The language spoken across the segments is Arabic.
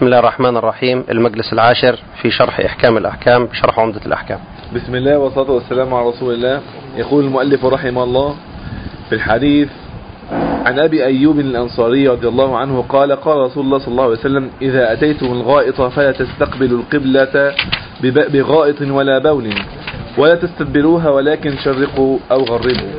بسم الله الرحمن الرحيم. المجلس العاشر في شرح إحكام الأحكام بشرح عمدة الأحكام. بسم الله والصلاة والسلام على رسول الله. يقول المؤلف رحمه الله في الحديث عن أبي أيوب الأنصاري رضي الله عنه قال قال رسول الله صلى الله عليه وسلم: إذا أتيتم الغائط فلا تستقبلوا القبلة بغائط ولا بول ولا تستدبروها ولكن شرقوا أو غربوا.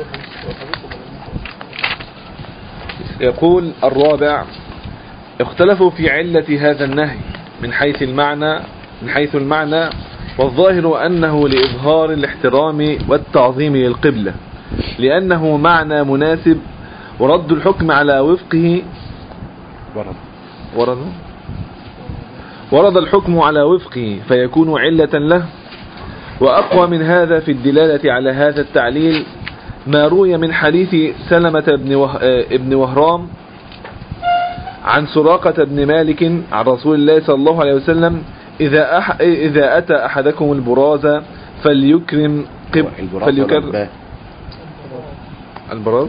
يقول الرابع: اختلفوا في علة هذا النهي من حيث المعنى والظاهر أنه لإظهار الاحترام والتعظيم للقبلة لأنه معنى مناسب، ورد الحكم على وفقه ورد الحكم على وفقه فيكون علة له. وأقوى من هذا في الدلالة على هذا التعليل ما روي من حديث سلمة ابن وهرام عن سراقة بن مالك عن رسول الله صلى الله عليه وسلم: إذا أتى أحدكم البراز فليكرم البراز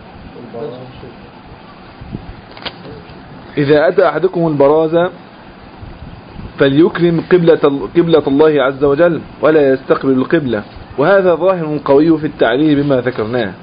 إذا أتى أحدكم البراز فليكرم قبلة الله عز وجل ولا يستقبل القبلة. وهذا ظاهر قوي في التعليل بما ذكرناه.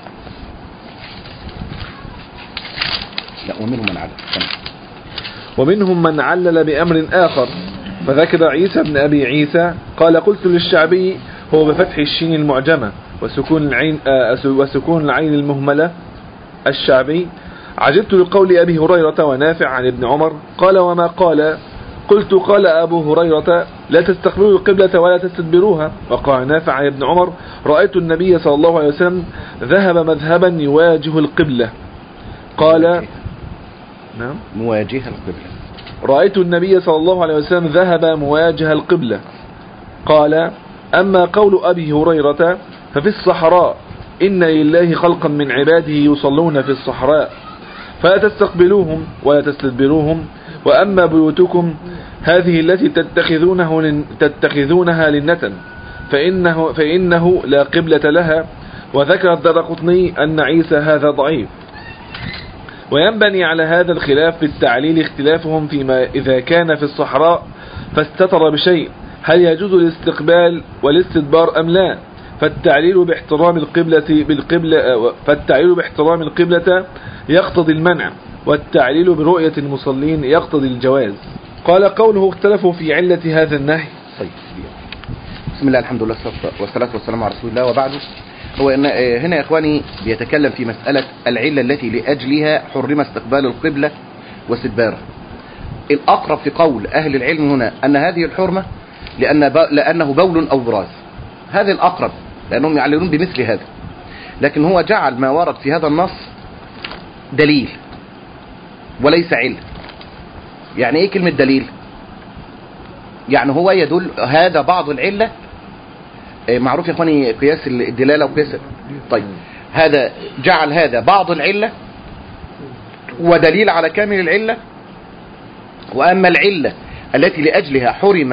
ومنهم من علل بأمر آخر فذكر عيسى بن أبي عيسى قال: قلت للشعبي هو بفتح الشين المعجمة وسكون العين المهملة الشعبي: عجبت لقول أبي هريرة ونافع عن ابن عمر قال: وما قال؟ قلت: قال أبو هريرة: لا تستقبلوا القبلة ولا تستدبروها. وقال نافع عن ابن عمر: رأيت النبي صلى الله عليه وسلم ذهب مذهبا يواجه القبلة. قال: نعم، مواجهة القبلة. رأيت النبي صلى الله عليه وسلم ذهب مواجه القبلة. قال: أما قول أبي هريرة ففي الصحراء إن لله خلقا من عباده يصلون في الصحراء فلا تستقبلوهم ولا تستدبروهم. وأما بيوتكم هذه التي تتخذونها للنتن فإنه لا قبلة لها. وذكر الدارقطني أن عيسى هذا ضعيف. وينبني على هذا الخلاف في التعليل اختلافهم فيما إذا كان في الصحراء فاستتر بشيء هل يجوز الاستقبال والاستدبار أم لا. فالتعليل باحترام القبلة يقتضي المنع، والتعليل برؤية المصلين يقتضي الجواز. قال قوله: اختلفوا في علة هذا النهي. طيب، بسم الله الحمد لله والصلاة والسلام على رسول الله. وبعد، هو هنا يا إخواني بيتكلم في مسألة العلة التي لأجلها حرم استقبال القبلة واستدبارها. الأقرب في قول أهل العلم هنا أن هذه الحرمة لأنه بول أو براز. هذا الأقرب لأنهم يعللون بمثل هذا، لكن هو جعل ما ورد في هذا النص دليل وليس علة. يعني إيه كلمة دليل؟ يعني هو يدل هذا بعض العلة. معروف يا اخواني قياس الدلالة وقياس. طيب، هذا جعل هذا بعض العلة ودليل على كامل العلة. وأما العلة التي لأجلها حرم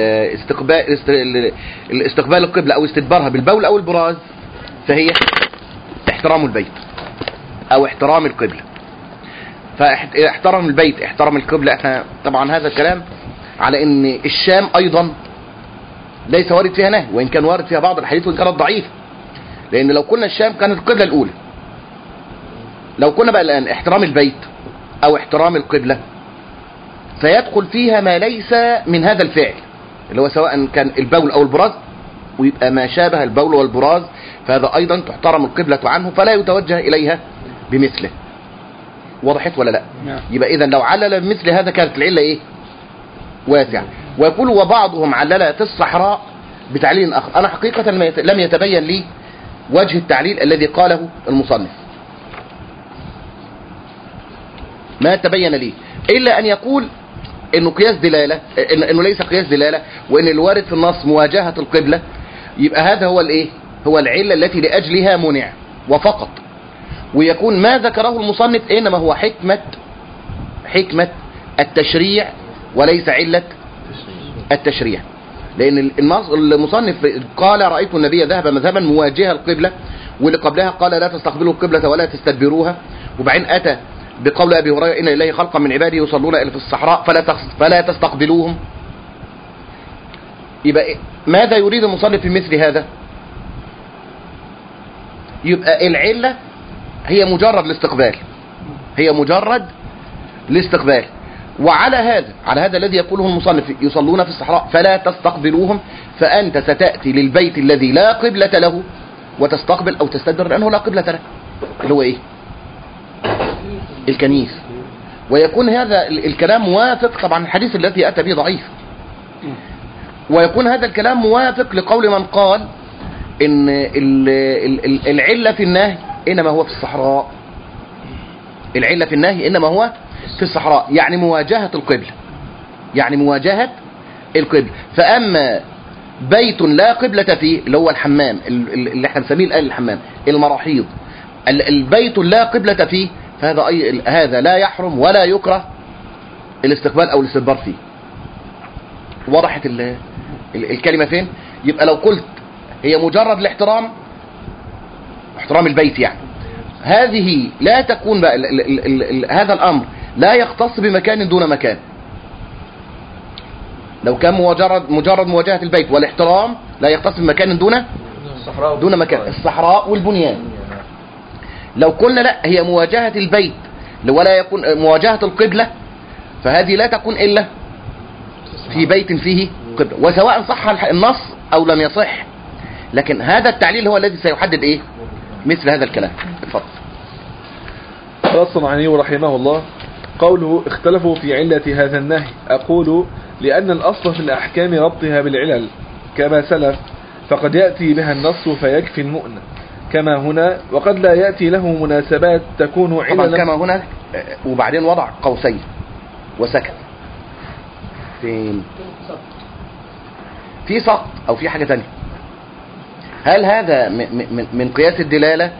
استقبال القبلة أو استدبارها بالبول أو البراز فهي احترام البيت أو احترام القبلة. فاحترام البيت احترام القبلة، احنا طبعا هذا الكلام على ان الشام ايضا ليس وارد فيها نهي، وان كان وارد فيها بعض الحديث وان كانت ضعيفة. لان لو كنا الشام كانت القبلة الاولى، لو كنا بقى الان احترام البيت او احترام القبلة فيدخل فيها ما ليس من هذا الفعل اللي هو سواء كان البول او البراز، ويبقى ما شابه البول والبراز فهذا ايضا تحترم القبلة عنه فلا يتوجه اليها بمثله. وضحت ولا لا؟ يبقى اذا لو علل بمثل هذا كانت العلة ايه؟ واسعة. ويقول وبعضهم علل في الصحراء بتعليل اخر. انا حقيقة لم يتبين لي وجه التعليل الذي قاله المصنف، ما تبين لي الا ان يقول انه قياس دلالة، انه ليس قياس دلالة، وان الوارد في النص مواجهة القبلة. يبقى هذا هو الايه؟ هو العلة التي لاجلها منع وفقط. ويكون ما ذكره المصنف انما هو حكمة التشريع وليس علة التشريع. لان المصنف قال: رأيت النبي ذهب مذهبا مواجهة القبلة، واللي قبلها قال: لا تستقبلوا القبلة ولا تستدبروها. وبعدين اتى بقول أبي هريرة إن إليه خلقا من عباده يصلون إلى في الصحراء فلا تستقبلوهم. يبقى ماذا يريد المصلي في مثل هذا؟ يبقى العلة هي مجرد الاستقبال، هي مجرد الاستقبال. وعلى هذا الذي يقوله المصنف يصلون في الصحراء فلا تستقبلوهم، فأنت ستأتي للبيت الذي لا قبلة له وتستقبل أو تستدبر لأنه لا قبلة له، اللي هو إيه؟ الكنيس. ويكون هذا الكلام موافق، طبعا الحديث الذي أتى به ضعيف، ويكون هذا الكلام موافق لقول من قال إن العلة في النهي إنما هو في الصحراء. العلة في النهي إنما هو في الصحراء، يعني مواجهة القبلة، يعني مواجهة القبلة. فأما بيت لا قبلة فيه اللي هو الحمام اللي احنا بنسميه الآن الحمام، المراحيض، البيت لا قبلة فيه، هذا لا يحرم ولا يكره الاستقبال أو الاستدبار فيه. وضحت الكلمة فين؟ يبقى لو قلت هي مجرد الاحترام، احترام البيت يعني، هذه لا تكون بقى هذا الأمر لا يختص بمكان دون مكان. لو كان مجرد مواجهة البيت والاحترام لا يختص بمكان دون مكان، الصحراء والبنيان. لو قلنا لا هي مواجهة البيت ولا يكون مواجهة القبلة، فهذه لا تكون إلا في بيت فيه قبلة، وسواء صح النص أو لم يصح، لكن هذا التعليل هو الذي سيحدد إيه مثل هذا الكلام. اتفضل. قال الصنعاني رحمه الله: قوله اختلفوا في علة هذا النهي، أقول لأن الأصل في الأحكام ربطها بالعلل كما سلف، فقد يأتي بها النص فيكفي المؤنة كما هنا، وقد لا يأتي له مناسبات تكون عللا كما هنا، وبعدين وضع قوسين وسكت. فين؟ في سقط أو في حاجة تانية. هل هذا من قياس الدلالة؟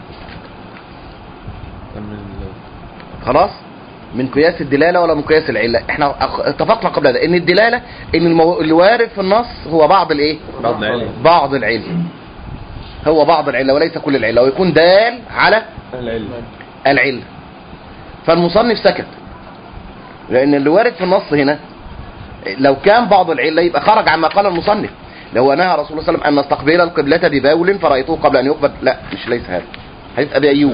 خلاص، من قياس الدلالة ولا من قياس العلة؟ احنا اتفقنا قبل هذا ان الدلالة ان الوارد في النص هو بعض الايه؟ بعض العلة، هو بعض العلة وليس كل العلة، ويكون دال على العلة. فالمصنف سكت لان اللي وارد في النص هنا لو كان بعض العلة يبقى خرج عما قال المصنف. لو نهى رسول الله صلى الله عليه وسلم ان نستقبل القبلة ببول فرأيته قبل ان يقبل، لا مش ليس هذا حديث ابي ايوب.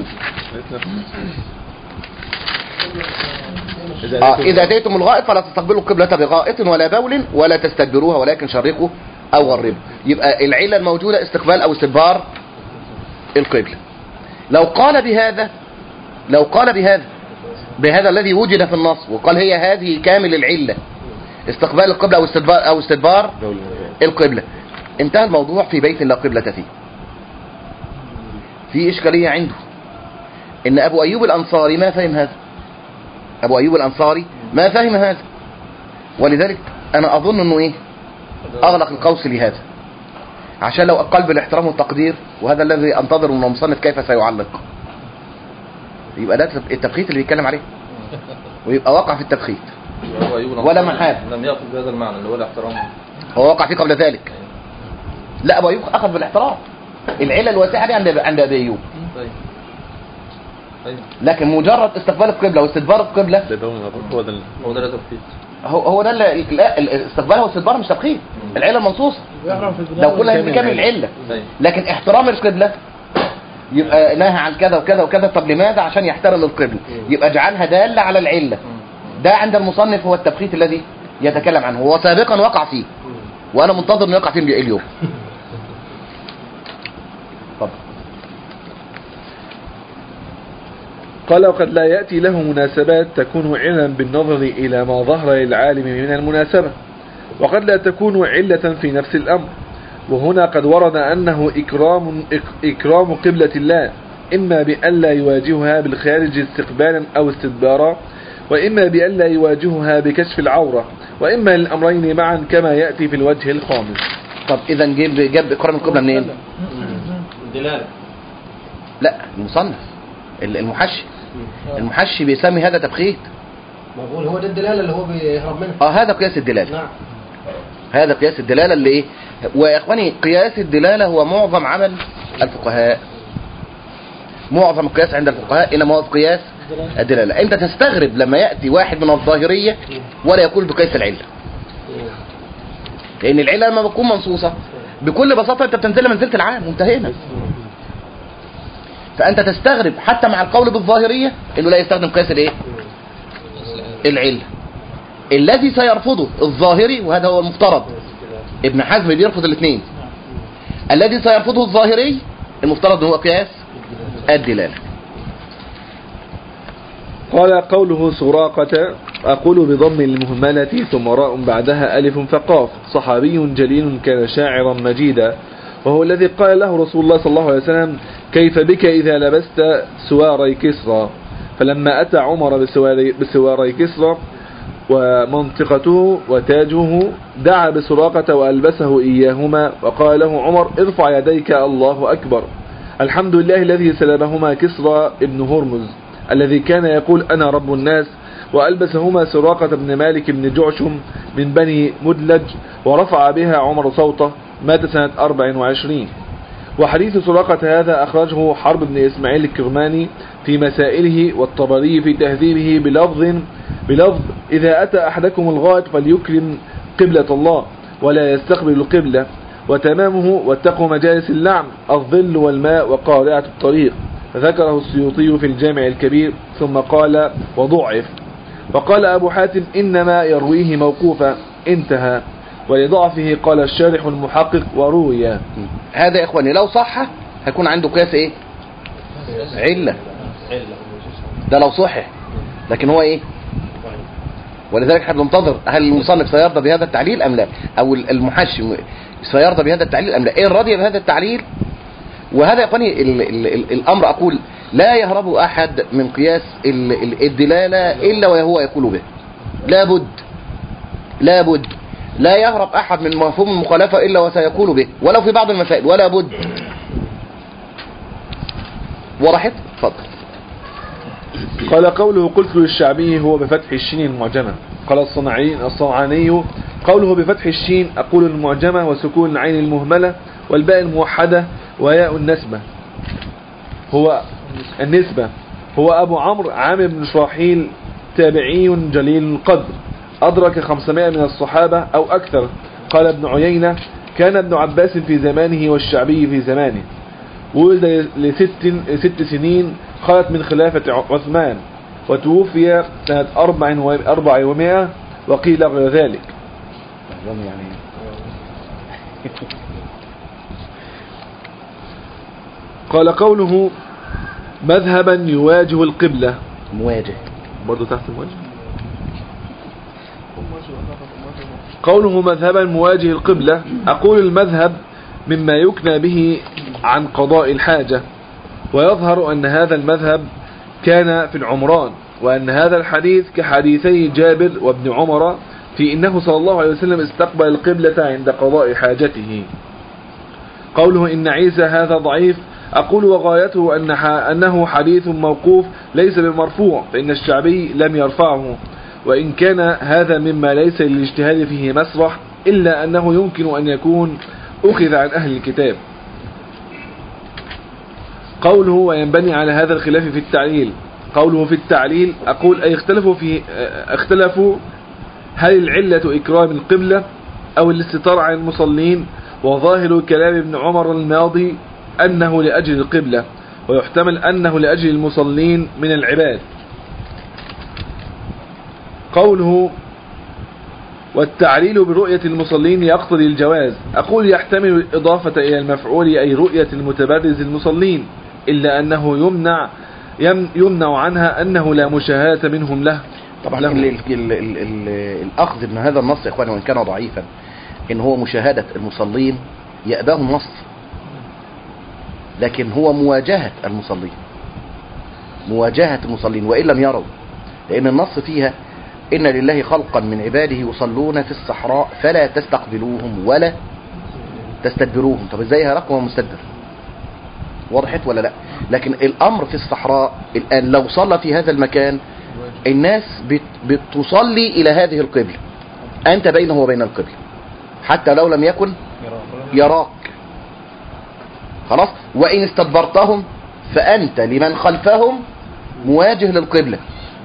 إذا أتيتم الغائط فلا تستقبلوا القبلة بغائط ولا بول ولا تستدبروها ولكن شرقوا أو غربوا. يبقى العلة الموجودة استقبال أو استدبار القبلة. لو قال بهذا الذي وجد في النص وقال هي هذه كامل العلة، استقبال القبلة أو استدبار القبلة، انتهى الموضوع في بيت لا قبلة فيه. في إشكالية عنده إن أبو أيوب الأنصاري ما فهم هذا، أبو أيوب الأنصاري ما فهم هذا، ولذلك أنا أظن أنه إيه أغلق القوس لهذا، عشان لو أقل بالاحترام والتقدير، وهذا الذي أنتظر من المصنف كيف سيعلق، يبقى ده التبخيت اللي بيتكلم عليه، ويبقى وقع في التبخيت ولا محال. لم يأخذ بهذا المعنى اللي هو الاحترام، هو وقع فيه قبل ذلك. لا، أبو أيوب أخذ بالاحترام، العلة الواسعة دي عند أبي أيوب. لكن مجرد استقبال القبلة واستدبار القبلة هو ده تبخيت، هو ده استقبالها واستدبارها مش تبخيت. العلة المنصوصة لو كلها بكامل العلة، لكن احترام القبلة يبقى نهى عن كذا وكذا وكذا. طب لماذا؟ عشان يحترم القبلة، يبقى جعلها دالة على العلة. ده عند المصنف هو التبخيت الذي يتكلم عنه، هو سابقا وقع فيه وانا منتظر انه يقع فيه اليوم. طب قال: وقد لا يأتي له مناسبات تكون علما بالنظر إلى ما ظهر للعالم من المناسبة، وقد لا تكون علة في نفس الأمر. وهنا قد ورد أنه إكرام قبلة الله، إما بأن لا يواجهها بالخارج استقبالا أو استدبارا، وإما بأن لا يواجهها بكشف العورة، وإما للأمرين معا كما يأتي في الوجه الخامس. طب إذا جاب إكرام القبلة منين؟ الدلالة. لا، المصنف المحشي بيسمي هذا تبخيت. ما بقول هو ده الدلالة اللي هو بيهرب منها. هذا قياس الدلالة. نعم. هذا قياس الدلالة اللي ايه. ويا اخواني قياس الدلالة هو معظم عمل الفقهاء، معظم القياس عند الفقهاء انما هو قياس الدلالة. انت تستغرب لما يأتي واحد من الظاهرية ولا يقول بقياس العلة، لان العلة لما بتكون منصوصة بكل بساطة انت بتنزلها منزلة العام وانتهينا. فانت تستغرب حتى مع القول بالظاهرية انه لا يستخدم قياس الايه؟ العلة. الذي سيرفضه الظاهري، وهذا هو المفترض، ابن حزم بيرفض الاثنين، الذي سيرفضه الظاهري المفترض هو قياس الدلالة. قال قوله سراقة أقول بضم المهملة ثم راء بعدها ألف فقاف، صحابي جليل كان شاعرا مجيدا، وهو الذي قال له رسول الله صلى الله عليه وسلم كيف بك إذا لبست سواري كسرى، فلما أتى عمر بسواري كسرى ومنطقته وتاجه دعا بسراقة وألبسه إياهما، وقال له عمر ارفع يديك الله أكبر، الحمد لله الذي سلبهما كسرى ابن هرمز الذي كان يقول أنا رب الناس، وألبسهما سراقة بن مالك بن جعشم من بني مدلج، ورفع بها عمر صوته، مات سنة 24. وحديث سراقة هذا أخرجه حرب بن إسماعيل الكرماني في مسائله، والطبري في تهذيبه بلفظ إذا أتى أحدكم الغائط فليكرم قبلة الله ولا يستقبل القبلة، وتمامه واتقوا مجالس اللعن الظل والماء وقارعة الطريق. ذكره السيوطي في الجامع الكبير ثم قال وضعف. وقال أبو حاتم إنما يرويه موقوفا انتهى، ولضعفه قال الشارح المحقق وروي. هذا يا إخواني لو صح هيكون عنده قياس إيه؟ علة. ده لو صحح، لكن هو إيه؟ ولذلك احنا بننتظر هل المصنف سيرضى بهذا التعليل أم لا، أو المحشي سيرضى بهذا التعليل أم لا. إيه الرضي بهذا التعليل؟ وهذا يا اخواني الامر اقول لا يهرب احد من قياس الدلالة الا وهو يقول به، لابد لا يهرب احد من مفهوم المخالفة الا وسيقول به ولو في بعض المسائل، ولا بد. وضحت؟ اتفضل. قال قوله قلت للشعبي هو بفتح الشين المعجمة. قال الصنعاني قوله بفتح الشين أقول المعجمة وسكون العين المهملة والباء الموحدة وياء النسبة هو أبو عمرو عامر بن شراحيل تابعي جليل القدر أدرك 500 من الصحابة أو أكثر. قال ابن عيينة كان ابن عباس في زمانه والشعبي في زمانه، ولد ل6 سنين خلت من خلافة عثمان، وتوفي سنة 400 وقيل غير ذلك. قال قوله مذهبا يواجه القبلة، مواجه برضو تحت المواجه. قوله مذهبا مواجه القبلة أقول المذهب مما يكنى به عن قضاء الحاجة، ويظهر أن هذا المذهب كان في العمران، وأن هذا الحديث كحديثي جابر وابن عمر في إنه صلى الله عليه وسلم استقبل القبلة عند قضاء حاجته. قوله إن عيسى هذا ضعيف أقول وغايته أنه حديث موقوف ليس بمرفوع، فإن الشعبي لم يرفعه، وإن كان هذا مما ليس للاجتهاد فيه مسرح، إلا أنه يمكن أن يكون أخذ عن أهل الكتاب. قوله وينبني على هذا الخلاف في التعليل. قوله في التعليل أقول أي اختلفوا هل العلة إكرام القبلة أو الاستتار عن المصلين، وظاهر كلام ابن عمر الماضي أنه لأجل القبلة، ويحتمل أنه لأجل المصلين من العباد. قوله والتعليل برؤية المصلين يقتضي الجواز أقول يحتمل الإضافة إلى المفعول أي رؤية المتبرز المصلين، إلا أنه يمنع عنها أنه لا مشاهدة منهم له. طبعا الأخذ من هذا النص يا إخواني وإن كان ضعيفا إن هو مشاهدة المصلين يأباه النص، لكن هو مواجهة المصلين وإن لم يروا، لأن النص فيها إن لله خلقا من عباده يصلون في الصحراء فلا تستقبلوهم ولا تستدبروهم. طب ازاي هرقوا مستدبر؟ وضحت ولا لا؟ لكن الأمر في الصحراء الآن لو صلى في هذا المكان الناس بتصلي إلى هذه القبلة، أنت بينه وبين القبلة حتى لو لم يكن يراك، خلاص. وإن استدبرتهم فأنت لمن خلفهم مواجه للقبلة،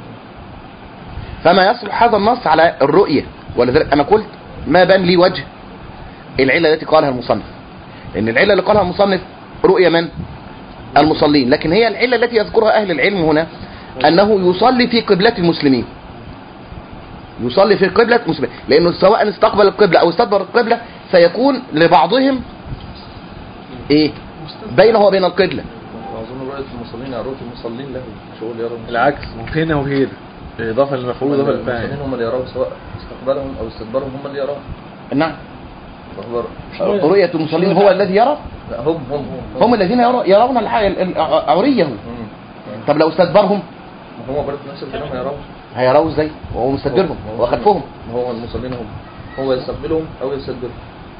فما يصلح هذا النص على الرؤية. ولذلك أنا قلت ما بان لي وجه العلة التي قالها المصنف، لأن العلة اللي قالها المصنف رؤية من؟ المصلين. لكن هي العلة التي يذكرها أهل العلم هنا أنه يصلي في قبلة المسلمين، يصلي في قبلة المسلمين، لأنه سواء استقبل القبلة أو استدبر القبلة سيكون لبعضهم إيه بينه وبين القبلة. أظن رؤية المصلين يعني رؤية المصلين له شغل يرون العكس هنا وهنا، إضافة للمفعول وإضافة للفاعل. المصلين هم اللي يرون سواء استقبالهم أو استدبارهم هم اللي يرون. نعم. رؤية المصلين هو الذي يرى؟ لا هم الذين يرون عريه. طب لو استدبرهم هم برضه نفس الكلام هيروا ازاي وهو مستدبرهم وخلفهم؟ هو المصلين هو يستقبلهم أو يستدبرهم.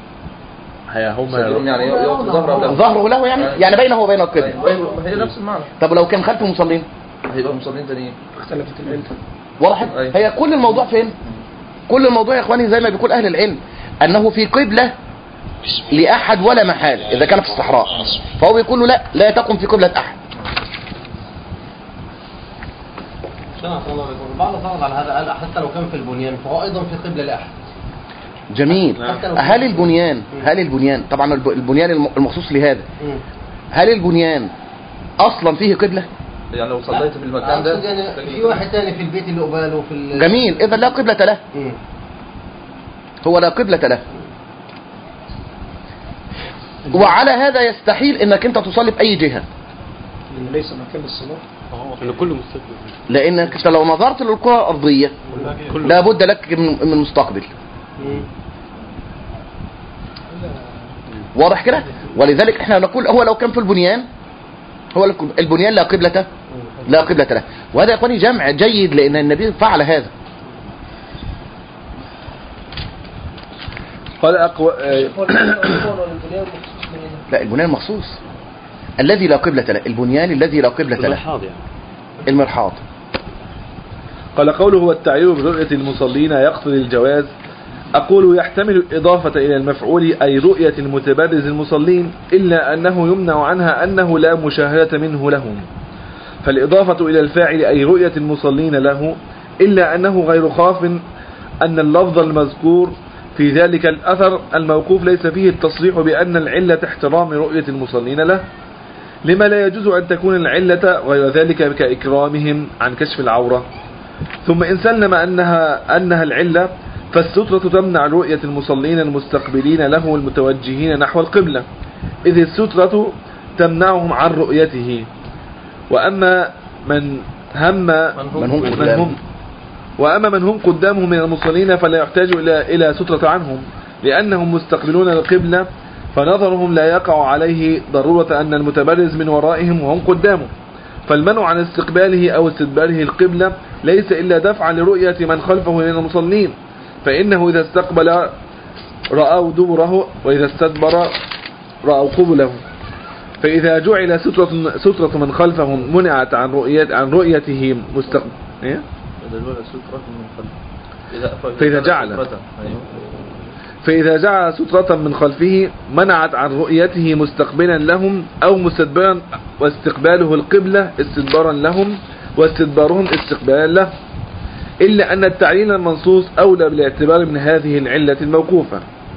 هم يعني يوطي ظهره له يعني بينه وبين القبلة. هي نفس المعنى. طب لو كان خلفه مصلين هيبقى المصلين تانيين. اختلفت العلة. وضحت؟ هي كل الموضوع فين؟ كل الموضوع يا اخواني زي ما بيقول اهل العلم انه في قبلة لاحد ولا محال. اذا كان في الصحراء فهو بيقول له لا تقم في قبلة احد. بعض فرض على هذا قال حتى لو كان في البنيان فهو ايضا في قبلة لاحد. جميل. هل البنيان طبعا البنيان المخصوص لهذا، هل البنيان اصلا فيه قبلة؟ يعني لو صليت في المكان ده يعني في واحد تاني في البيت اللي قباله في جميل. اذا لا قبلة له، هو لا قبلة له. وعلى هذا يستحيل انك انت تصلي باي جهة، لأن ليس مكان للصلاة، إنه كله مستقبل. لانك انت لو نظرت للكرة الارضية لابد لك من مستقبل. واضح كده؟ ولذلك احنا نقول هو لو كان في البنيان، هو البنيان لا قبلة له. وهذا يا اخواني جمع جيد لان النبي فعل هذا. قال لا البنيان مخصوص الذي لا قبلة له، البنيان الذي لا قبلة له، المرحاض. قال قوله والتعليل برؤية المصلين يقتضي الجواز. أقول يحتمل الإضافة إلى المفعول أي رؤية المتبرز المصلين، إلا أنه يمنع عنها أنه لا مشاهدة منه لهم، فالإضافة إلى الفاعل أي رؤية المصلين له، إلا أنه غير خاف أن اللفظ المذكور في ذلك الأثر الموقوف ليس فيه التصريح بأن العلة احترام رؤية المصلين له، لما لا يجوز أن تكون العلة غير ذلك كإكرامهم عن كشف العورة. ثم إن سلم أنها العلة، فالسترة تمنع رؤية المصلين المستقبلين له المتوجهين نحو القبلة، إذ السترة تمنعهم عن رؤيته. وأما من هم قدامهم من المصلين فلا يحتاج إلى سترة عنهم، لأنهم مستقبلون القبلة، فنظرهم لا يقع عليه ضرورة أن المتبرز من ورائهم وهم قدامه، فالمنع عن استقباله أو استدباره القبلة ليس إلا دفعا لرؤية من خلفه من المصلين، فإنه إذا استقبل رأوا دبره وإذا استدبر رأوا قبله. فإذا جعل سترة من خلفهم منعت عن رؤيته مستقبل فإذا جعل سترة من خلفه منعت عن رؤيته مستقبلا لهم أو مستدبرا، واستقباله القبلة استدبارا لهم واستدبارهم استقبالا له، إلا أن التعليل المنصوص أولى بالاعتبار من هذه العلة الموقوفة.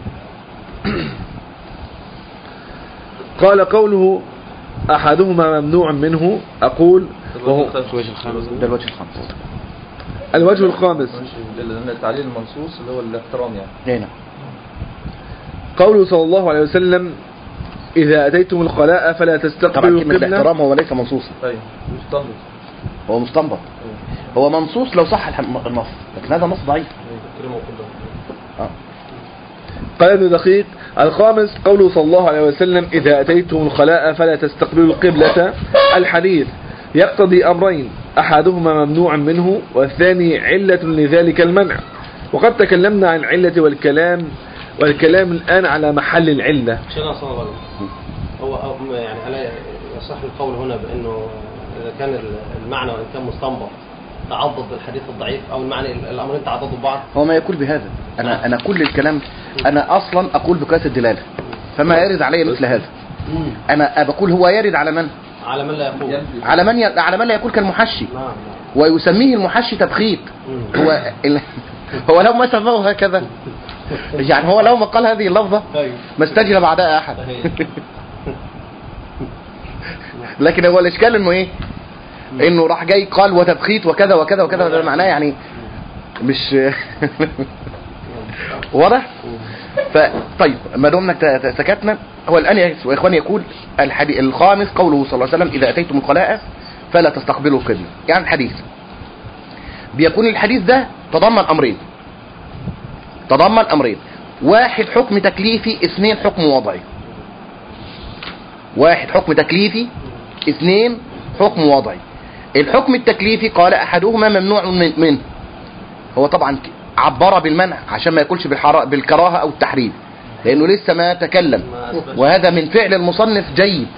قال قوله أحدهما ممنوع منه. أقول وهو ده الوجه الخامس. الوجه الخامس لأن التعليل المنصوص اللي هو الاحترام يعني. هنا قوله صلى الله عليه وسلم إذا أتيتم الخلاء فلا تستقبلوا القبلة. الاحترام هو ليس منصوصا، هو مستنبط. هو منصوص لو صح النص، لكن هذا نص ضعيف. قال ابن دقيق الخامس قوله صلى الله عليه وسلم إذا أتيتم الخلاء فلا تستقبلوا القبلة. الحديث يقتضي أمرين، أحدهما ممنوع منه والثاني علة لذلك المنع. وقد تكلمنا عن العلة والكلام الآن على محل العلة. هو يعني ألا يصح القول هنا بأنه إذا كان المعنى وإن كان مستنبط تعضد بالحديث الضعيف أو المعنى الأمرين تعضدوا بعض؟ هو ما يقول بهذا. أنا كل الكلام أنا أصلا أقول بقياس الدلالة، فما يرد علي مثل هذا. أنا بقول هو يرد على من؟ على من لا يقول. على من لا يقول كالمحشي. نعم. ويسميه المحشي تبخيت. هو لو ما سماه هكذا يعني هو لو ما قال هذه اللفظة ما استجل بعدها أحد. لكن هو الإشكال إنه إيه؟ إنه راح جاي قال وتبخيت وكذا وكذا وكذا، ده معناه يعني مش واضح. طيب ما دمنا سكتنا، هو الآن يا إخواني يقول الحديث الخامس قوله صلى الله عليه وسلم إذا أتيتم الخلاء فلا تستقبلوا القبلة. يعني الحديث بيكون الحديث ده تضمن أمرين، واحد حكم تكليفي، اثنين حكم وضعي. واحد حكم تكليفي، اثنين حكم وضعي. الحكم التكليفي قال أحدهما ممنوع منه، هو طبعا عبر بالمنع عشان ما يقولش بالكراهة أو التحريم لأنه لسه ما تكلم، وهذا من فعل المصنف جيد.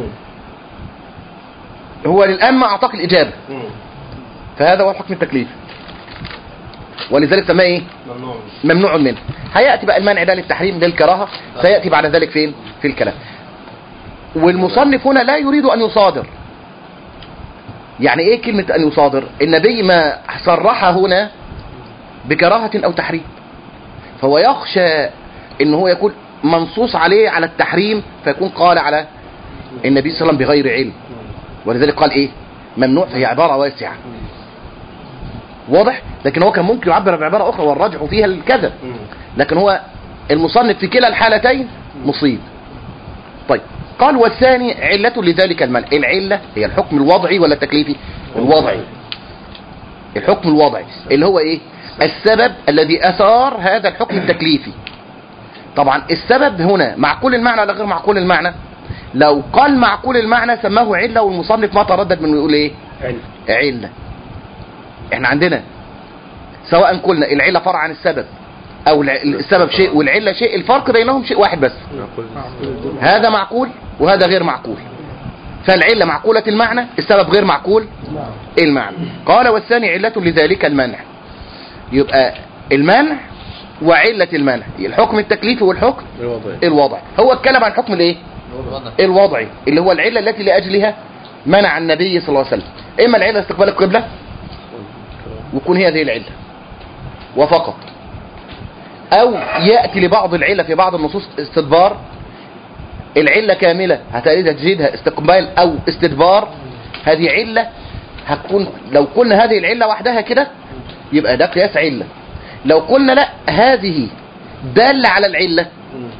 هو للآن ما أعطاك الإجابة، فهذا هو الحكم التكليفي، ولذلك سماه ايه؟ ممنوع منه. هيأتي بقى المنع ده للتحريم للكراهة، سيأتي بعد ذلك فين؟ في الكلام. والمصنف هنا لا يريد أن يصادر. يعني ايه كلمة أن يصادر؟ النبي ما صرح هنا بكراهة أو تحريم، فهو يخشى ان هو يكون منصوص عليه على التحريم فيكون قال على النبي صلى الله عليه وسلم بغير علم، ولذلك قال ايه؟ ممنوع، فهي عبارة واسعة واضح. لكن هو كان ممكن يعبر بعبارة أخرى والراجح فيها الكذب، لكن هو المصنف في كلا الحالتين مصيب. طيب قال والثاني علة لذلك المنع. العلة هي الحكم الوضعي ولا التكليفي؟ الوضعي. الحكم الوضعي اللي هو ايه؟ السبب الذي أثار هذا الحكم التكليفي. طبعا السبب هنا معقول المعنى ولا غير معقول المعنى؟ لو قال معقول المعنى سماه علة، والمصنف ما تردد من يقول ايه؟ علة. احنا عندنا سواء قلنا العلة فرع عن السبب او السبب شيء والعلة شيء، الفرق بينهم شيء واحد بس، هذا معقول وهذا غير معقول. فالعلة معقولة المعنى، السبب غير معقول المعنى. قال والثاني علة لذلك المنع. يبقى المنع وعلة المنع الحكم التكليفي والحكم الوضعي. هو اتكلم عن الحكم الايه؟ الوضعي اللي هو العلة التي لأجلها منع النبي صلى الله عليه وسلم. اما العلة استقبال القبلة ويكون هي هذه العلة وفقط، او يأتي لبعض العلة في بعض النصوص استدبار، العلة كاملة هتجدها استقبال او استدبار، هذه علة هتكون. لو قلنا هذه العلة وحدها كده يبقى ده قياس علة، لو قلنا لا هذه دالة على العلة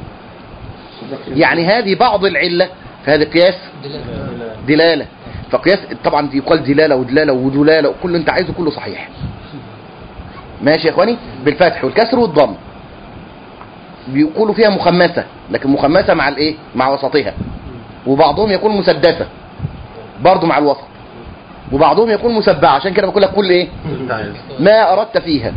يعني هذه بعض العلة، فهذا قياس دلالة. فقياس طبعا يقال دلالة ودلالة ودلالة وكل انت عايزه كله صحيح. ماشي يا اخواني؟ بالفتح والكسر والضم. بيقولوا فيها مخمسة، لكن مخمسة مع الايه؟ مع وسطها. وبعضهم يقول مسدسة برضو مع الوسط، وبعضهم يقول مسبعة، عشان كده بقول لك كل ايه ما اردت فيها.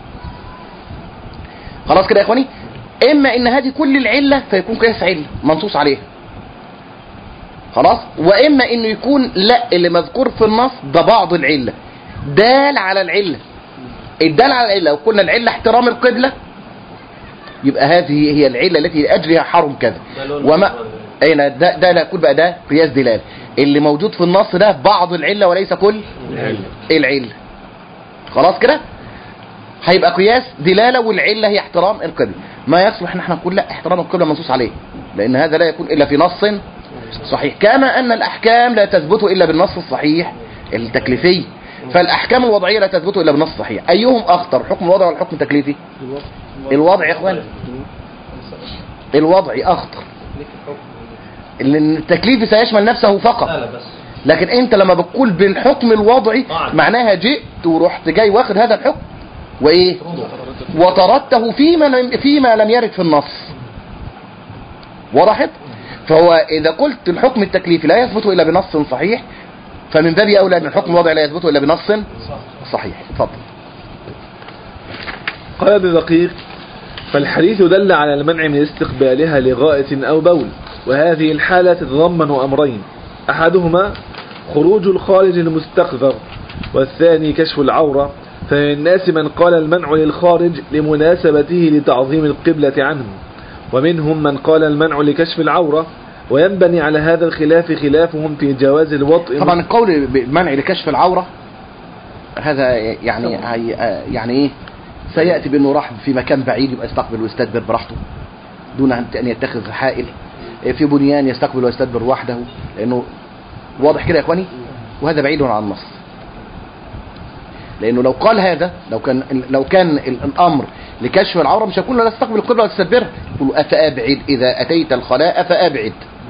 خلاص كده يا اخواني؟ اما ان هذه كل العلة فيكون قياس علة منصوص عليها خلاص، واما انه يكون لا اللي مذكور في النص ده بعض العلة دال على العلة. الدال على العلة لو قلنا العلة احترام القبلة يبقى هذه هي العلة التي لأجلها حرم كذا، وما اين ده لا يكون بقى ده قياس دلالة. اللي موجود في النص ده بعض العلة وليس كل العلة. خلاص كده؟ هيبقى قياس دلالة والعلة هي احترام القبلة. ما يصلح ان احنا نقول لا احترام القبلة منصوص عليه، لان هذا لا يكون الا في نص صحيح، كما ان الاحكام لا تثبت الا بالنص الصحيح التكليفي، فالاحكام الوضعية لا تثبت الا بالنص الصحيح. ايهم اخطر، حكم الوضع ولا الحكم التكليفي؟ الوضع يا اخوان، الوضعي اخطر، لان التكليفي سيشمل نفسه فقط، لكن انت لما بتقول بالحكم الوضعي معناها جئت ورحت جاي واخد هذا الحكم وايه وطردته فيما لم يرد في النص. وضحت؟ فهو اذا قلت الحكم التكليفي لا يثبت الا بنص صحيح، فمن باب اولى ان الحكم الوضعي لا يثبت الا بنص صحيح. اتفضل. قال ابن دقيق فالحديث دل على المنع من استقبالها لغائة او بول، وهذه الحالة تتضمن امرين، احدهما خروج الخارج المستقذر، والثاني كشف العورة. فمن الناس من قال المنع للخارج لمناسبته لتعظيم القبلة عنه، ومنهم من قال المنع لكشف العورة وينبني على هذا الخلاف خلافهم في جواز الوطء. طبعا القول بمنع لكشف العورة هذا يعني ايه سيأتي بأنه راح في مكان بعيد يبقى يستقبل ويستدبر براحته دون أن يتخذ حائل، في بنيان يستقبل ويستدبر وحده، لأنه واضح كده يا إخواني، وهذا بعيد عن النص. لأنه لو قال هذا لو كان الأمر لكشف العورة مش هيكون لا تستقبل القبلة ولا تستدبرها، يقول أفأبعد إذا أتيت الخلاء فأبعد.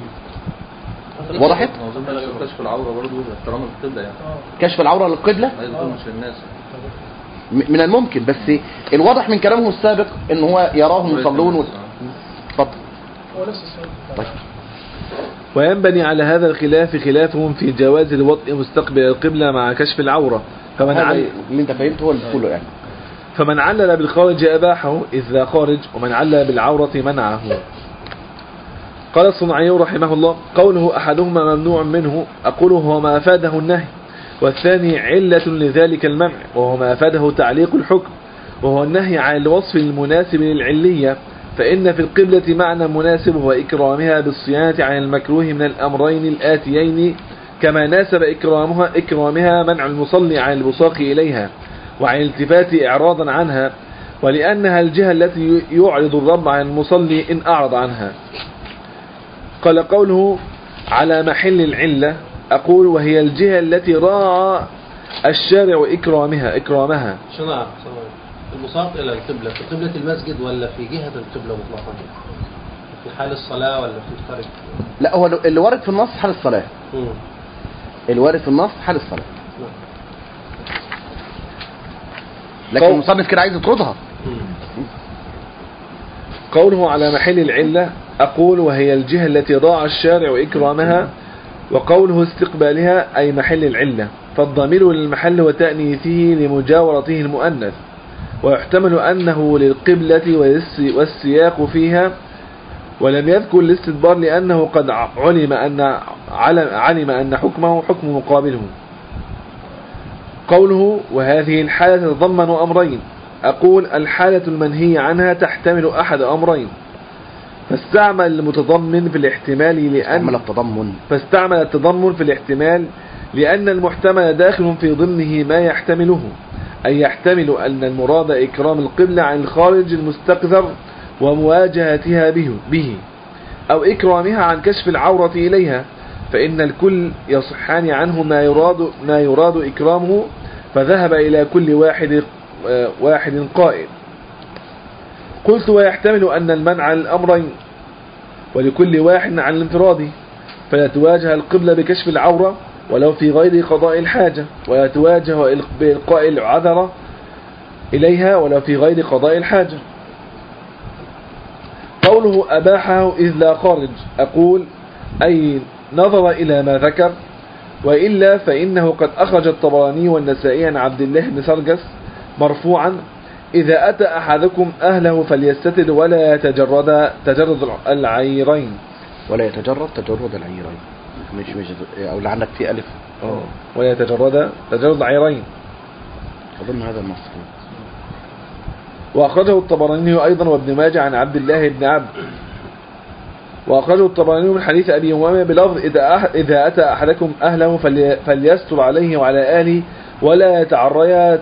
وضحت؟ كشف العورة برضه احترام القبلة يعني. كشف العورة للقبلة مش للناس من الممكن، بس الواضح من كلامه السابق ان هو يراهم يصلون. اتفضل. طيب. وينبني على هذا الخلاف خلافهم في جواز الوطء مستقبل القبلة مع كشف العورة. اللي انت فهمته هو اللي تقوله يعني. فمن علل بالخارج أباحه إذ لا خارج، ومن علل بالعورة منعه. قال الصنعاني رحمه الله: قوله أحدهما ممنوع منه، أقول هو ما أفاده النهي، والثاني علة لذلك المنع وهو ما أفاده تعليق الحكم، وهو النهي عن الوصف المناسب للعلية، فإن في القبلة معنى مناسب هو إكرامها بالصيانة عن المكروه من الأمرين الآتيين، كما ناسب إكرامها منع المصلي عن البصاق إليها وعن الالتفات إعراضا عنها، ولأنها الجهة التي يعرض الرب عن المصلي إن أعرض عنها. قال قوله على محل العلة، أقول وهي الجهة التي راعى الشارع إكرامها. شنو البساط إلى القبلة في قبلة المسجد ولا في جهة القبلة مطلقا؟ في حال الصلاة ولا في الخارج؟ لا، هو اللي وارد في النص حال الصلاة. اللي وارد في النص حال الصلاة. لكن المصنف كده عايز يطردها. قوله على محل العلة، أقول وهي الجهة التي راعى الشارع إكرامها، وقوله استقبالها أي محل العلة، فالضمير للمحل وتأنيثه لمجاورته المؤنث، ويحتمل أنه للقبلة والسياق فيها، ولم يذكر الاستدبار لأنه قد علم أن حكمه حكم مقابله. قوله وهذه الحالة تتضمن أمرين، أقول الحالة المنهي عنها تحتمل أحد أمرين، فاستعمل المتضمن في الاحتمال فاستعمل التضمن في الاحتمال لأن المحتمل داخل في ضمنه ما يحتمله، أي يحتمل أن المراد إكرام القبلة عن الخارج المستقذر ومواجهتها به، أو إكرامها عن كشف العورة إليها، فإن الكل يصحان عنه ما يراد إكرامه، فذهب إلى كل واحد قائل. قلت ويحتمل أن المنع الأمرين ولكل واحد عن الانفراد، فيتواجه القبلة بكشف العورة ولو في غير قضاء الحاجة، ويتواجه بإلقاء العذرة إليها ولو في غير قضاء الحاجة. قوله أباحه إذ لا خارج، أقول أي نظر إلى ما ذكر، وإلا فإنه قد أخرج الطبراني والنسائي عن عبد الله بن سرجس مرفوعا: إذا أتى أحدكم أهله فليستتر ولا يتجرد تجرد العيرين. ولا يتجرد تجرد العيرين، مش أو اللي عندك فيه ألف. ولا يتجرد تجرد العيرين، أظن هذا النص. وأخرجه الطبراني أيضا وابن ماجه عن عبد الله بن عبد، وأخرجه الطبراني من حديث أبي أمامة بلفظ إذا أتى أحدكم أهله فليستر عليه وعلى آله ولا يتعري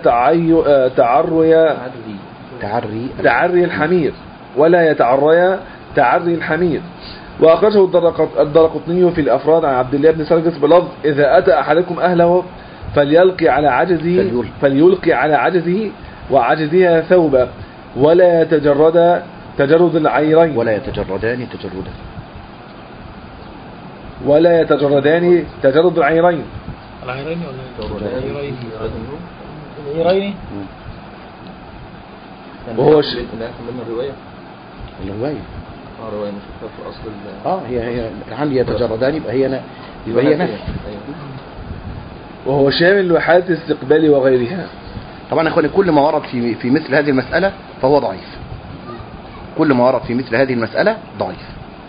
تعري الحمير، ولا يتعري تعري الحمير. وأخرجه الدرقطني في الأفراد عن عبد الله بن سرجس بلفظ إذا أتى أحدكم أهله فليلقي على عجزه وعجزها ثوبا ولا يتجرد تجرد العيرين، ولا يتجردان تجردا، ولا يتجردان تجرد العيرين. العيرين ولا العيرين؟ وهو الرواية رواية مش في الأصل. هي عندي يتجردان، يبقى هي نفي. وهو شامل لحالة الاستقبال وغيرها. طبعا يا اخواني كل ما ورد في مثل هذه المسألة فهو ضعيف. كل ما ورد في مثل هذه المسألة ضعيف.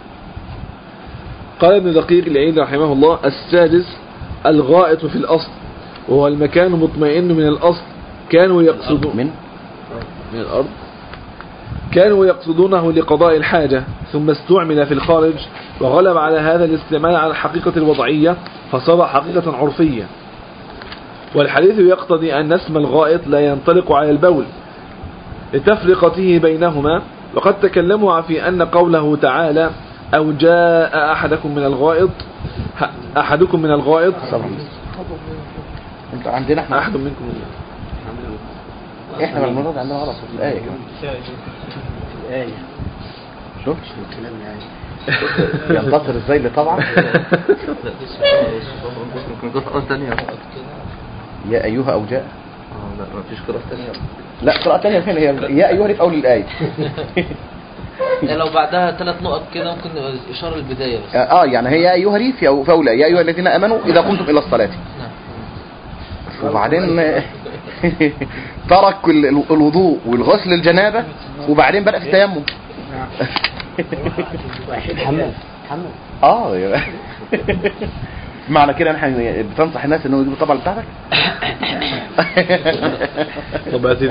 قال ابن دقيق العيد رحمه الله: السادس الغائط في الأصل، وهو المكان مطمئن من الأصل، كانوا يقصدون من الأرض كانوا يقصدونه لقضاء الحاجة ثم استعمل في الخارج وغلب على هذا الاستعمال على الحقيقة الوضعية فصار حقيقة عرفية. والحديث يقتضي أن اسم الغائط لا ينطلق على البول لتفرقته بينهما. وقد تكلموا في أن قوله تعالى أو جاء أحدكم من الغائط انت عندنا احنا أحد منكم احنا بالمراد عندنا غلط في الآية كمان. الآية شوف ينتصر ازاي اللي طبعا ممكن قراءة ثانية يا أيها أو جاء. لا ما فيش قراءة ثانية. لا قراءة ثانية فين هي يا أيها في أول الآية. لو بعدها 3 نقط كده ممكن إشارة البداية بس. يعني هي يا أيها ريف في أول يا أيها الذين آمنوا إذا قمتم إلى الصلاة. وبعدين ترك الوضوء والغسل الجنابة وبعدين بدأ في التيمم. حمل معنى كده نحن بتنصح الناس انه يجيبوا الطبعة بتاعتك. طبعتين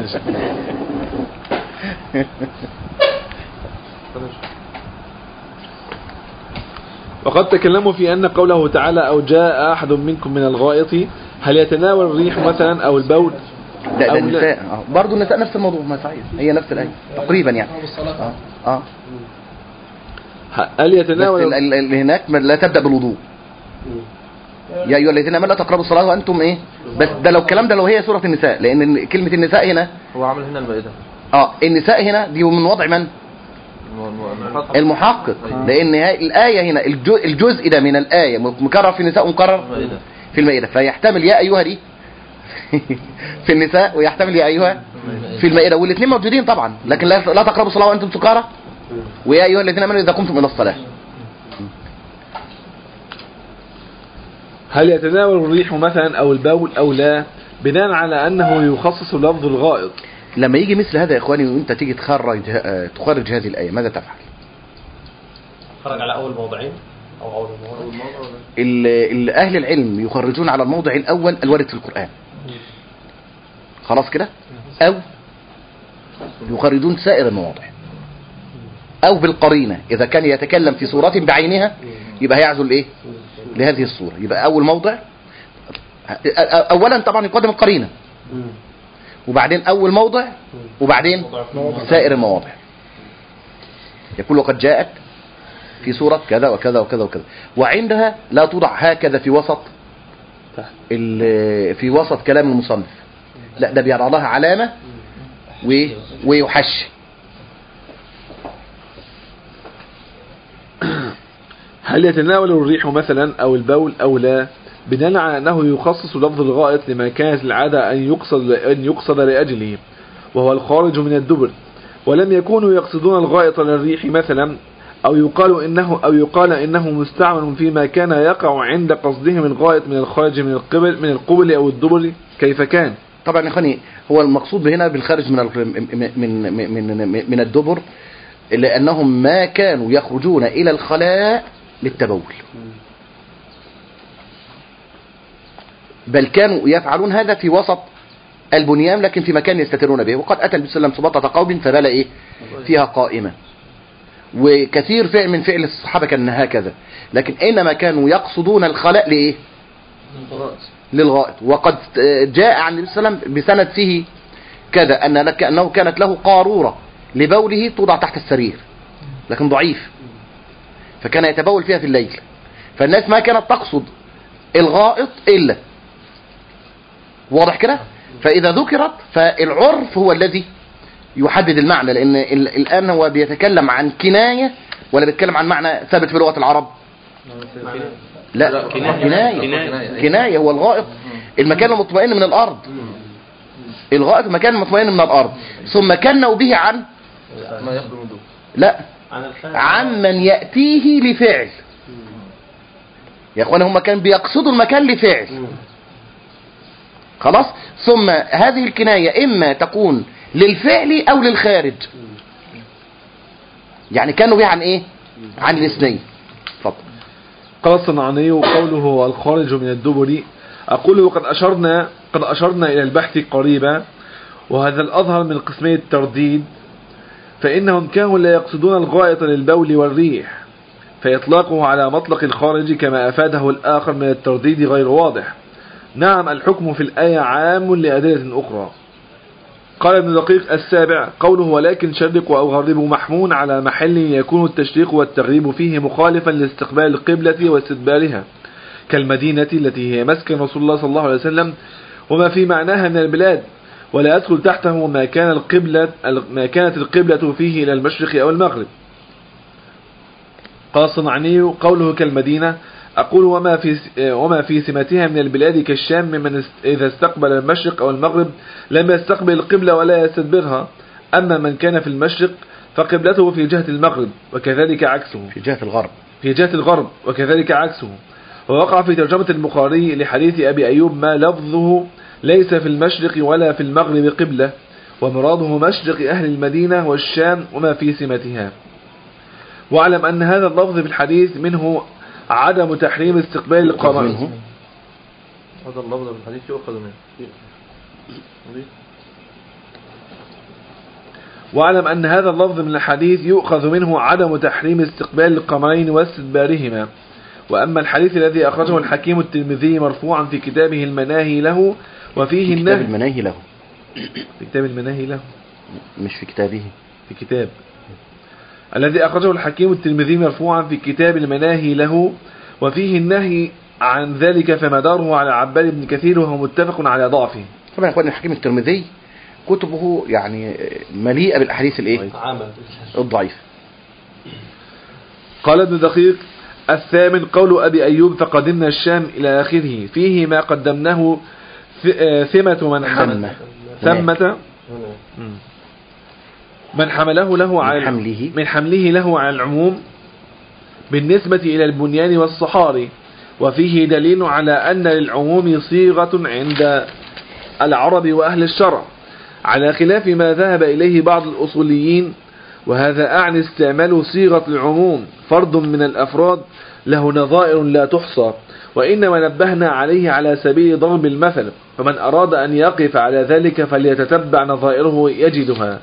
وقد تكلموا في أن قوله تعالى أو جاء أحد منكم من الغائط هل يتناول الريح مثلا أو البول؟ لا ده النساء برضه النساء نفس الموضوع ما صحيح هي نفس الآية تقريبا يعني. هل يتناول بس هناك لا تبدأ بالوضوء. يا أيها الذين آمنوا لا تقربوا الصلاة وأنتم إيه بس ده لو الكلام ده لو هي سورة النساء لأن كلمة النساء هنا هو عامل هنا المائدة. النساء هنا دي من وضع من المحقق لأن الآية هنا الجزء ده من الآية مكرر في النساء ومكرر في المائدة فيحتمل يا أيها دي في النساء ويحتمل يا أيها في المائدة والاثنين موجودين طبعا لكن لا تقربوا الصلاة وأنتم سكارى ويا أيها الذين آمنوا إذا قمتم إلى الصلاة. هل يتناول الريح مثلا أو البول أو لا بناء على أنه يخصص لفظ الغائط. لما يجي مثل هذا يا إخواني وأنت تيجي تخرج هذه الآية ماذا تفعل؟ خرج على أول موضعين أو أول موضع. أهل العلم يخرجون على الموضع الأول الوارد في القرآن خلاص كده أو يخرجون سائر المواضع أو بالقرينة إذا كان يتكلم في صورة بعينها يبقى هيعزل إيه لهذه الصورة يبقى أول موضع أولا طبعا يقدم القرينة وبعدين أول موضع وبعدين سائر المواضع يقول وقد جاءت في صورة كذا وكذا وكذا وكذا وعندها لا توضع هكذا في وسط كلام المصنف لا ده بيضع لها علامة ويحش. هل يتناول الريح مثلا أو البول أو لا بناء على أنه يخصص لفظ الغائط لما كانت العادة أن يقصد لأجله وهو الخارج من الدبر ولم يكونوا يقصدون الغائط للريح مثلا أو يقال إنه مستعمل فيما كان يقع عند قصدهم الغائط من الخارج من القبل أو الدبر كيف كان. طبعا يا اخواني هو المقصود هنا بالخارج من الدبر لأنهم ما كانوا يخرجون إلى الخلاء للتبول بل كانوا يفعلون هذا في وسط البنيان لكن في مكان يستترون به وقد أتى النبي صلى الله عليه وسلم سباطة قوم فبال فيها قائمة وكثير من فعل الصحابة كان هكذا لكن إنما كانوا يقصدون الخلاء لإيه للغائط وقد جاء عن النبي صلى الله عليه وسلم بسند فيه كذا أنه كانت له قارورة لبوله توضع تحت السرير لكن ضعيف فكان يتبول فيها في الليل فالناس ما كانت تقصد الغائط إلا واضح كده فإذا ذكرت فالعرف هو الذي يحدد المعنى لأن الآن هو بيتكلم عن كناية ولا بيتكلم عن معنى ثابت في لغة العرب لا كناية هو الغائط المكان المطمئن من الأرض الغائط المكان المطمئن من الأرض ثم كنوا به عن ما يخدم الدور لا عن من يأتيه لفعل يا اخواني هم كانوا بيقصدوا المكان لفعل خلاص ثم هذه الكناية إما تكون للفعل أو للخارج يعني كانوا بيه عن إيه عن الاثنين. اتفضل. قال الصنعاني قوله الخارج من الدبر أقول قد أشرنا إلى البحث قريبا وهذا الأظهر من قسمي الترديد فإنهم كانوا لا يقصدون الغائط للبول والريح، فإطلاقه على مطلق الخارج كما أفاده الآخر من الترديد غير واضح. نعم الحكم في الآية عام لأدلة أخرى. قال ابن دقيق السابع قوله ولكن شرقوا أو غربوا محمول على محل يكون التشريق والتغريب فيه مخالفا لاستقبال القبلة واستدبارها، كالمدينة التي هي مسكن رسول الله صلى الله عليه وسلم وما في معناها من البلاد، ولا يدخل تحته ما كانت القبلة فيه إلى المشرق أو المغرب. قال الصنعاني قوله كالمدينة أقول وما في سمتها من البلاد كالشام ممن إذا استقبل المشرق أو المغرب لم يستقبل القبلة ولا يستدبرها، أما من كان في المشرق فقبلته في جهة المغرب وكذلك عكسه في جهة الغرب وكذلك عكسه. ووقع في ترجمة البخاري لحديث أبي أيوب ما لفظه ليس في المشرق ولا في المغرب قبلة، ومراده مشرق أهل المدينة والشام وما في سمتها. واعلم أن هذا اللفظ في الحديث منه عدم تحريم استقبال القمر. هذا اللفظ في الحديث يؤخذ منه. واعلم أن هذا اللفظ من الحديث يؤخذ منه عدم تحريم استقبال القمرين واستدبارهما. وأما الحديث الذي أخرجه الحكيم الترمذي مرفوعا في كتابه المناهي له وفيه النهي في كتاب المناهي له مش في كتابه في كتاب الذي أخرجه الحكيم الترمذي مرفوعا في كتاب المناهي له وفيه النهي عن ذلك فمداره على عباد بن كثير وهو متفق على ضعفه. طبعا يقول الحكيم الترمذي كتبه يعني مليئة بالأحاديث الضعيف. قال ابن دقيق الثامن قول أبي أيوب فقدمنا الشام إلى آخره فيه ما قدمناه ثمة من حمله له على من حمله له على العموم بالنسبة إلى البنيان والصحاري، وفيه دليل على أن للعموم صيغة عند العرب وأهل الشرع على خلاف ما ذهب إليه بعض الأصوليين، وهذا أعني استعمال صيغة العموم فرد من الأفراد له نظائر لا تحصى، وإنما نبهنا عليه على سبيل ضرب المثل، فمن أراد أن يقف على ذلك فليتتبع نظائره يجدها.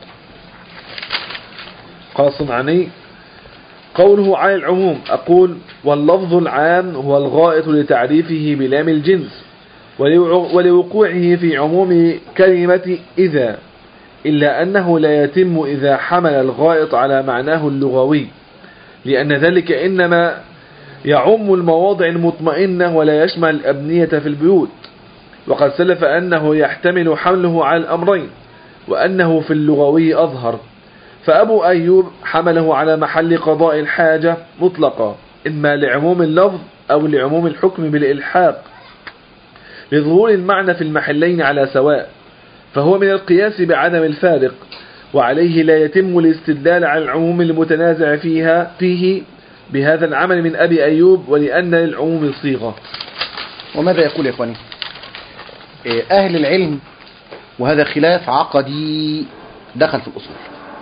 قال الصنعاني قوله على العموم أقول واللفظ العام هو الغائط لتعريفه بلام الجنس ولوقوعه في عموم كلمة إذا، إلا أنه لا يتم إذا حمل الغائط على معناه اللغوي، لأن ذلك إنما يعم المواضع المطمئنة ولا يشمل الأبنية في البيوت، وقد سلف أنه يحتمل حمله على الأمرين وأنه في اللغوي أظهر، فأبو أيوب حمله على محل قضاء الحاجة مطلقا إما لعموم اللفظ أو لعموم الحكم بالإلحاق لظهور المعنى في المحلين على سواء، فهو من القياس بعدم الفارق، وعليه لا يتم الاستدلال على العموم المتنازع فيه بهذا العمل من أبي أيوب، ولأن للعموم صيغة. وماذا يقول يا إخواني أهل العلم؟ وهذا خلاف عقدي دخل في الأصول،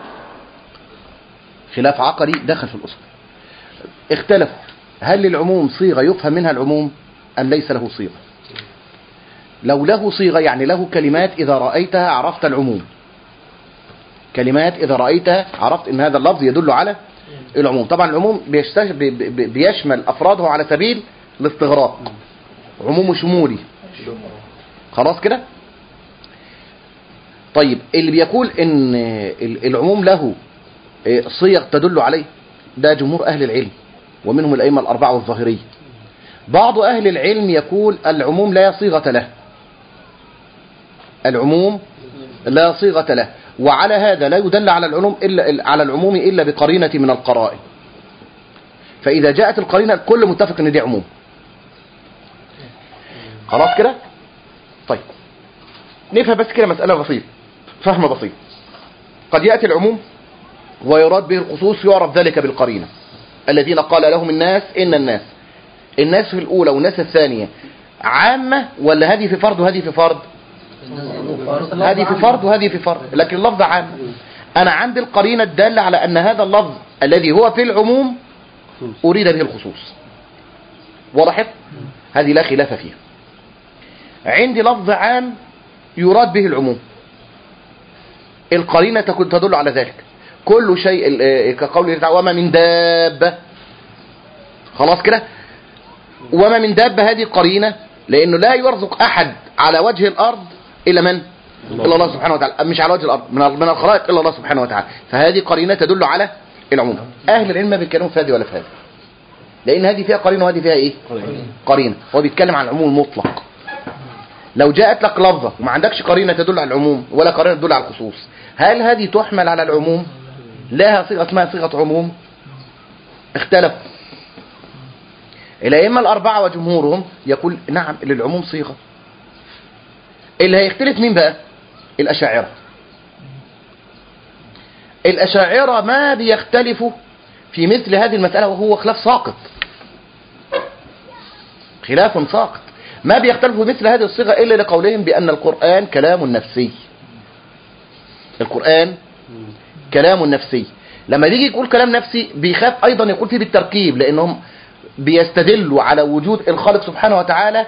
خلاف عقدي دخل في الأصول. اختلفوا هل للعموم صيغة يفهم منها العموم أم ليس له صيغة. لو له صيغة يعني له كلمات إذا رأيتها عرفت العموم، كلمات إذا رأيتها عرفت إن هذا اللفظ يدل على العموم. طبعا العموم بيشمل أفراده على سبيل الاستغراق، عموم شمولي، خلاص كده. طيب اللي بيقول إن العموم له صيغ تدل عليه ده جمهور أهل العلم ومنهم الأئمة الأربعة والظاهرية. بعض أهل العلم يقول العموم لا صيغة له، العموم لا صيغة له، وعلى هذا لا يدل على العموم إلا بقرينة من القرائن، فإذا جاءت القرينة الكل متفق إن دي عموم، خلاص كده. طيب نفهم بس كده مسألة بسيطة، فهم بسيط. قد يأتي العموم ويراد به الخصوص، يعرف ذلك بالقرينة. الذين قال لهم الناس إن الناس في الأولى والناس الثانية عامة، ولا هذه في فرد وهذه في فرد؟ هذه في فرد وهذه في فرد، لكن اللفظ عام. أنا عندي القرينة الدالة على أن هذا اللفظ الذي هو في العموم أريد به الخصوص، وضحت؟ هذه لا خلاف فيها. عندي لفظ عام يراد به العموم، القرينة تدل على ذلك، كل شيء كقوله تعالى وما من دابة، خلاص كده. وما من دابة هذه قرينة، لأنه لا يرزق أحد على وجه الأرض إلا من؟ إلا الله سبحانه وتعالى، مش على وجه الأرض من الخلائق إلا الله سبحانه وتعالى. فهذه قرينة تدل على العموم. أهل العلم ما بيتكلموا في هذه ولا في هذه، لأن هذه فيها قرينة وهذه فيها إيه؟ قرينة. هو بيتكلم عن العموم المطلق. لو جاءت لك لفظة وما عندكش قرينة تدل على العموم ولا قرينة تدل على الخصوص، هل هذه تحمل على العموم؟ لها صيغة اسمها صيغة عموم. اختلفوا الأئمة الأربعة وجمهورهم يقول نعم للعموم صيغة. اللي هيختلف مين بقى؟ الأشاعرة. الأشاعرة ما بيختلفوا في مثل هذه المسألة، وهو خلاف ساقط، خلاف ساقط. ما بيختلفوا مثل هذه الصيغة إلا لقولهم بأن القرآن كلام نفسي. القرآن كلام نفسي. لما يجي يقول كلام نفسي بيخاف أيضا يقول فيه بالتركيب، لأنهم بيستدلوا على وجود الخالق سبحانه وتعالى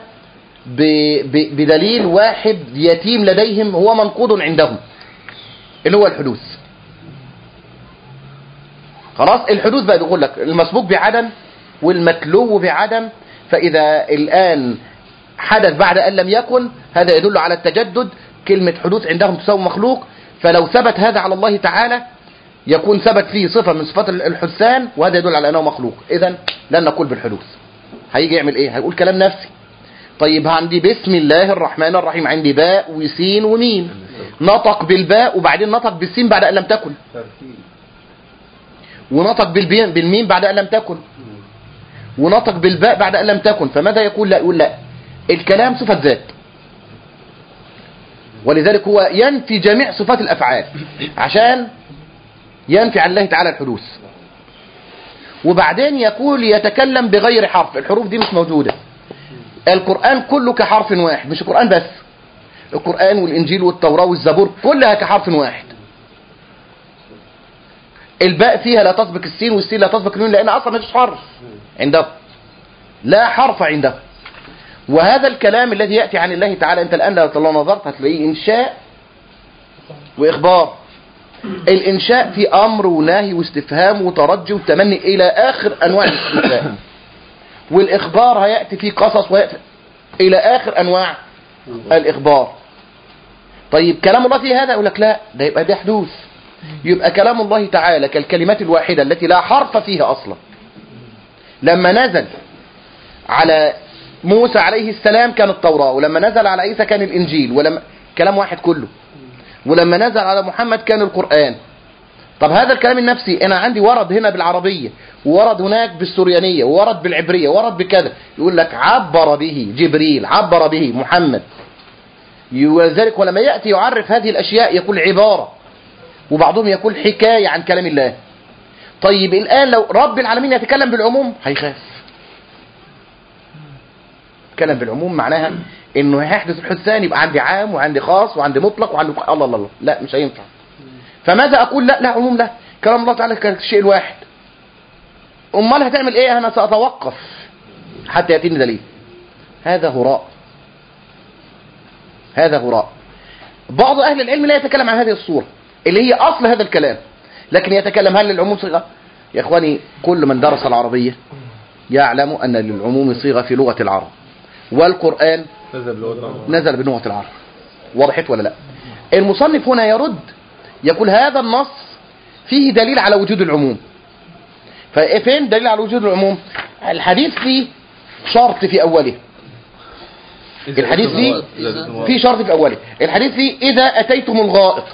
بدليل واحد يتيم لديهم هو منقوض عندهم، اللي هو الحدوث. خلاص الحدوث بقى يقول لك المسبوق بعدم والمتلو بعدم، فإذا الآن حدث بعد أن لم يكن هذا يدل على التجدد. كلمة حدوث عندهم تساوي مخلوق، فلو ثبت هذا على الله تعالى يكون ثبت فيه صفة من صفات الحسان، وهذا يدل على أنه مخلوق. إذن لن نقول بالحدوث. هيجي يعمل إيه؟ هيقول كلام نفسي. طيب عندي بسم الله الرحمن الرحيم، عندي باء وسين وميم، نطق بالباء وبعدين نطق بالسين بعد أن لم تكن، ونطق بالميم بعد أن لم تكن، ونطق بالباء بعد أن لم تكن. فماذا يقول؟ لا، يقول لا، الكلام صفة ذات، ولذلك هو ينفي جميع صفات الأفعال عشان ينفي عن الله تعالى الحدوث. وبعدين يقول يتكلم بغير حرف، الحروف دي مش موجودة. القرآن كله كحرف واحد، مش القرآن بس، القرآن والإنجيل والتوراة والزبور كلها كحرف واحد. الباء فيها لا تسبق السين، والسين لا تسبق النون، لأن أصلا مش حرف عنده، لا حرف عنده. وهذا الكلام الذي يأتي عن الله تعالى أنت الآن لو نظرت هتلاقيه إنشاء وإخبار. الإنشاء في أمر ونهي واستفهام وترجي وتمني إلى آخر أنواع الاستفهام، والإخبار هيأتي فيه قصص ويأتي إلى آخر أنواع الإخبار. طيب كلام الله فيه هذا؟ يقول لك لا، ده يبقى ده حدوث. يبقى كلام الله تعالى كالكلمات الواحدة التي لا حرف فيها أصلا. لما نزل على موسى عليه السلام كان التوراة، ولما نزل على عيسى كان الإنجيل، ولما كلام واحد كله، ولما نزل على محمد كان القرآن. طب هذا الكلام النفسي أنا عندي ورد هنا بالعربية، وورد هناك بالسوريانية، وورد بالعبرية، وورد بكذا. يقول لك عبر به جبريل، عبر به محمد. ولذلك ولما يأتي يعرف هذه الأشياء يقول عبارة، وبعضهم يقول حكاية عن كلام الله. طيب الآن لو رب العالمين يتكلم بالعموم هيخاف. يتكلم بالعموم معناها انه هيحدث الحسان، يبقى عندي عام وعندي خاص وعندي مطلق وعندي الله الله الله. لا، مش هينفع. فماذا اقول؟ لا عموم، لا كلام الله تعالى كالشيء الواحد. امال هتعمل ايه؟ انا سأتوقف حتى يأتيني دليل. هذا هراء، هذا هراء. بعض اهل العلم لا يتكلم عن هذه الصورة اللي هي اصل هذا الكلام، لكن يتكلم هل للعموم صيغة؟ يا اخواني كل من درس العربية يعلم ان للعموم صيغة في لغة العرب، والقرآن نزل بلغة العرب. وضحت ولا لا؟ المصنف هنا يرد يقول هذا النص فيه دليل على وجود العموم. فين دليل على وجود العموم؟ الحديث فيه شرط في أوله، الحديث فيه شرط في أوله، الحديث فيه إذا أتيتم الغائط.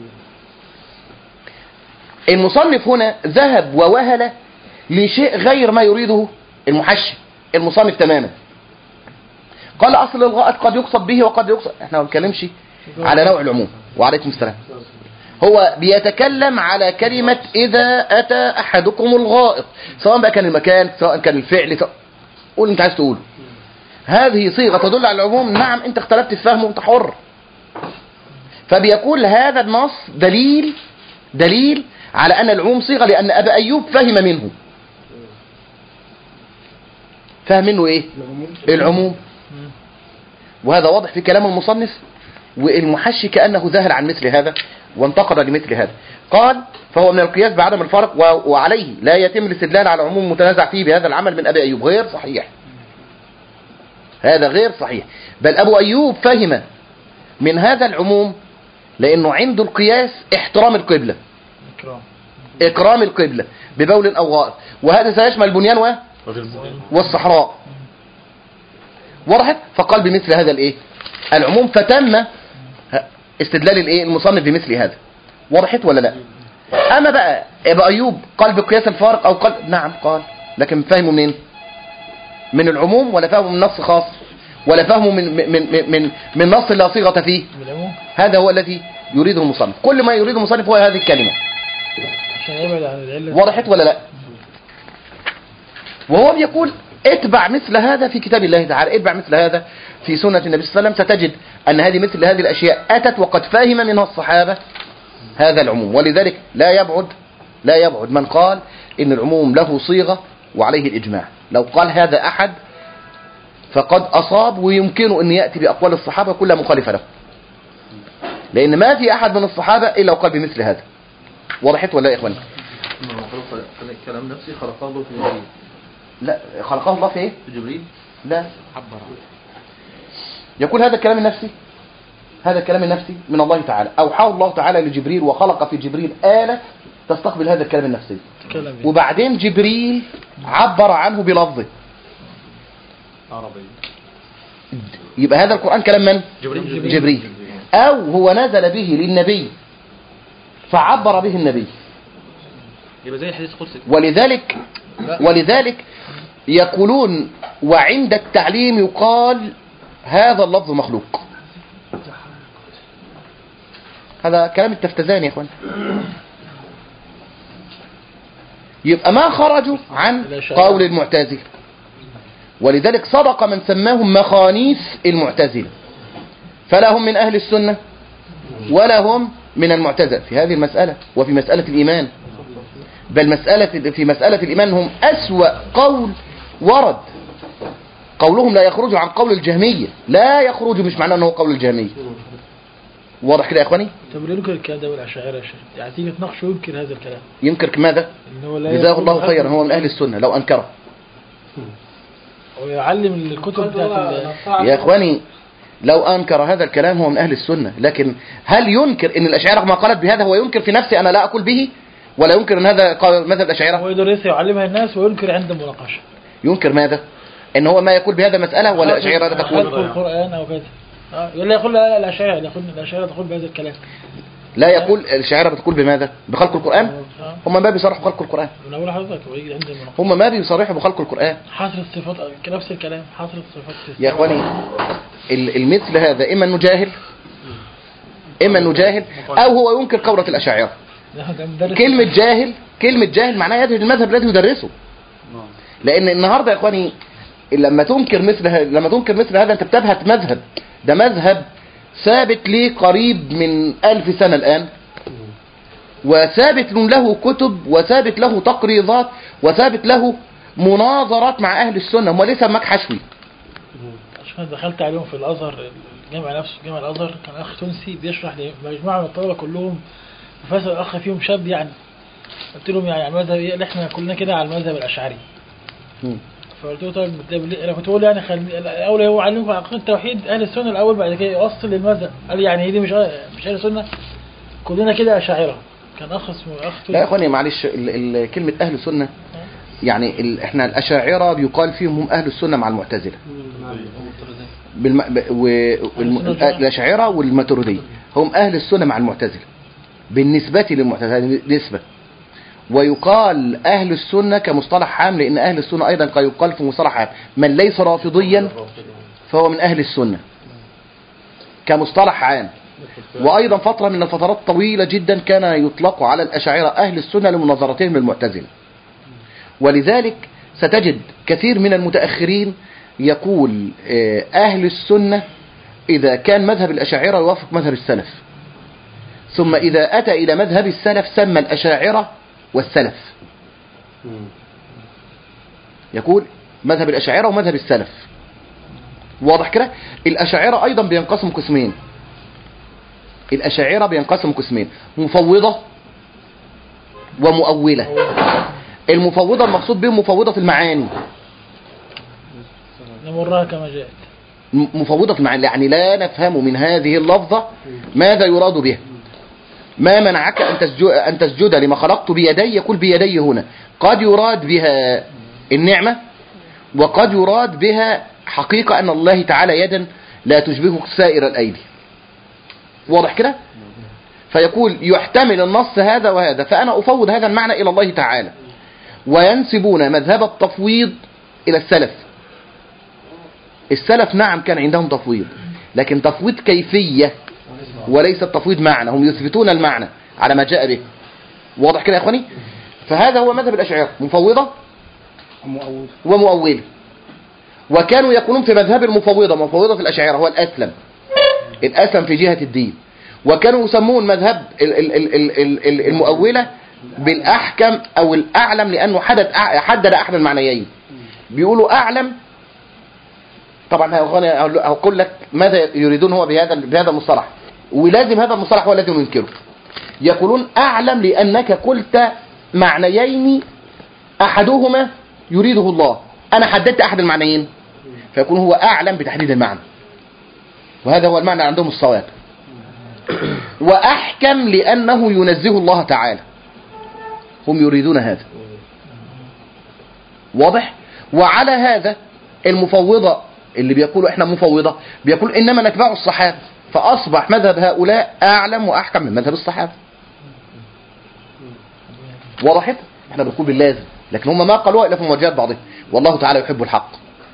المصنف هنا ذهب ووهل لشيء غير ما يريده المحشي المصنف تماما. قال أصل الغائط قد يقصد به وقد يقصد، احنا ما بنتكلمش على نوع العموم. وعليكم السلام. هو بيتكلم على كلمة إذا أتى أحدكم الغائط، سواء بقى كان المكان، سواء كان الفعل، قول انت عايز تقوله. هذه صيغة تدل على العموم. نعم انت اختلفت في فهمه وانت حر. فبيقول هذا النص دليل على أن العموم صيغة، لأن أبا أيوب فهم منه. فهم منه ايه؟ العموم. وهذا واضح في كلام المصنف، والمحشي كأنه ذهل عن مثل هذا وانتقد لمثل هذا. قال فهو من القياس بعدم الفرق وعليه لا يتم الاستدلال على عموم متنازع فيه بهذا العمل من أبي أيوب. غير صحيح، هذا غير صحيح. بل أبو أيوب فهم من هذا العموم لأنه عنده القياس احترام القبلة، إكرام القبلة ببول أو غائط، وهذا سيشمل البنيان والصحراء. وضحت؟ فقال بمثل هذا الايه العموم، فتم استدلال الايه المصنف بمثل هذا. وضحت ولا لا؟ اما بقى ابو ايوب قال بقياس الفارق او قال نعم قال، لكن فهمه منين؟ من العموم ولا فهمه من نص خاص ولا فهمه من نص لا صيغة فيه؟ هذا هو الذي يريده المصنف. كل ما يريده المصنف هو هذه الكلمة. وضحت ولا لا؟ وهو بيقول اتبع مثل هذا في كتاب الله تعالى، اتبع مثل هذا في سنة النبي صلى الله عليه وسلم، ستجد أن هذه مثل هذه الأشياء أتت وقد فهم منها الصحابة هذا العموم. ولذلك لا يبعد من قال إن العموم له صيغة وعليه الإجماع. لو قال هذا أحد فقد أصاب، ويمكن أن يأتي بأقوال الصحابة كلها مخالفة له، لأن ما في أحد من الصحابة إلا وقال بمثل هذا. وضحت ولا يا إخواني؟ كلام نفسي خلقه الله في جبريل. لا، خلقه الله في ايه؟ في جبريل. لا، يقول هذا الكلام النفسي، هذا الكلام النفسي من الله تعالى، أوحاه الله تعالى لجبريل وخلق في جبريل آلة تستقبل هذا الكلام النفسي، وبعدين جبريل عبر عنه بلفظه عربي. يبقى هذا القرآن كلام من؟ جبريل. أو هو نزل به للنبي فعبر به النبي. يبقى زي حديث قدسي. ولذلك يقولون وعند التعليم يقال هذا اللفظ مخلوق. هذا كلام التفتزاني يا اخوان. يبقى ما خرجوا عن قول المعتزلة، ولذلك صدق من سماهم مخانيث المعتزلة، فلا هم من أهل السنة ولا هم من المعتزلة في هذه المسألة وفي مسألة الإيمان. بل في مسألة الإيمان هم أسوأ قول ورد. قولهم لا يخرج عن قول الجهمية، لا يخرج، مش معناه أنه قول الجهمية. واضح كده يا إخواني؟ طب ليه ينكر الكلام ده والأشاعرة يا شيخ؟ يعني تيجي تناقشه ينكر هذا الكلام. ينكر ماذا؟ جزاه الله خيرا، هو من أهل السنة لو أنكره. ويعلم الكتب بتاعت يا إخواني لو أنكر هذا الكلام هو من أهل السنة، لكن هل ينكر أن الأشاعرة ما قالت بهذا؟ هو ينكر في نفسه أنا لا أقول به، ولا ينكر أن هذا قال مذهب الأشاعرة؟ هو يدرسها ويعلمها الناس وينكر عند المناقشة. ينكر ماذا؟ ان هو ما يقول بهذا مسألة ولا الأشاعرة لا تقول القرآن او كذا. ولا يقول لا الأشاعرة، يقول الأشاعرة تقول بهذا الكلام. لا يقول الأشاعرة بتقول بماذا؟ بخلق القرآن. هم ما بيصرحوا بخلق القرآن. من اول حضرتك ويجي عند المناقشة هم ما بيصرحوا بخلق القرآن. حصر الصفات نفس الكلام، حصر الصفات يا اخواني المثل هذا اما انه جاهل، اما انه جاهل، او هو ينكر قولة الأشاعرة. كلمة جاهل معناها يجهل المذهب الذي يدرسه. لأن النهاردة يا إخواني لما تنكر مثل هذا أنت بتبهت مذهب، ده مذهب ثابت ليه قريب من 1000 سنة الآن، وثابت له كتب وثابت له تقريضات وثابت له مناظرات مع أهل السنة. هم ليه سماك حشوي؟ عشان دخلت عليهم في الأزهر، الجامع نفسه جامع الأزهر، كان أخ تونسي بيشرح لمجموعة من الطلبة كلهم، فسأل أخ فيهم شاب يعني، قلت لهم يعني المذهب ايه اللي احنا كلنا كده على المذهب الأشعري. فقلت له طيب انا كنت بقول يعني الاول هو علمكم عقيدة التوحيد اهل السنه الاول، بعد كده يوصل للمذهب. قال لي يعني دي مش اهل السنه، كلنا كده اشاعره. كان اخ اسمه لا يا اخواني معلش، كلمه اهل السنه يعني احنا الاشاعره بيقال فيهم هم اهل السنه مع المعتزله، الاشاعره والماتريديه هم اهل السنه مع المعتزله بالنسبه للمعتزله نسبه. ويقال أهل السنة كمصطلح عام، لأن أهل السنة أيضا قد يقال في مصطلح عام من ليس رافضيا فهو من أهل السنة كمصطلح عام. وأيضا فترة من الفترات طويلة جدا كان يطلق على الأشاعرة أهل السنة لمناظرتهم للمعتزلة. ولذلك ستجد كثير من المتأخرين يقول أهل السنة إذا كان مذهب الأشاعرة يوافق مذهب السلف، ثم إذا أتى إلى مذهب السلف سمى الأشاعرة والسلف. يقول مذهب الأشاعرة ومذهب السلف. واضح كده؟ الأشاعرة أيضا بينقسموا قسمين. الأشاعرة بينقسموا قسمين، مفوضة ومؤولة. المفوضة المقصود بهم مفوضة المعاني، نمرها كما جاءت. مفوضة المعاني يعني لا نفهم من هذه اللفظة ماذا يراد بها. ما منعك أن تسجد لما خلقت بيدي، يقول بيدي هنا قد يراد بها النعمة، وقد يراد بها حقيقة أن الله تعالى يدا لا تشبه سائر الأيدي. واضح كده؟ فيقول يحتمل النص هذا وهذا، فأنا أفوض هذا المعنى إلى الله تعالى. وينسبون مذهب التفويض إلى السلف. السلف نعم كان عندهم تفويض، لكن تفويض كيفية وليس تفويض معنى، هم يثبتون المعنى على ما جاء به. واضح كده يا اخواني؟ فهذا هو مذهب الأشاعرة، مفوضة ومؤولة. وكانوا يقولون في مذهب المفوضة، مفوضة في الأشاعرة هو الأسلم في جهة الدين. وكانوا يسمون مذهب المؤولة بالأحكم أو الأعلم، لأنه حدد أحد المعنيين. بيقولوا أعلم، طبعا هقول لك ماذا يريدون هو بهذا المصطلح، ولازم هذا المصطلح هو الذي ننكره. يقولون أعلم لأنك قلت معنيين أحدهما يريده الله، أنا حددت أحد المعنيين، فيكون هو أعلم بتحديد المعنى، وهذا هو المعنى عندهم الصواب. وأحكم لأنه ينزه الله تعالى، هم يريدون هذا. واضح؟ وعلى هذا المفوضة اللي بيقولوا احنا مفوضة بيقول انما نتبع الصحابة، فاصبح مذهب هؤلاء اعلم واحكم من مذهب الصحابة. وضحت؟ احنا بنقول باللازم، لكن هم ما قالوها الا في مواجهات بعضهم، والله تعالى يحب الحق.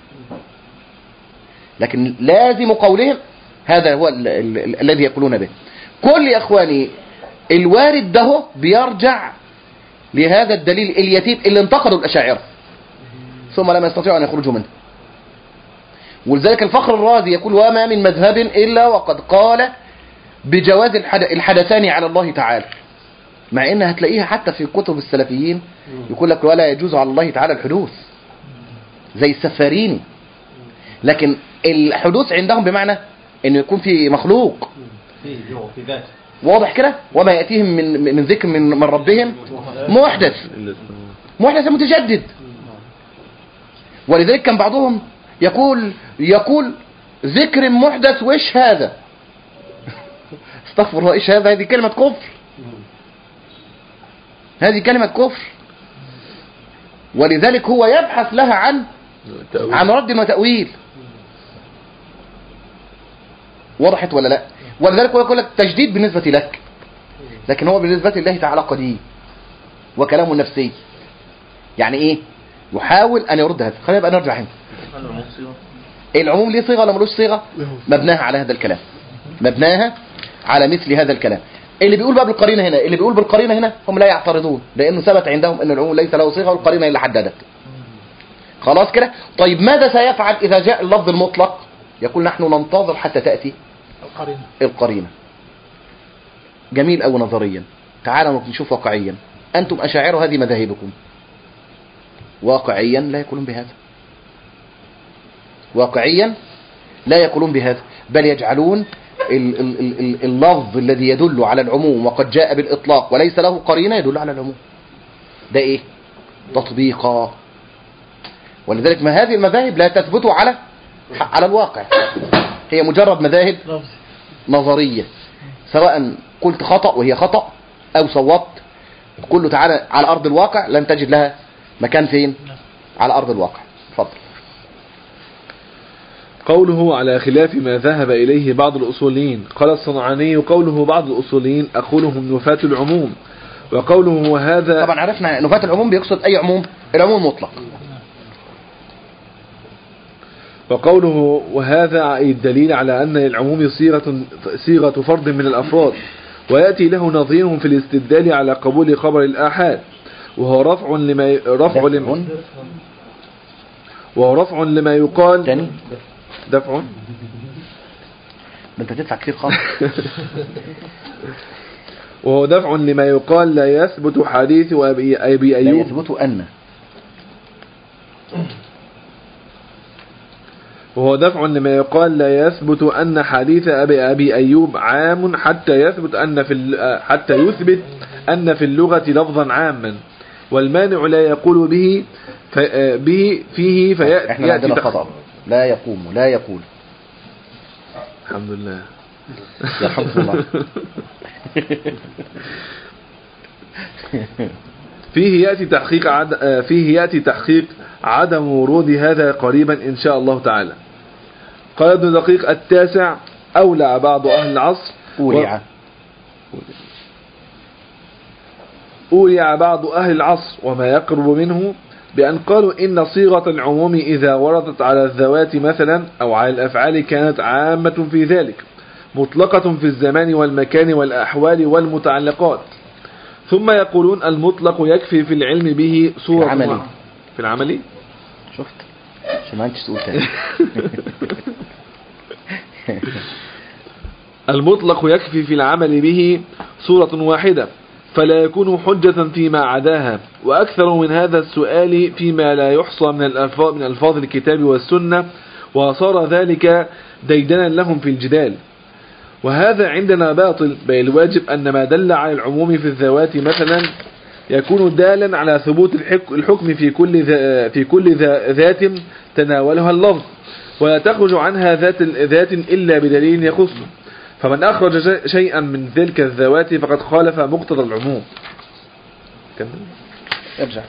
لكن لازم قولهم هذا هو الذي يقولون به. كل يا اخواني الوارد ده بيرجع لهذا الدليل اليتيم اللي انتقدوا الاشاعرة ثم لم يستطيعوا ان يخرجوا منه. ولذلك الفخر الرازي يقول وما من مذهب إلا وقد قال بجواز الحدثان على الله تعالى، مع إن هتلاقيها حتى في كتب السلفيين يقول لك ولا يجوز على الله تعالى الحدوث زي السفاريني. لكن الحدوث عندهم بمعنى إنه يكون في مخلوق في ذات. واضح كده؟ وما يأتيهم من ذكر من ربهم محدث متجدد. ولذلك كان بعضهم يقول ذكر محدث وإيش هذا؟ استغفر الله، إيش هذا؟ هذه كلمة كفر، هذه كلمة كفر. ولذلك هو يبحث لها عن رد وتأويل. وضحت ولا لا؟ ولذلك هو يقول لك تجديد بالنسبة لك، لكن هو بالنسبة لله تعالى قديم وكلامه نفسي. يعني ايه؟ يحاول ان يرد هذا. خلينا بقى نرجع هنا. العموم ليه صيغة ولا ملوش صيغة؟ مبناها على هذا الكلام، مبناها على مثل هذا الكلام. اللي بيقول بقى بالقرينة هنا هم لا يعترضون، لانه ثبت عندهم ان العموم ليس له صيغة والقرينة اللي حددت. خلاص كده؟ طيب ماذا سيفعل اذا جاء اللفظ المطلق؟ يقول نحن ننتظر حتى تأتي القرينة. جميل أو نظريا. تعالوا نشوف واقعيا. أنتم أشاعرة هذه مذاهبكم، واقعيا لا يقولون بهذا، واقعيا لا يقولون بهذا، بل يجعلون اللفظ الذي يدل على العموم وقد جاء بالإطلاق وليس له قرينة يدل على العموم. ده إيه؟ تطبيقا. ولذلك ما هذه المذاهب لا تثبت على الواقع، هي مجرد مذاهب نظرية، سواء قلت خطأ وهي خطأ أو صوبت كله تعالى على أرض الواقع لن تجد لها مكان فين؟ على أرض الواقع. اتفضل. قوله على خلاف ما ذهب إليه بعض الأصوليين. قال الصنعاني قوله بعض الأصوليين أقولهم نفاة العموم، وقوله وهذا طبعا عرفنا نفاة العموم بيقصد أي عموم، العموم المطلق. وقوله وهذا الدليل على أن العموم صيغة فرد من الأفراد، ويأتي له نظير في الاستدلال على قبول خبر الآحاد، وهو رفع لما يقال تاني دفع. انت تدفع كتير خالص. وهو دفع لما يقال لا يثبت حديث أبي أيوب، لا يثبت أن، وهو دفع لما يقال لا يثبت أن حديث أبي أيوب عام حتى يثبت أن في اللغة لفظا عاما والمانع لا يقول به فيه فيأتي احنا عندنا خطأ، لا يقوم لا يقول. الحمد لله يرحمكم الله. فيه يأتي تحقيق عدم ورود هذا قريبا إن شاء الله تعالى. قال ابن دقيق: التاسع أولع بعض أهل العصر أولع بعض أهل العصر وما يقرب منه بأن قالوا إن صيغة العموم إذا وردت على الذوات مثلا أو على الأفعال كانت عامة في ذلك مطلقة في الزمان والمكان والأحوال والمتعلقات. ثم يقولون المطلق يكفي في العلم به صورة في العمل. شفت عشان ما انتش تقول تاني. المطلق يكفي في العمل به صورة واحدة فلا يكون حجة فيما عداها، وأكثر من هذا السؤال فيما لا يحصى من ألفاظ الكتاب والسنة، وصار ذلك ديدنا لهم في الجدال. وهذا عندنا باطل، بل الواجب أن ما دل على العموم في الذوات مثلا يكون دالا على ثبوت الحكم في كل ذات تناولها اللفظ، ولا تخرج عنها ذات إلا بدليل يخصه. فمن أخرج شيئا من تلك الذوات فقد خالف مقتضى العموم. ارجع.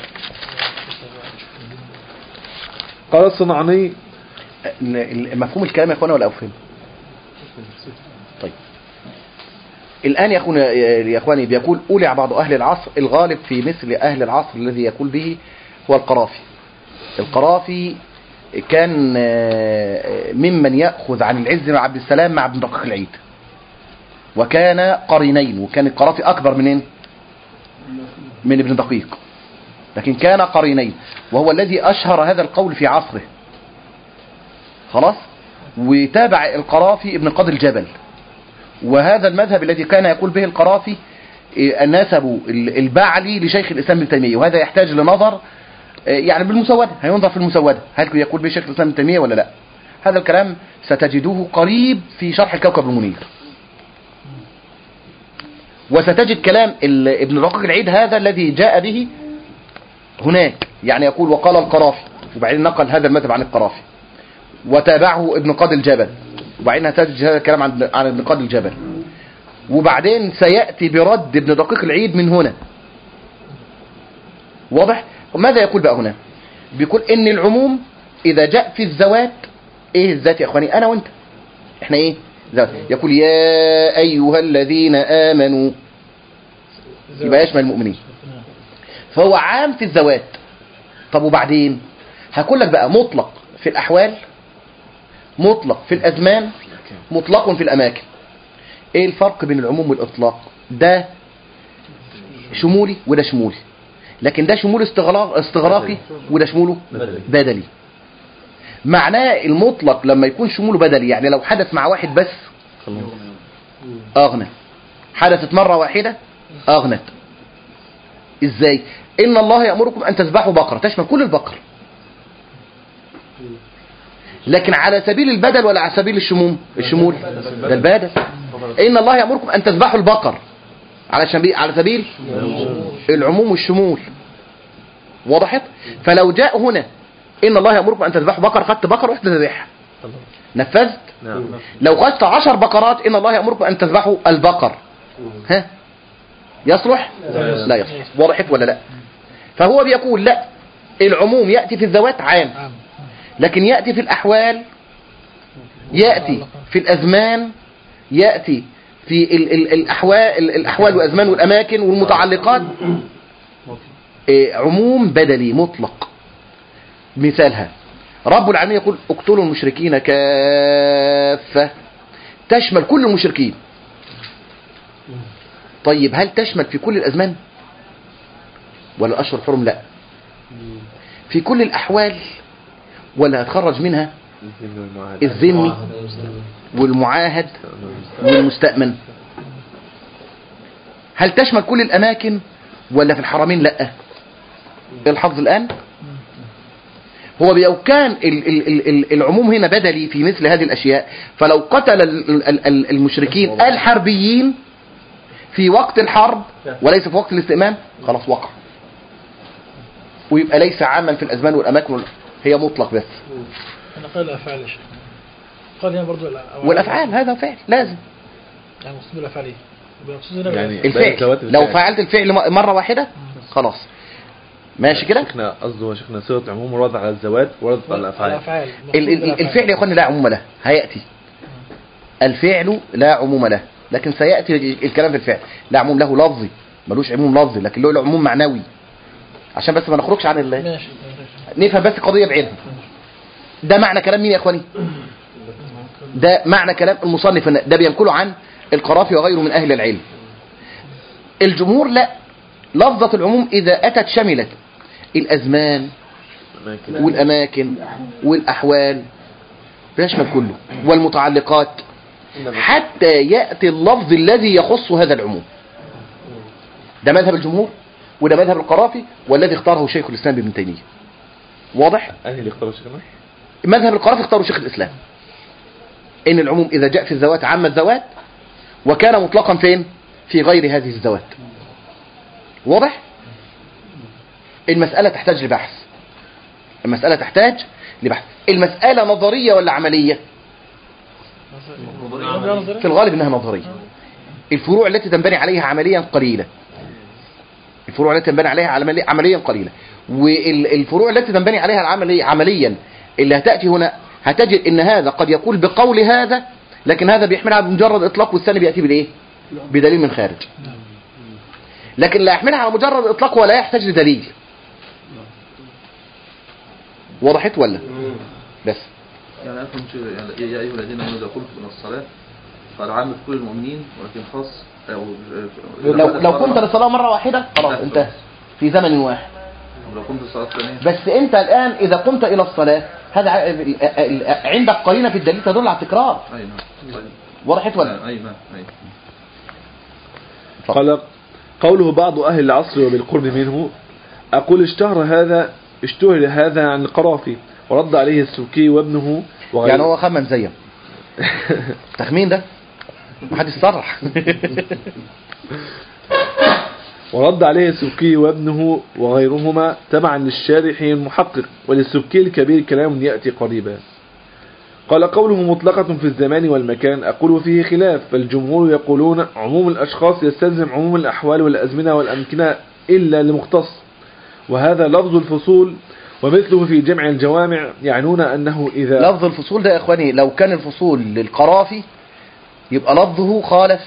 قال الصنعاني: مفهوم الكلام يا اخوانا ولا أفهم؟ طيب الآن يا اخواني بيقول أولع بعض أهل العصر. الغالب في مثل أهل العصر الذي يقول به هو القرافي. القرافي كان ممن يأخذ عن العز بن عبد السلام مع ابن دقيق العيد، وكان قرينين، وكان القرافي أكبر من ابن دقيق، لكن كان قرينين، وهو الذي أشهر هذا القول في عصره. خلاص. وتابع القرافي ابن قاضي الجبل، وهذا المذهب الذي كان يقول به القرافي نسبوا البعلي لشيخ الإسلام ابن تيمية، وهذا يحتاج لنظر يعني بالمسودة، هينظر في المسودة هل يقول به شيخ الإسلام ابن تيمية ولا لا. هذا الكلام ستجدوه قريب في شرح الكوكب المنير، وستجد كلام ابن دقيق العيد هذا الذي جاء به هناك، يعني يقول وقال القرافي، وبعدين نقل هذا المذهب عن القرافي، وتابعه ابن قاضي الجبل، وبعدين تجد هذا الكلام عن ابن قاضي الجبل، وبعدين سيأتي برد ابن دقيق العيد من هنا. واضح؟ ماذا يقول بقى هنا؟ بيقول ان العموم اذا جاء في الذوات، ايه الذات يا اخواني؟ انا وانت احنا ايه ذات. يقول يا ايها الذين امنوا، يبقى يشمل المؤمنين، فهو عام في الذوات. طب وبعدين هقول لك بقى مطلق في الاحوال، مطلق في الازمان، مطلق في الاماكن. ايه الفرق بين العموم والاطلاق؟ ده شمولي وده شمولي، لكن ده شمول استغراقي وده شموله بدلي. معناه المطلق لما يكون شموله بدلي، يعني لو حدث مع واحد بس اغنى، حدثت مرة واحدة اغنت. ازاي؟ ان الله يأمركم ان تذبحوا بقرة، تشمل كل البقر، لكن على سبيل البدل ولا على سبيل الشمول؟ ده البدل. ان الله يأمركم ان تذبحوا البقر على سبيل العموم والشمول. وضحت؟ فلو جاء هنا ان الله يأمركم ان تذبحوا بقر، خدت بقر ورحت تذبحها، نفذت. لو خدت 10 بقرات ان الله يأمركم ان تذبحوا البقر، ها يصلح؟ لا يصلح. وضحت ولا لا؟ فهو بيقول لا، العموم يأتي في الذوات عام، لكن يأتي في الأحوال، يأتي في الأزمان، يأتي في الأحوال والأزمان والأماكن والمتعلقات عموم بدلي مطلق. مثالها رب العالمين يقول اقتلوا المشركين كافة، تشمل كل المشركين. طيب هل تشمل في كل الأزمان ولا الأشهر الحرم؟ لا. في كل الأحوال ولا هتخرج منها الذمي والمعاهد والمستأمن؟ هل تشمل كل الأماكن ولا في الحرمين؟ لا. الحفظ الآن هو لو كان العموم هنا بدلي في مثل هذه الأشياء، فلو قتل المشركين الحربيين في وقت الحرب وليس في وقت الاستئمان خلاص وقع، ويبقى ليس عاما في الازمان والاماكن، هي مطلق بس. انا قال الافعال يا شيخ، قال هنا برضو والافعال هذا فعل لازم، يعني مقصود بالافعال ايه؟ مقصود هنا يعني الفعل، لو فعلت الفعل مرة واحدة خلاص ماشي كده. شيخنا قصده شيخنا صيغه عموم ورد على الذوات ورد على الافعال. الفعل يا اخوانا لا عموم له، هياتي الفعل لا عموم له، لكن سياتي الكلام في الفعل لا عموم له لفظي، ملوش عموم لفظي لكن له عموم معنوي، عشان بس ما نخرجش عن ماشي. نفهم بس قضيه بعينها. ده معنى كلام مين يا اخواني؟ ده معنى كلام المصنف، ده بينقله عن القرافي وغيره من اهل العلم. الجمهور لا، لفظة العموم إذا أتت شملت الأزمان والأماكن والأحوال، بيشمل كله، والمتعلقات، حتى يأتي اللفظ الذي يخص هذا العموم. ده مذهب الجمهور وده مذهب القرافي، والذي اختاره شيخ الإسلام ابن تيمية. واضح؟ أهل اللي اختاروا شيخنا؟ مذهب القرافي اختاروا شيخ الإسلام إن العموم إذا جاء في الذوات عام الذوات، وكان مطلقا فين؟ في غير هذه الذوات. واضح؟ المسألة تحتاج لبحث، المسألة تحتاج لبحث. المسألة نظرية ولا عملية؟ في الغالب انها نظرية. الفروع التي تنبني عليها عمليا قليلة، الفروع التي تنبني عليها عمليا قليلة، والفروع التي تنبني عليها عمليا اللي هتأتي هنا هتجد ان هذا قد يقول بقول هذا، لكن هذا بيحملها بمجرد اطلاق، والثاني بيأتي بالايه؟ بدليل من خارج. لكن لا يحملها على مجرد اطلاق ولا يحتاج لدليل. وضحت ولا؟ بس يعني أفهم شيء، يعني يا أيها الذين آمنوا إذا قمتم إلى الصلاة، قال عامة كل المؤمنين ولكن خاص لو قمت للصلاة مرة واحدة خلاص انتهى في زمن واحد. لو قمت الصلاة الثانية بس انت الآن إذا قمت إلى الصلاة هذا عندك قرينة في الدليل تدل على التكرار. أي نعم. وضحت ولا؟ أي نعم. قال قوله بعض أهل العصر وبالقرب منه، أقول اشتهر هذا عن القرافي، ورد عليه السوكي وابنه وغيره. يعني هو خمن زيه تخمين ده محدش صرح. ورد عليه السبكي وابنه وغيرهما تبعا للشارح المحقق، وللسبكي الكبير كلام يأتي قريبا. قال قوله مطلقة في الزمان والمكان، أقول فيه خلاف، فالجمهور يقولون عموم الأشخاص يستلزم عموم الأحوال والأزمنة والأمكنة إلا لمختص، وهذا لفظ الفصول، ومثله في جمع الجوامع، يعنون أنه إذا لفظ الفصول ده يا إخواني لو كان الفصول للقرافي يبقى لفظه خالف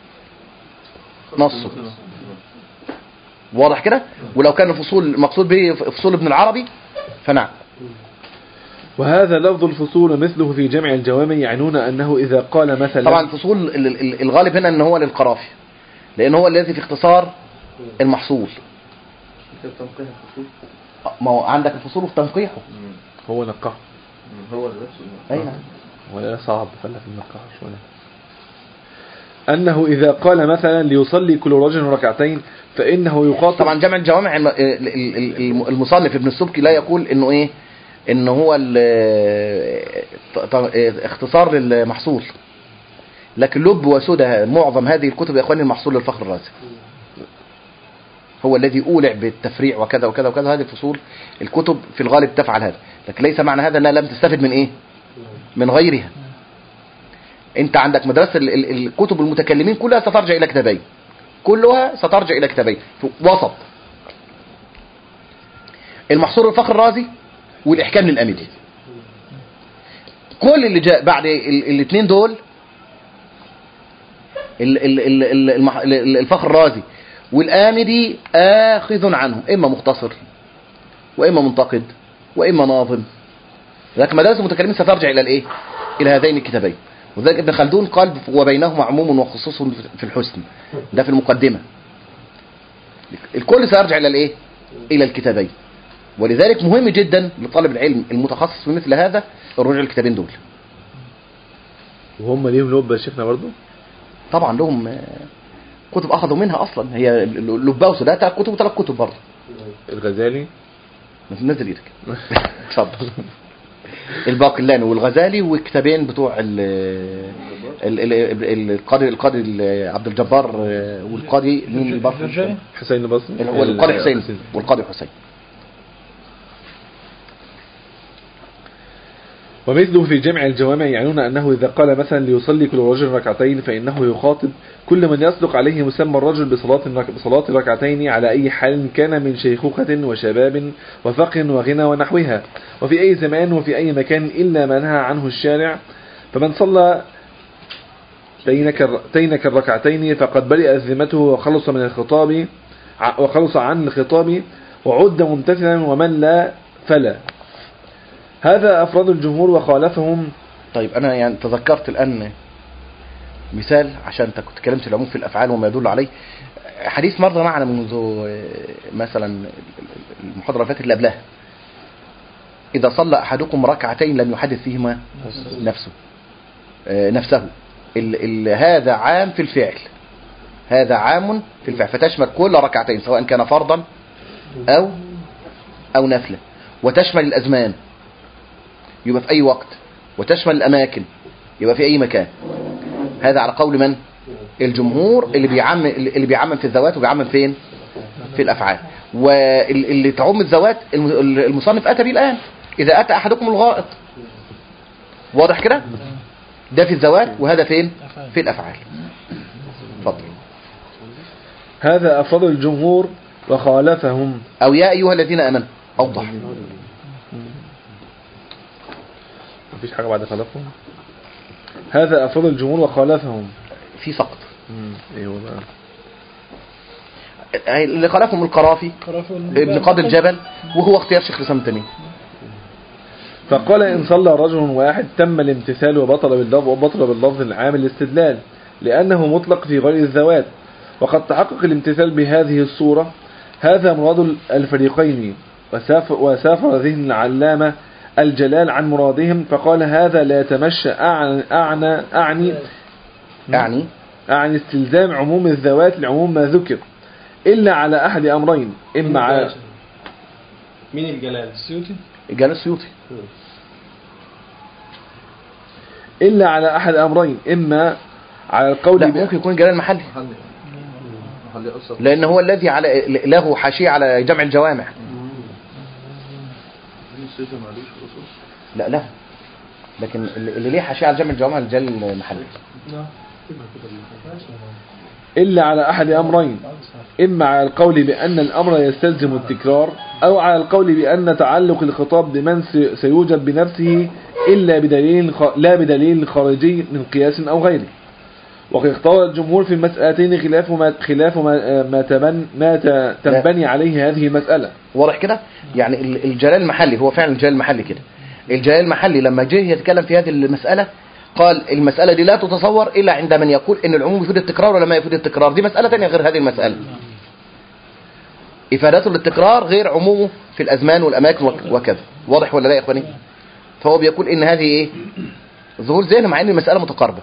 نصه. واضح كده؟ ولو كان الفصول مقصود به فصول ابن العربي فنعم. وهذا لفظ الفصول مثله في جمع الجوامع، يعنون أنه إذا قال مثلا، طبعا الفصول الغالب هنا أن هو للقرافي، لأن هو الذي في اختصار المحصول. ما هو عندك الفصول في تنقيحه، هو نقح، هو نفسه. أي نعم. ولا صعب فلا في النقح شوية. أنه إذا قال مثلا ليصلي كل رجل ركعتين فإنه يقاطع. طبعا جمع الجوامع المصنف ابن السبكي لا يقول إنه إيه، إنه هو اختصار للمحصول، لكن لب وسدى معظم هذه الكتب يا إخواني المحصول للفخر الرازي، هو الذي أولع بالتفريع وكذا وكذا وكذا. هذه الفصول الكتب في الغالب تفعل هذا، لكن ليس معنى هذا أنها لم تستفد من إيه، من غيرها. انت عندك مدرسة الكتب المتكلمين كلها سترجع الى كتابين، كلها سترجع الى كتابين وسط، المحصول الفخر الرازي والاحكام للامدي. كل اللي جاء بعد الاثنين دول الفخر الرازي والامدي اخذ عنه، اما مختصر واما منتقد واما ناظم، لكن مدارس المتكلمين سترجع الى الايه، الى هذين الكتابين. وذلك ابن خلدون قال وبينهما عموم وخصوص في الحسن، ده في المقدمة. الكل سيرجع الى الايه، الى الكتابين. ولذلك مهم جدا لطالب العلم المتخصص في مثل هذا الرجوع للكتابين دول. وهم ليهم لب يا شيخنا برضه؟ طبعا لهم كتب اخذوا منها اصلا، هي لباوس ده 3 كتب و3 كتب برضه. الغزالي نزل ايدك اتفضل. الباقلاني والغزالي والكتابين بتوع القاضي عبد الجبار والقاضي مين البصري حسين البصري والقاضي حسين والقاضي حسين. ومثله في جمع الجوامع يعنون أنه إذا قال مثلا ليصلي كل رجل ركعتين فإنه يخاطب كل من يصدق عليه مسمى الرجل بصلاة ركعتين على أي حال كان من شيخوخة وشباب وفقر وغنى ونحوها وفي أي زمان وفي أي مكان إلا ما نهى عنه الشارع. فمن صلى تينك الركعتين فقد برئت ذمته وخلص من الخطاب وخلص عن الخطاب وعد ممتثلا ومن لا فلا. هذا أفراد الجمهور وخالفهم. طيب أنا يعني تذكرت الآن مثال عشان أنت كنت كلمت العموم في الأفعال وما يدل عليه. حديث مر معنا منذ مثلا المحاضرة اللي فاتت اللي قبلها إذا صلى أحدكم ركعتين لم يحدث فيهما نفسه. هذا عام في الفعل، هذا عام في الفعل فتشمل كل ركعتين سواء كان فرضا أو نفلا، وتشمل الأزمان يبقى في أي وقت، وتشمل الأماكن يبقى في أي مكان. هذا على قول من؟ الجمهور اللي بيعمم في الذوات وبيعمم فين؟ في الأفعال. واللي تعم الذوات المصنف أتى به الآن إذا أتى أحدكم الغائط. واضح كده؟ ده في الذوات وهذا فين؟ في الأفعال. اتفضل. هذا أفضل الجمهور وخالفهم أو يا أيها الذين آمنوا أوضح. مفيش حاجة بعد خالفهم. هذا أفضل الجمهور وخالفهم في سقط. ايوه بقى اللي خالفهم القرافي ابن قاضي الجبل وهو اختيار شيخ الإسلام ابن تيمية. فقال إن صلى رجل واحد تم الامتثال وبطل باللفظ العام الاستدلال لأنه مطلق في غير الذوات وقد تحقق الامتثال بهذه الصورة. هذا مراد الفريقين وسافر ذهن العلامة الجلال عن مرادهم فقال هذا لا يتمشى أعني استلزام عموم الذوات لعموم ما ذكر إلا على أحد أمرين إما على مين الجلال السيوطي؟ الجلال السيوطي. إلا على أحد أمرين إما على القول لا ممكن يكون الجلال محلي لأن هو الذي له حاشية على جمع الجوامع. لا لكن اللي ليه حاشية على جمع الجوامع الجلال المحلي. إلا على أحد أمرين إما على القول بأن الأمر يستلزم التكرار أو على القول بأن تعلق الخطاب بمن سيوجب بنفسه إلا لا بدليل خارجي من قياس أو غيره. وقد اختار الجمهور في المسألتين خلاف ما تنبني عليه هذه المسألة. واضح كده؟ يعني الجلال المحلي هو فعلا الجلال المحلي كده. الجلال المحلي لما جه يتكلم في هذه المسألة قال المسألة دي لا تتصور إلا عند من يقول إن العموم يفيد التكرار ولا ما يفيد التكرار. دي مسألة ثانية غير هذه المسألة. إفادته للتكرار غير عمومه في الأزمان والأماكن وكذا. واضح ولا لا يا إخواني؟ فهو بيقول إن هذه إيه؟ ظهور ذهن مع إن المسألة متقاربة.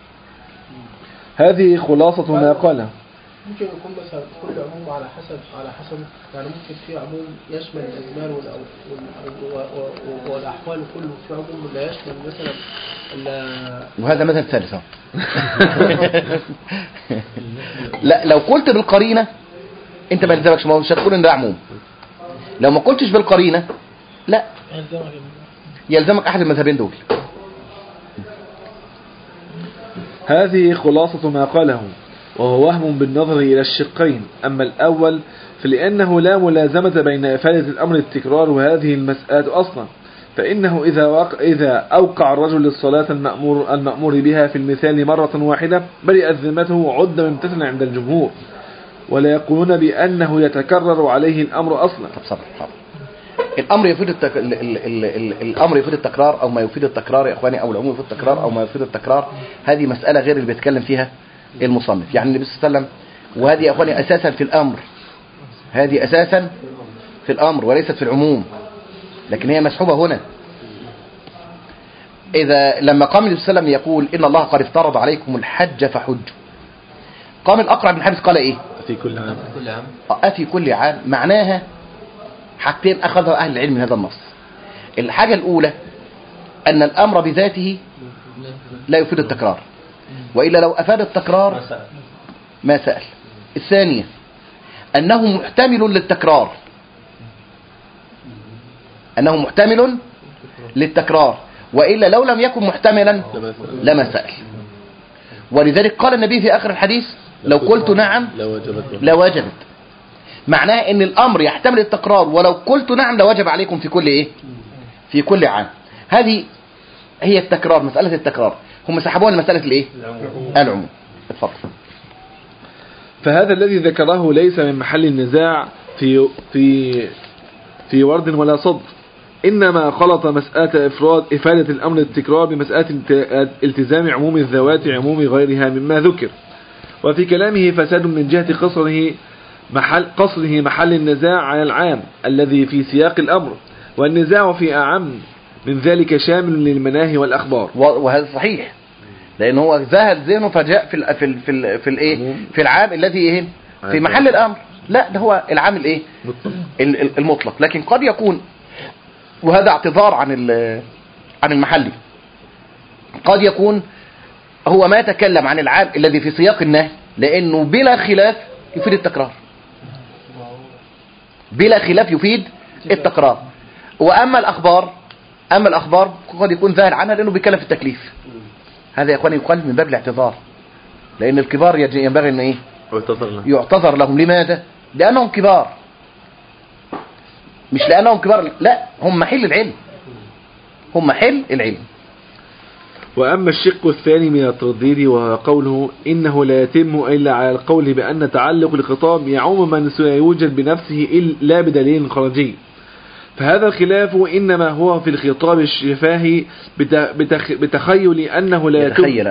هذه خلاصة ما قاله. ممكن يكون مثلا كل عموم على حسب يعني ممكن في عموم يشمل الأزمان والأحوال كله، في عموم لا يشمل مثلا وهذا مثل ثالث. لا لو قلت بالقرينة انت ما يلزمكش، مش هتقول ان ده عموم. لو ما قلتش بالقرينة لا يلزمك احد المذهبين دول. هذه خلاصة ما قاله وهو وهم بالنظر إلى الشقين. أما الأول فلأنه لا ملازمة بين إفادة الأمر التكرار وهذه المسألة أصلا، فإنه إذا أوقع الرجل للصلاة المأمور بها في المثال مرة واحدة برئت ذمته وعد ممتثلا عند الجمهور، ولا يقولون بأنه يتكرر عليه الأمر أصلا. طب صبر. الأمر يفيد الأمر يفيد التكرار أو ما يفيد التكرار يا إخواني، أو العموم يفيد التكرار أو ما يفيد التكرار. هذه مسألة غير اللي بيتكلم فيها المصنف. يعني النبي صلى الله عليه وسلم، وهذه يا إخواني أساسا في الأمر، هذه أساسا في الأمر وليست في العموم، لكن هي مسحوبة هنا. إذا لما قام النبي صلى الله عليه وسلم يقول إن الله قد افترض عليكم الحج فحجوا، قام الأقرع بن حابس قال إيه؟ أتي كل عام. أتي كل عام. معناها حاجتين أخذها أهل العلم من هذا النص. الحاجة الأولى أن الأمر بذاته لا يفيد التكرار، وإلا لو أفاد التكرار ما سأل. الثانية أنه محتمل للتكرار، أنه محتمل للتكرار، وإلا لو لم يكن محتملا لما سأل. ولذلك قال النبي في آخر الحديث لو قلت نعم لوجبت، معناه ان الامر يحتمل التكرار، ولو قلت نعم لوجب عليكم في كل ايه، في كل عام. هذه هي التكرار، مسألة التكرار. هم سحبوها لمسألة الايه، العموم. اتفضل. فهذا الذي ذكره ليس من محل النزاع في ورد ولا صدر، إنما خلط مسألة إفادة الأمر التكرار بمسألة التزام عموم الذوات عموم غيرها مما ذكر. وفي كلامه فساد من جهة قصره محل النزاع على العام الذي في سياق الأمر، والنزاع في أعم من ذلك شامل للمناهي والأخبار. وهذا صحيح، لأن هو ذهب ذهنه فجاء في الايه، في العام الذي ايه في محل الأمر. لا، ده هو العام الايه المطلق. لكن قد يكون، وهذا اعتذار عن المحلي، قد يكون هو ما تكلم عن العام الذي في سياق النهي لأنه بلا خلاف يفيد التكرار، بلا خلاف يفيد التكرار. وأما الأخبار قد يكون ذاهل عنها لأنه بيتكلم في التكليف. هذا يا اخواني يقال من باب الاعتذار، لأن الكبار ينبغي ان ايه يعتذر لهم. لماذا؟ لأنهم كبار، مش لأنهم كبار، لا، هم محل العلم، هم محل العلم. وأما الشق الثاني من الترديد وهو قوله إنه لا يتم إلا على القول بأن تعلق الخطاب يعم من سيوجد بنفسه لا بدليل خارجي، فهذا الخلاف إنما هو في الخطاب الشفاهي بتخيل أنه لا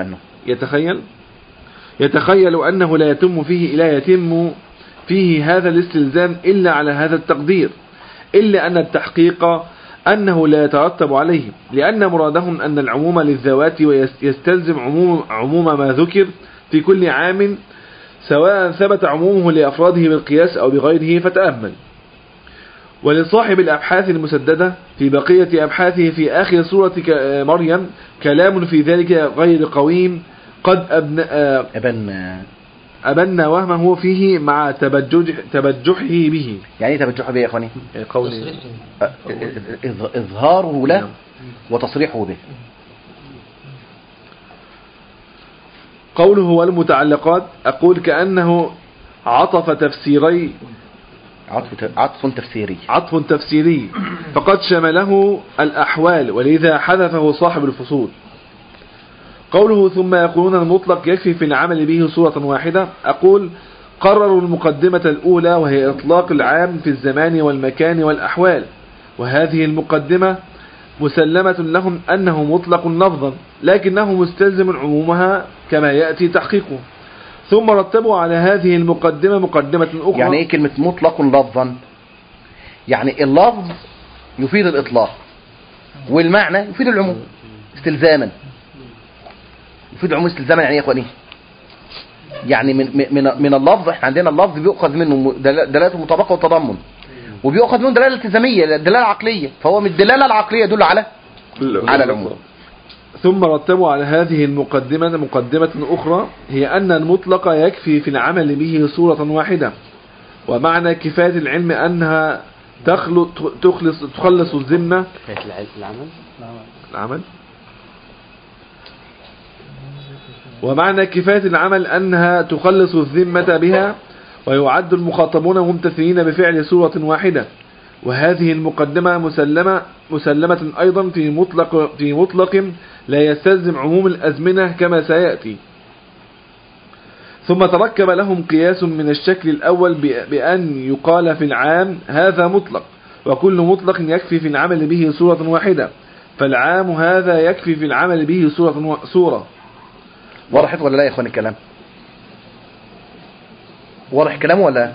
يتخيل أنه لا يتم فيه هذا الاستلزام إلا على هذا التقدير، إلا أن التحقيق أنه لا يترتب عليه، لأن مرادهم أن العموم للذوات ويستلزم عموم ما ذكر في كل عام سواء ثبت عمومه لأفراده بالقياس أو بغيره. فتأمل. ولصاحب الأبحاث المسددة في بقية أبحاثه في آخر سورة مريم كلام في ذلك غير قويم قد أبنى وهمه فيه مع تبجحه به. يعني تبجحه به يا أخواني؟ قولي إظهاره له وتصريحه به. قوله والمتعلقات، أقول كأنه عطف تفسيري، عطف تفسيري فقد شمله الأحوال، ولذا حذفه صاحب الفصول. قوله ثم يقولون المطلق يكفي في العمل به صورة واحدة، أقول قرروا المقدمة الأولى وهي إطلاق العام في الزمان والمكان والأحوال، وهذه المقدمة مسلمة لهم أنه مطلق لفظا لكنه مستلزم عمومها كما يأتي تحقيقه. ثم رتبوا على هذه المقدمة مقدمة أخرى. يعني إيه كلمة مطلق لفظا؟ يعني اللفظ يفيد الإطلاق والمعنى يفيد العموم استلزاما. يفيد عموم استلزاما يعني ايه يا اخواني؟ يعني من اللفظ، احنا عندنا اللفظ بيؤخذ منه دلاله المطابقه والتضمن، وبيؤخذ منه دلاله التزاميه، دلاله عقليه، فهو من الدلاله العقليه يدل على العموم. ثم رتبوا على هذه المقدمة مقدمة أخرى، هي أن المطلق يكفي في العمل به صورة واحدة، ومعنى كفاية العلم أنها تخلص الذمة. العمل ومعنى كفاية العمل أنها تخلص الذمة بها، ويعد المخاطبون ممتثلين بفعل صورة واحدة. وهذه المقدمة مسلمة أيضا في مطلق لا يستلزم عموم الأزمنة كما سيأتي. ثم تركب لهم قياس من الشكل الأول بأن يقال في العام هذا مطلق، وكل مطلق يكفي في العمل به صورة واحدة، فالعام هذا يكفي في العمل به صورة. وضحت ولا لا يا اخوان الكلام؟ واضح الكلام ولا؟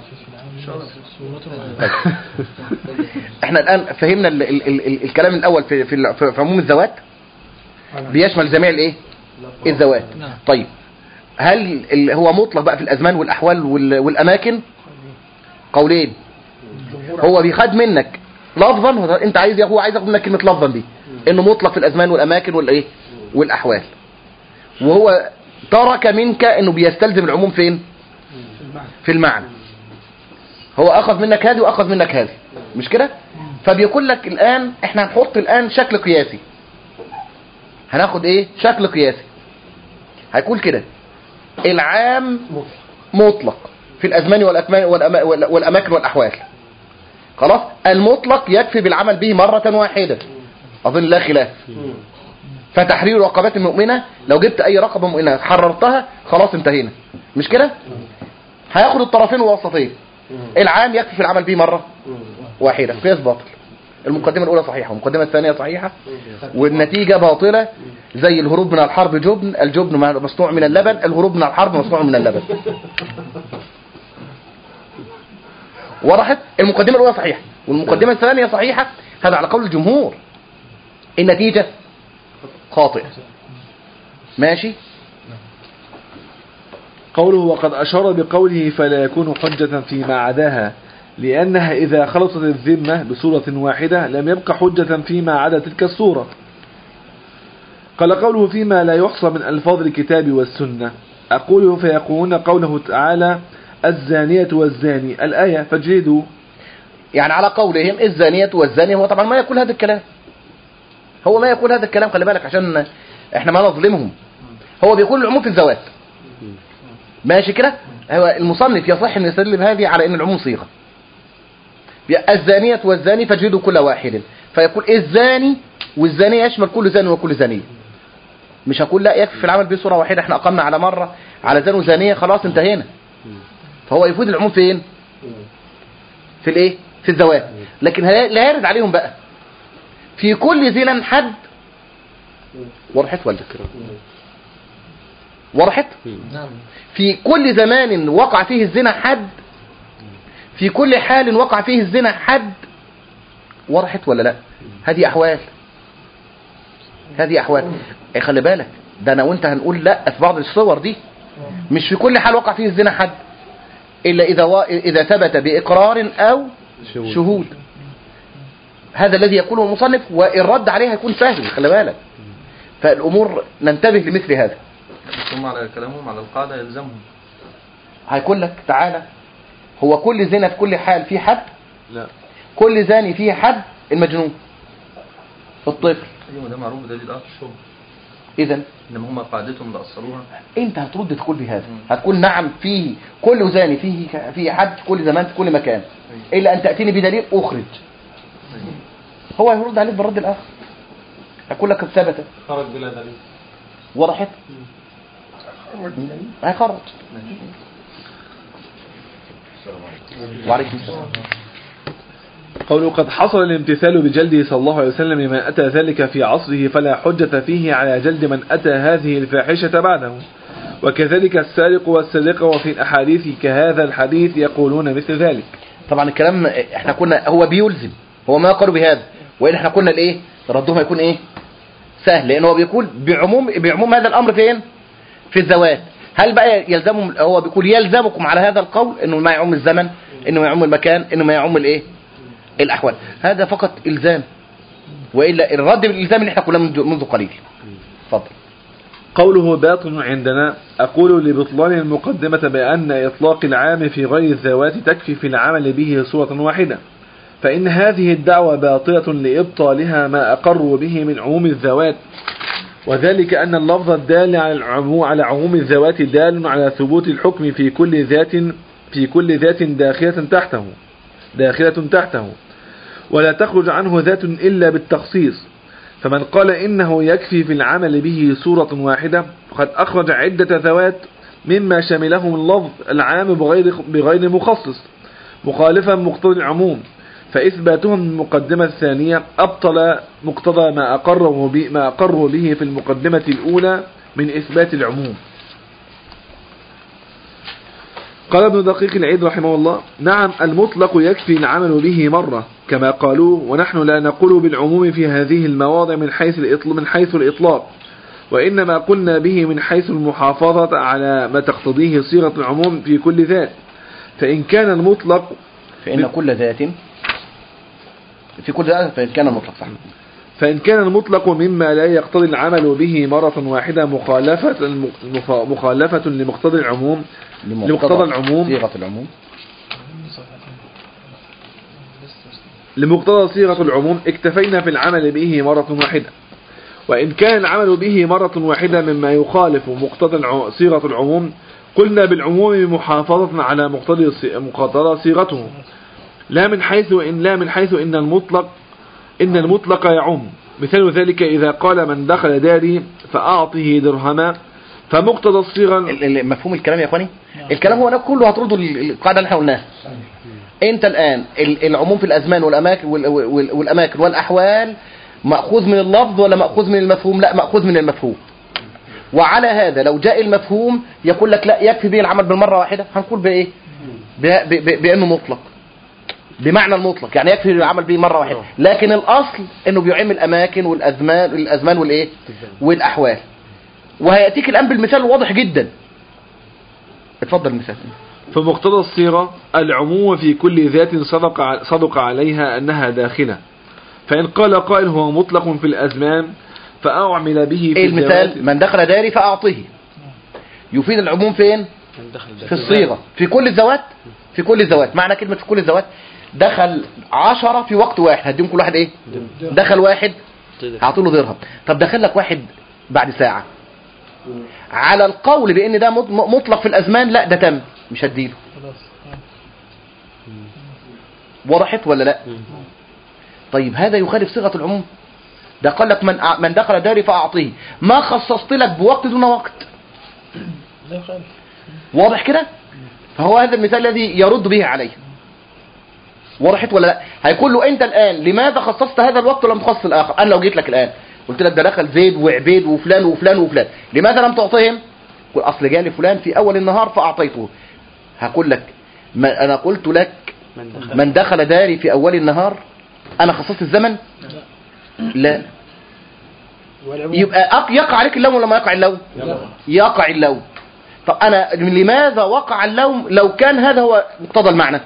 احنا الآن فهمنا الكلام الأول في عموم الذوات بيشمل جميع الايه الذوات. طيب هل هو مطلق بقى في الأزمان والأحوال والأماكن؟ قولين. هو بيخد منك لفظا انت عايز، هو عايز ياخد منك كلمه لفظا دي انه مطلق في الازمان والاماكن والايه والاحوال، وهو ترك منك انه بيستلزم العموم فين؟ في المعنى. هو اخذ منك هذه واخذ منك هذه، مش كده؟ فبيقول لك الان احنا هنحط الان شكل قياسي، هناخد ايه؟ شكل قياسي هيقول كده: العام مطلق في الازمان والاماكن والاحوال. خلاص، المطلق يكفي بالعمل به مرة واحدة، اظن لا خلاف. فتحرير رقبات مؤمنة، لو جبت اي رقبة مؤمنة حررتها خلاص انتهينا، مش كده؟ هياخد الطرفين والوسطين. العام يكفي في العمل به مرة واحدة، قياس باطل. المقدمة الاولى صحيحة والمقدمة الثانية صحيحة، والنتيجة باطلة. زي الهروب من الحرب جبن، الجبن مصنوع من اللبن، الهروب من الحرب مصنوع من اللبن. وضحت؟ المقدمة الاولى صحيحة والمقدمة الثانية صحيحة، هذا على قول الجمهور. النتيجة خاطئة. ماشي. قوله وقد أشار بقوله فلا يكون حجة فيما عداها، لأنها إذا خلصت الذمة بصورة واحدة لم يبقى حجة فيما عدا تلك الصورة. قال قوله فيما لا يحصى من ألفاظ الكتاب والسنة، أقوله فيقولون قوله تعالى الزانية والزاني الآية فاجلدوا، يعني على قولهم الزانية والزاني، هو طبعا ما يقول هذا الكلام، هو ما يقول هذا الكلام، خلي بالك عشان احنا ما نظلمهم. هو بيقول العموم في الزواج، ماشي كده؟ هو المصنف يصح ان يستدل بهذه على ان العموم صيغه. الزانية والزاني فاجلدوا كل واحد، فيقول الزاني والزانية يشمل كل زاني وكل زانية. مش هقول لا يكفي في العمل بصورة واحدة، احنا اقمنا على مرة على زان وزانية خلاص انتهينا. فهو يفيد العموم فين؟ في الايه؟ في الزواج. لكن لا يرد عليهم بقى في كل زنا حد. وضحت ولا وضحت؟ في كل زمان وقع فيه الزنا حد، في كل حال وقع فيه الزنا حد. وضحت ولا لا؟ هذه احوال، هذه احوال. خلي بالك ده انا وانت هنقول لا في بعض الصور دي مش في كل حال وقع فيه الزنا حد، الا اذا ثبت باقرار او شهود. هذا الذي يقوله المصنف، والرد عليه هيكون سهل، خلي بالك. فالامور ننتبه لمثل هذا. ثم على كلامهم على القاعدة يلزمهم. هيقول لك تعالى، هو كل زنا في كل حال فيه حد؟ لا. كل زاني فيه حد؟ المجنون، الطفل. ايوه ده معروف، ده دي الشبه. اذا انما هم قاعدتهم اللي اصلوها. انت هترد تقول بهذا، هتقول نعم فيه كل زاني فيه حد في كل زمان في كل مكان، الا ان تاتيني بدليل اخرج. هو هيرد عليك بالرد الاخر، هيقول لك ثبت خرج بلا دليل. وضحت؟ هيخرج. وعليكم السلام. قوله قد حصل الامتثال بجلده صلى الله عليه وسلم لمن أتى ذلك في عصره، فلا حجة فيه على جلد من أتى هذه الفاحشة بعده، وكذلك السارق والسارقة، وفي الأحاديث كهذا الحديث يقولون مثل ذلك. طبعا الكلام احنا كنا هو بيلزم، هو ما قالوا بهذا، وإن احنا كنا الايه ردهم هيكون ايه سهل، لأنه هو بيقول بعموم هذا الأمر فين؟ في الزواج. هل بقى يلزمهم؟ هو بيقول يلزمكم على هذا القول انه ما يعم الزمن، انه ما يعم المكان، انه ما يعم الايه الاحوال. هذا فقط الزام، والا الرد بالالزام اللي احنا قلنا منذ قليل. اتفضل. قوله باطل عندنا، أقول لبطلان المقدمة بأن إطلاق العام في غير الذوات تكفي في العمل به صورة واحدة، فإن هذه الدعوة باطلة لإبطالها ما أقروا به من عموم الذوات، وذلك أن اللفظ الدال على عموم الذوات دال على ثبوت الحكم في كل ذات داخلة تحته، ولا تخرج عنه ذات إلا بالتخصيص. فمن قال إنه يكفي في العمل به صورة واحدة فقد أخرج عدة ذوات مما شملهم اللفظ العام بغير مخصص، مخالفا مقتضى العموم، فإثباتهم المقدمة الثانية أبطل مقتضى ما أقروا به في المقدمة الأولى من إثبات العموم. قال ابن دقيق العيد رحمه الله: نعم المطلق يكفي العمل به مرة كما قالوا، ونحن لا نقول بالعموم في هذه المواضع من حيث الإطلاق، وإنما قلنا به من حيث المحافظة على ما تقتضيه صيغة العموم في كل ذات. فإن كان المطلق فإن كل ذات في كل ذات فإن كان مطلق صح. فإن كان المطلق مما لا يقتضي العمل به مرة واحدة مخالفة لمقتضى العموم صيغة العموم لمقتضى صيغة العموم اكتفينا في العمل به مرة واحدة. وإن كان العمل به مرة واحدة مما يخالف مقتضى صيغة العموم قلنا بالعموم محافظة على مقتضى صيغته لا من حيث إن المطلق يعم. مثال ذلك إذا قال من دخل داري فأعطه درهما فمقتضى الصيغة. مفهوم الكلام يا اخواني؟ الكلام هو كله هترده القاعدة اللي احنا قلناها. انت الآن العموم في الأزمان والأماكن والأحوال مأخوذ من اللفظ ولا مأخوذ من المفهوم؟ لا، مأخوذ من المفهوم. وعلى هذا لو جاء المفهوم يقول لك لا يكفي به العمل بالمرة واحدة، هنقول بإيه؟ بأنه مطلق، بمعنى المطلق، يعني يكفي العمل به مرة واحدة. لكن الأصل أنه بيعم الأماكن والأزمان والإيه؟ والأحوال. وهيأتيك الآن بالمثال الواضح جدا. اتفضل المثال. فمقتضى الصيغة العموم في كل ذات صدق عليها أنها داخلة. فإن قال قائل هو مطلق في الأزمان فأعمل به في المثال من دخل داري فأعطيه يفيد العموم فين؟ في الصيغة في كل الذوات. في كل الذوات، معنى كلمة في كل الذوات دخل 10 في وقت واحد، هديهم كل واحد ايه؟ دخل واحد هعطي له درهم. طب دخل لك واحد بعد ساعة، على القول بان ده مطلق في الازمان، لا ده تم مش هديله. وضحت ولا لا؟ طيب هذا يخالف صيغة العموم. ده قال لك من دخل داري فأعطيه، ما خصصت لك بوقت دون وقت. واضح كده؟ فهو هذا المثال الذي يرد به عليه. وضحت ولا لا؟ هيقول له انت الآن لماذا خصصت هذا الوقت ولم تخصص الآخر؟ أنا لو جيت لك الآن قلت لك ده دخل زيد وعبيد وفلان وفلان وفلان، لماذا لم تعطيهم؟ قل أصل جالي فلان في أول النهار فأعطيته. هقول لك أنا قلت لك من دخل داري في أول النهار، أنا خصصت الزمن؟ لا. يبقى يقع عليك اللوم ولا ما يقع اللوم؟ يقع اللوم. طب أنا لماذا وقع اللوم لو كان هذا هو مقتضى المعنى؟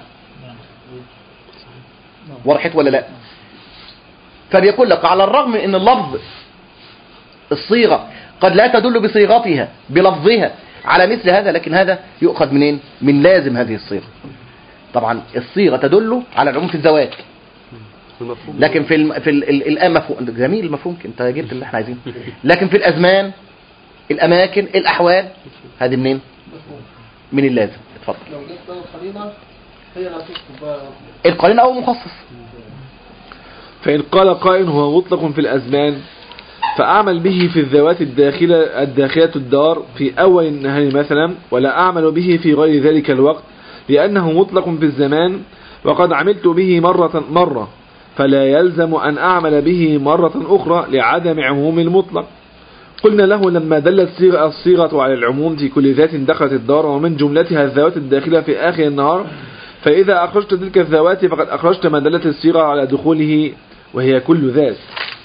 وضحت ولا لا؟ فبيقول لك على الرغم من ان اللفظ الصيغة قد لا تدل بصيغتها بلفظها على مثل هذا، لكن هذا يؤخذ منين؟ من لازم هذه الصيغة. طبعا الصيغة تدل على العموم في الذوات، لكن في الآن مفهوم جميل المفهوم، انت جبت اللي احنا عايزينه. لكن في الأزمان الأماكن الأحوال هذه منين؟ من اللازم. اتفضل. لو جبت القرينة هي لا تكتب القرينة أو مخصص. فإن قال قائل هو مطلق في الأزمان فأعمل به في الذوات الداخلة الدار في أول النهار مثلا، ولا أعمل به في غير ذلك الوقت لأنه مطلق في الزمان وقد عملت به مرة فلا يلزم أن أعمل به مرة أخرى لعدم عموم المطلق. قلنا له لما دلت الصيغة على العموم في كل ذات دخلت الدار ومن جملتها الذوات الداخلة في آخر النهار، فإذا أخرجت تلك الذوات فقد أخرجت ما دلت الصيغة على دخوله وهي كل ذات.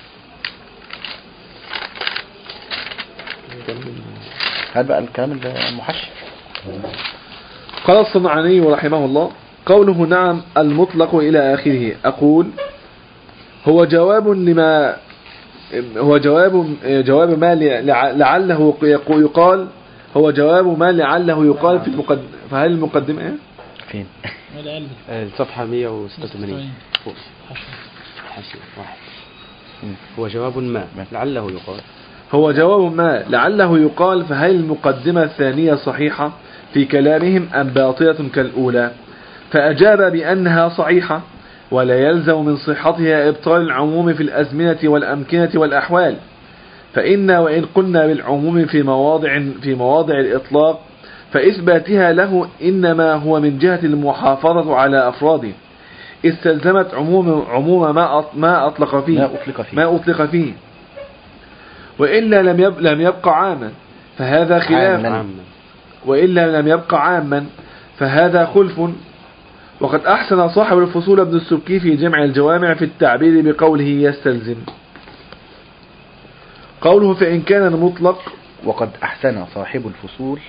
هل بقى الكلام المحشي؟ قال الصنعاني رحمه الله قوله نعم المطلق إلى آخره، أقول هو جواب ما لعله يقال، هو جواب ما لعله يقال في المقدمة. فهل المقدمة ايه؟ فين؟ الصفحة 186 فوق حاشية واحد. هو جواب ما لعله يقال، هو جواب ما لعله يقال. فهل المقدمة الثانية صحيحة في كلامهم أم باطلة كالأولى؟ فأجاب بأنها صحيحة ولا يلزم من صحتها إبطال العموم في الأزمنة والأمكنة والأحوال، فإن وإن قلنا بالعموم في مواضع الإطلاق فإثباتها له إنما هو من جهة المحافظة على أفراده، استلزمت عموم ما أطلق فيه وإلا لم يبقى عاما فهذا خلاف، وإلا لم يبقى عاما فهذا خلف. وقد أحسن صاحب الفصول ابن السبكي في جمع الجوامع في التعبير بقوله يستلزم. قوله فإن كان المطلق. وقد أحسن صاحب الفصول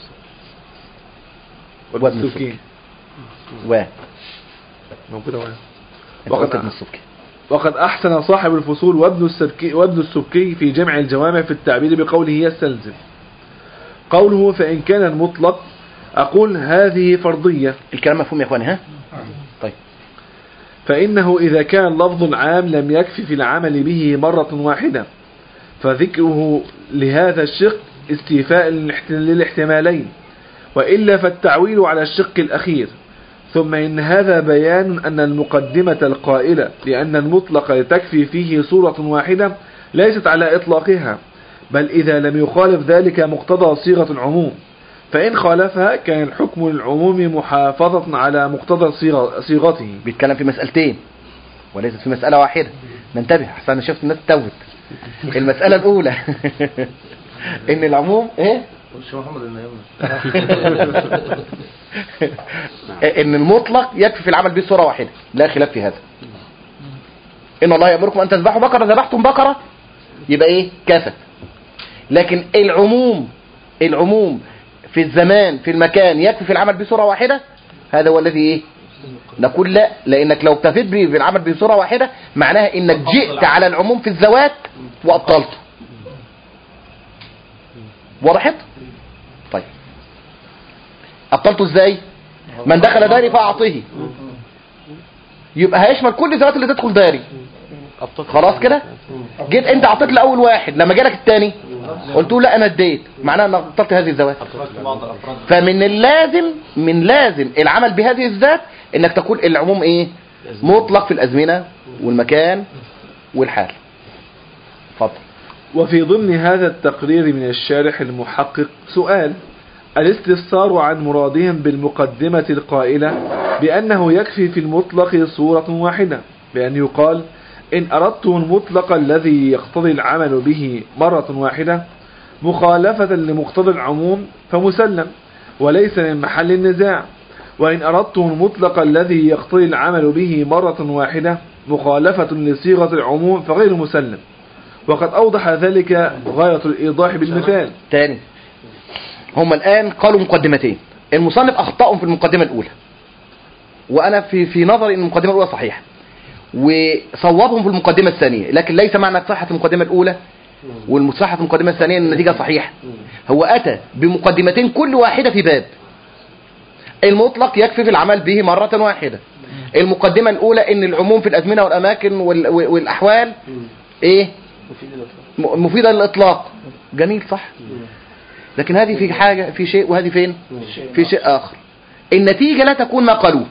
وابن السبكي موجودة وقد ابن السبكي وقد أحسن صاحب الفصول وابن السبكي في جمع الجوامع في التعبير بقوله يستلزم. قوله فإن كان المطلق أقول هذه فرضية. الكلام مفهوم يا اخواني؟ ها طيب. فإنه إذا كان اللفظ العام لم يكفي في العمل به مرة واحدة فذكره لهذا الشق استيفاء للاحتمالين، وإلا فالتعويل على الشق الأخير. ثم إن هذا بيان أن المقدمة القائلة لأن المطلق تكفي فيه صورة واحدة ليست على إطلاقها، بل إذا لم يخالف ذلك مقتضى صيغة العموم، فإن خالفها كان الحكم للعموم محافظة على مقتضى صيغته. بيتكلم في مسألتين وليست في مسألة واحدة. ننتبه أحسن، أنا شفت الناس توت. المسألة الأولى إن العموم إيه؟ محمد إن المطلق يكفي في العمل به صورة واحدة، لا خلاف في هذا. إن الله يأمركم أن تذبحوا بقرة، ذبحتم بقرة يبقى إيه؟ كافت. لكن العموم في الزمان في المكان يكفي في العمل بصورة واحدة، هذا هو الذي ايه؟ نقول لا، لانك لو اكتفيت بالعمل بصورة واحدة معناها انك جئت على العموم في الزوات وابطلته. وضحت؟ طيب ابطلته ازاي؟ من دخل داري فاعطيه، يبقى هيشمل كل الزوات اللي تدخل داري. خلاص كده؟ جيت انت اعطيت لاول واحد، لما جالك الثاني قلت له لا انا اديت، معناها ان ابطلت هذه الزوات. فمن لازم العمل بهذه الذات انك تقول العموم ايه؟ مطلق في الازمنه والمكان والحال. اتفضل. وفي ضمن هذا التقرير من الشارح المحقق سؤال: الاستفسار عن مرادهم بالمقدمة القائلة بأنه يكفي في المطلق صورة واحدة، بأن يقال إن أردتم المطلق الذي يقتضي العمل به مرة واحدة مخالفة لمقتضى العموم فمسلم وليس من محل النزاع، وإن أردتم المطلق الذي يقتضي العمل به مرة واحدة مخالفة لصيغة العموم فغير مسلم. وقد أوضح ذلك غاية الإيضاح بالمثال. تاني، هم الآن قالوا مقدمتين، المصنف أخطأهم في المقدمة الأولى، وأنا في نظري أن المقدمة الأولى صحيحة، وصوابهم في المقدمة الثانية، لكن ليس معنى صحة المقدمة الأولى والصحة المقدمة الثانية أن النتيجة صحيحة. هو أتى بمقدمتين كل واحدة في باب. المطلق يكفي في العمل به مرة واحدة. المقدمة الأولى أن العموم في الأزمنة والأماكن والأحوال إيه؟ مفيدة للإطلاق. جميل، صح. لكن هذه في حاجة في شيء، وهذه فين؟ في شيء آخر. النتيجة لا تكون ما قالوه.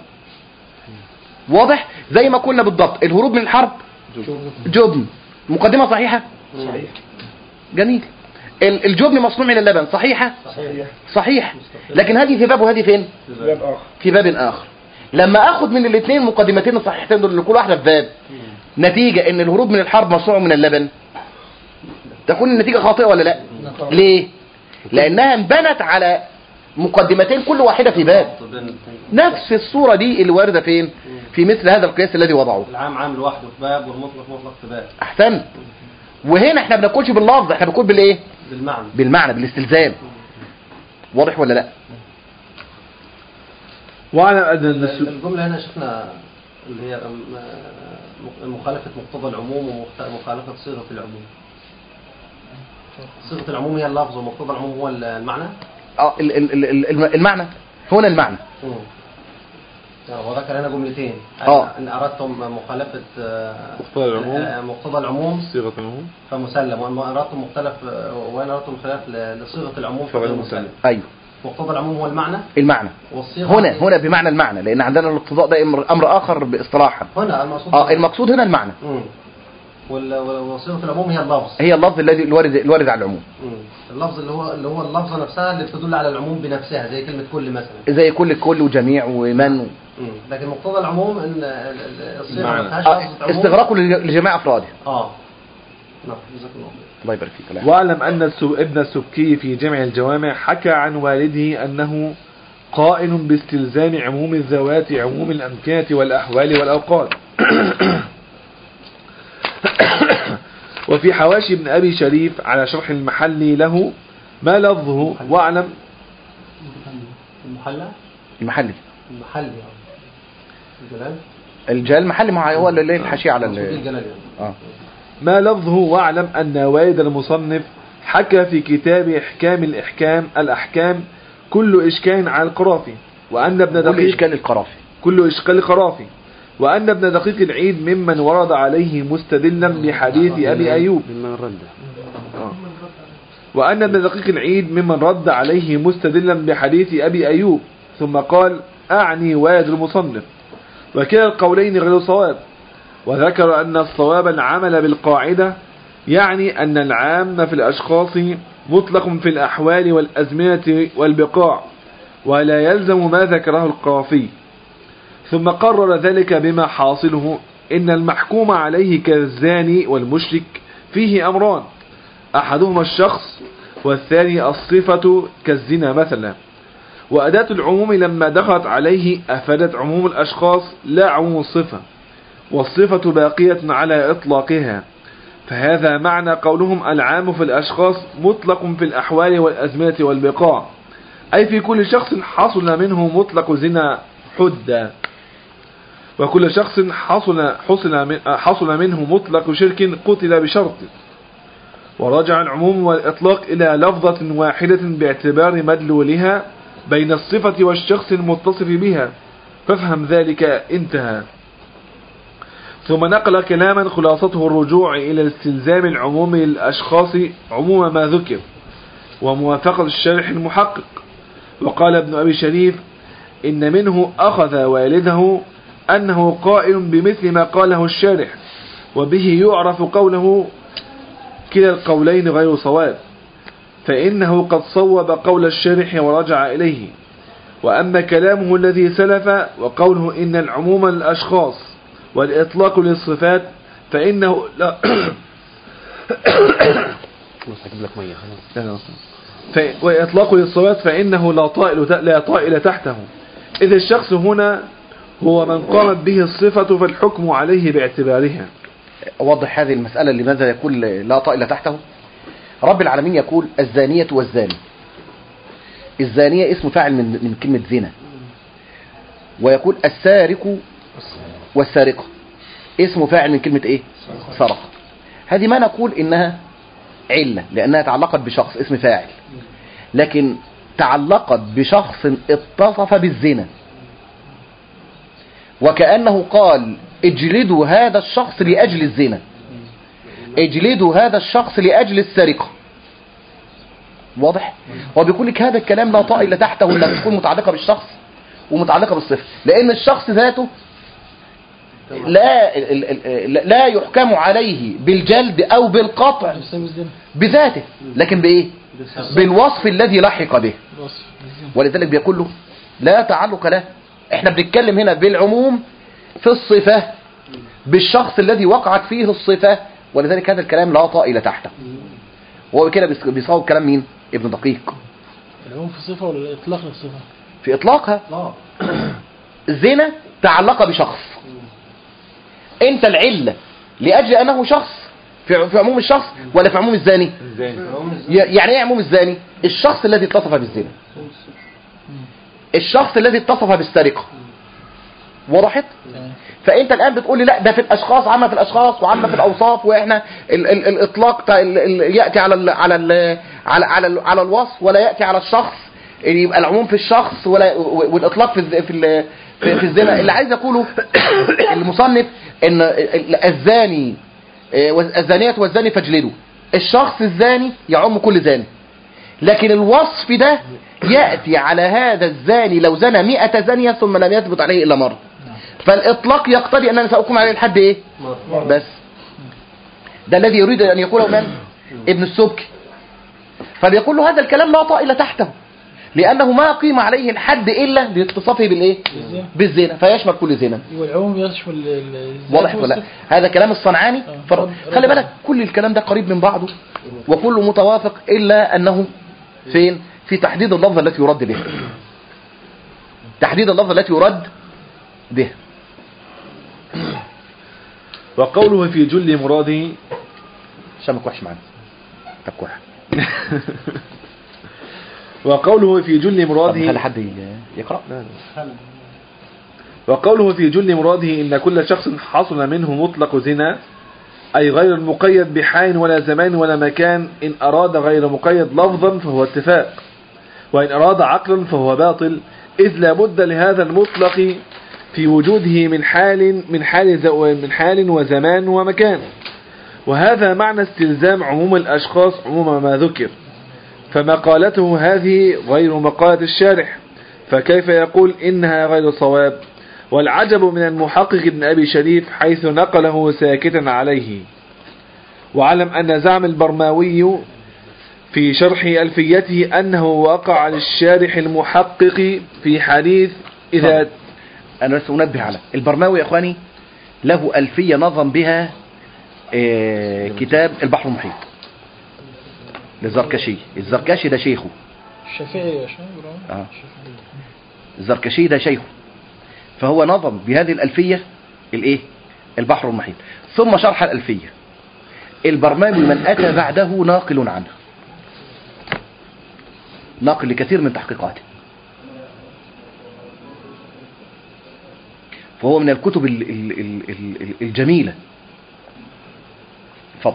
واضح؟ زي ما قلنا بالضبط، الهروب من الحرب جبن. مقدمة صحيحة؟ صحيح. جميل. الجبن مصنوع من اللبن، صحيحة؟ صحيح. لكن هذه في باب وهذه فين؟ في باب آخر. لما أخذ من الاثنين مقدمتين الصحيحتين دول اللي كل واحدة في باب، نتيجة ان الهروب من الحرب مصنوع من اللبن، تكون النتيجة خاطئة ولا لا؟ ليه؟ لأنها انبنت على مقدمتين كل واحدة في باب. نفس الصورة دي اللي واردة فين؟ في مثل هذا القياس الذي وضعوه. العام عام لوحده في باب والمطلق مطلق في باب. أحسن. وهنا احنا بنقولش باللفظ، احنا بنقول بالايه؟ بالمعنى، بالاستلزام. واضح ولا لا؟ وعلى الجملة هنا شفنا اللي هي مخالفة مقتضى العموم ومخالفة صيغة العموم. صيغة العموم هي اللفظ ومقتضى العموم هو المعنى. المعنى هنا المعنى. وذكر هنا جملتين. ان اردتم مخالفة مقتضى العموم صيغة العموم فمسلم، وان اردتم اردتم خلاف لصيغة العموم فغير مسلم. ايوه. مقتضى العموم هو المعنى. هنا بمعنى المعنى، لان عندنا الاقتضاء ده امر اخر باصطلاحا. هنا المقصود المقصود هنا المعنى. وصيغة العموم هي اللفظ. هي اللفظ الذي الوارد على العموم. اللفظ اللي هو اللفظة نفسها اللي بتدل على العموم بنفسها، زي كلمة كل مثلا. زي كل وجميع ومن. لكن مقتضى العموم ان الصيغة ما فيهاش لفظة عموم. استغراقه لجميع افراده. نعم، جزاك الله خير. الله يبارك فيك. واعلم ان ابن السبكي في جمع الجوامع حكى عن والده انه قائل باستلزام عموم الذوات عموم الامكنة والاحوال والاوقات. وفي حواشي ابن ابي شريف على شرح المحلي له ما لفظه. واعلم المحلي الجلال الجلال محل مع هو اللي الحاشية على ما لفظه واعلم أن والد المصنف حكى في كتاب إحكام الأحكام كل إشكال على القرافي وأن ابن دقيق كل إشكال القرافي وأن ابن دقيق العيد ممن ورد عليه مستدلا بحديث أبي أيوب وأن ابن دقيق العيد ممن رد عليه مستدلا بحديث أبي أيوب ثم قال أعني والد المصنف وكلا القولين غير صواب وذكر أن الصواب العمل بالقاعدة يعني أن العام في الأشخاص مطلق في الأحوال والأزمنة والبقاع ولا يلزم ما ذكره القرافي ثم قرر ذلك بما حاصله إن المحكوم عليه كالزاني والمشرك فيه أمران أحدهما الشخص والثاني الصفة كالزنا مثلا وأداة العموم لما دخلت عليه أفادت عموم الأشخاص لا عموم الصفة والصفة باقية على إطلاقها فهذا معنى قولهم العام في الأشخاص مطلق في الأحوال والأزمنة والبقاع أي في كل شخص حصل منه مطلق زنا حدا وكل شخص حصل منه مطلق شرك قتل بشرط ورجع العموم والإطلاق إلى لفظة واحدة باعتبار مدلولها بين الصفة والشخص المتصف بها فافهم ذلك انتهى ثم نقل كلاما خلاصته الرجوع إلى استلزام العموم للأشخاص عموم ما ذكر وموافقة الشارح المحقق وقال ابن أبي شريف إن منه أخذ والده أنه قائل بمثل ما قاله الشارح وبه يعرف قوله كلا القولين غير صواب فإنه قد صوب قول الشارح ورجع إليه وأما كلامه الذي سلف وقوله إن العموم للأشخاص والإطلاق للصفات فإنه لا وإطلاق للصفات فإنه لا طائل تحته إذ الشخص هنا هو من قامت به الصفة فالحكم عليه باعتبارها. أوضح هذه المسألة لماذا يقول لا طائل تحته. رب العالمين يقول الزانية والزاني. الزانية اسم فاعل من كلمة زنا، ويقول السارق والسارقة اسم فاعل من كلمة ايه؟ سرق. هذه ما نقول انها علة لانها تعلقت بشخص اسم فاعل، لكن تعلقت بشخص اتصف بالزنا، وكأنه قال اجلدوا هذا الشخص لأجل الزنا، اجلدوا هذا الشخص لأجل السرقة. واضح؟ وبيقول لك هذا الكلام لا طائل تحته انها تكون متعلقة بالشخص ومتعلقة بالصفة، لان الشخص ذاته لا يحكم عليه بالجلد او بالقطع بذاته، لكن بايه؟ بالوصف الذي لحق به. ولذلك بيقول له لا تعلق له. احنا بنتكلم هنا بالعموم في الصفة بالشخص الذي وقعت فيه الصفة، ولذلك هذا الكلام لا طائل تحته. وهو كده بيصاوب كلام مين؟ ابن دقيق. العموم في الصفة ولا الإطلاق للصفة؟ في إطلاقها. الزنا تعلق بشخص، انت العلة لأجل أنه شخص في عموم الشخص ولا في عموم الزاني؟ يعني ايه عموم الزاني؟ الشخص الذي اتصف بالزنا، الشخص الذي اتصف بالسرقة. وضحت؟ فانت الان بتقول لي لا ده في الاشخاص، عامه في الاشخاص وعامه في الاوصاف، واحنا الاطلاق ياتي على الوصف ولا ياتي على الشخص، يبقى العموم في الشخص والاطلاق في الزنا. اللي عايز اقوله المصنف ان الزانية والزاني فاجلدوا، الشخص الزاني يعم كل زاني، لكن الوصف ده يأتي على هذا الزاني لو زنى 100 زانية ثم لم يثبت عليه إلا مرة، فالإطلاق يقتضي أننا سأقوم عليه الحد إيه؟ بس ده الذي يريد أن يقوله من؟ ابن السبكي. فبيقول له هذا الكلام لا طائل تحته، لأنه ما قيم عليه الحد إلا لاتصافه بالإيه؟ بالزنا، فيشمل كل زنا. والعموم يشمل واضح ولا؟ هذا كلام الصنعاني. خلي بالك كل الكلام ده قريب من بعضه وكله متوافق إلا أنه فين؟ في تحديد اللفظة التي يرد بها. تحديد اللفظة التي يرد بها. وقوله في جل مراده شامك وحش معنا تبكوح. وقوله في جل مراده هل حد يقرأ؟ وقوله في جل مراده إن كل شخص حصل منه مطلق زنا أي غير المقيد بحال ولا زمان ولا مكان. إن أراد غير مقيد لفظا فهو اتفاق، وإن أراد عقلا فهو باطل، إذ لا بد لهذا المطلق في وجوده من حال وزمان ومكان. وهذا معنى استلزام عموم الأشخاص عموم ما ذكر، فمقالته هذه غير مقالة الشارح، فكيف يقول إنها غير صواب؟ والعجب من المحقق ابن أبي شريف حيث نقله ساكتا عليه. وعلم أن زعم البرماوي في شرح ألفيته أنه وقع للشارح المحقق في حديث إذا أنا بس أنبه على البرماوي يا أخواني له ألفية نظم بها كتاب البحر المحيط للزركشي. الزركشي ده شيخه الشافعي يا شيخ. الزركشي ده شيخه، فهو نظم بهذه الألفية الايه البحر المحيط، ثم شرح الألفية. البرماوي من أتى بعده ناقل عنه، ناقل لكثير من تحقيقاته، فهو من الكتب الجميلة. اتفضل.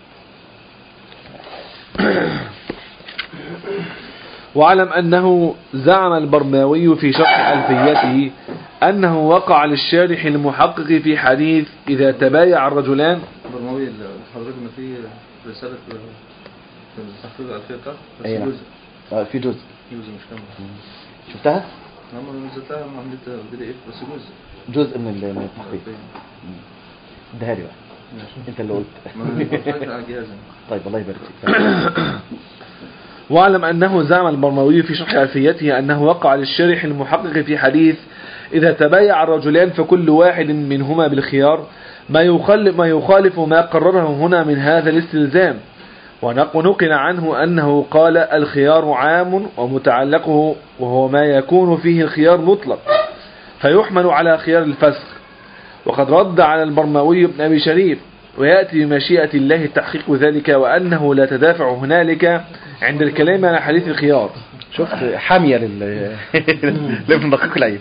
وعلم أنه زعم البرماوي في شرح ألفيته أنه وقع للشارح المحقق في حديث إذا تبايع الرجلان. البرماوي حضرتك ما في رسالة في تحقيق الألفية بتاعته بس أيه جزء. في جزء مش كامل. شفتها؟ أنا نزلتها عملت PDF بس جزء من التحقيق. ده هاري بقى انت اللي قلت. طيب الله يبارك فيك. واعلم أنه زعم البرماوي في شرح ألفيته أنه وقع للشارح المحقق في حديث إذا تبايع الرجلان فكل واحد منهما بالخيار ما يخالف ما قرره هنا من هذا الاستلزام. ونقل عنه أنه قال الخيار عام ومتعلقه وهو ما يكون فيه الخيار مطلق فيحمل على خيار الفسخ. وقد رد على البرماوي ابن أبي شريف ويأتي بمشيئة الله تحقيق ذلك، وأنه لا تدافع هنالك عند الكلام على حديث الخيار. شفت حامية لابن دقيق العيد.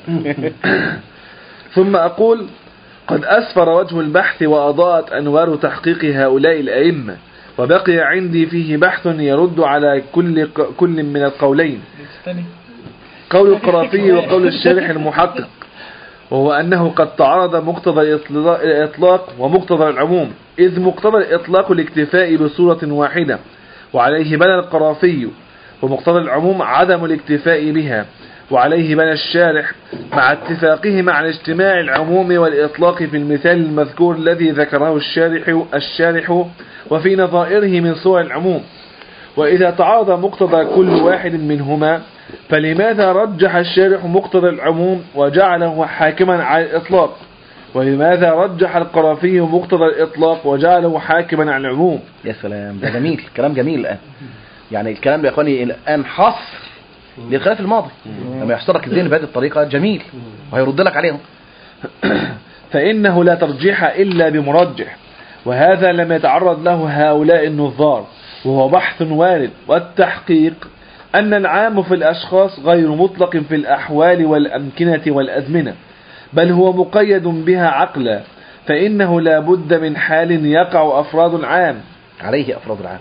ثم أقول قد أسفر وجه البحث وأضاءت أنوار تحقيق هؤلاء الأئمة، وبقي عندي فيه بحث يرد على كل من القولين، قول القرافي وقول الشارح المحقق، وهو أنه قد تعارض مقتضى الإطلاق ومقتضى العموم، إذ مقتضى الإطلاق الاكتفاء بصورة واحدة وعليه بنى القرافي، ومقتضى العموم عدم الاكتفاء بها وعليه بنى الشارح، مع اتفاقهما على اجتماع العموم والإطلاق في المثال المذكور الذي ذكره الشارح وفي نظائره من صور العموم. وإذا تعارض مقتضى كل واحد منهما فلماذا رجح الشارح مقتضى العموم وجعله حاكما على الإطلاق، ولماذا رجح القرافي مقتضى الإطلاق وجعله حاكما على العموم؟ يا سلام، ده جميل، كلام جميل الآن. يعني الكلام يا اخواني الآن حصر للخلاف الماضي، لما يحصرك الذهن بهذه الطريقة جميل وهيرد لك عليهم. فإنه لا ترجيح إلا بمرجح، وهذا لم يتعرض له هؤلاء النظار، وهو بحث وارد. والتحقيق أن العام في الأشخاص غير مطلق في الأحوال والأمكنة والأزمنة، بل هو مقيد بها عقلا، فإنه لا بد من حال يقع أفراد العام عليه أفراد العام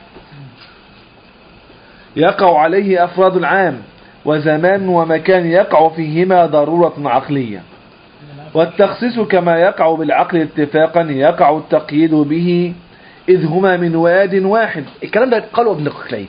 يقع عليه أفراد العام، وزمان ومكان يقع فيهما ضرورة عقلية. والتخصيص كما يقع بالعقل اتفاقا يقع التقييد به، إذ هما من واد واحد. الكلام ده قالوا ابن قليد،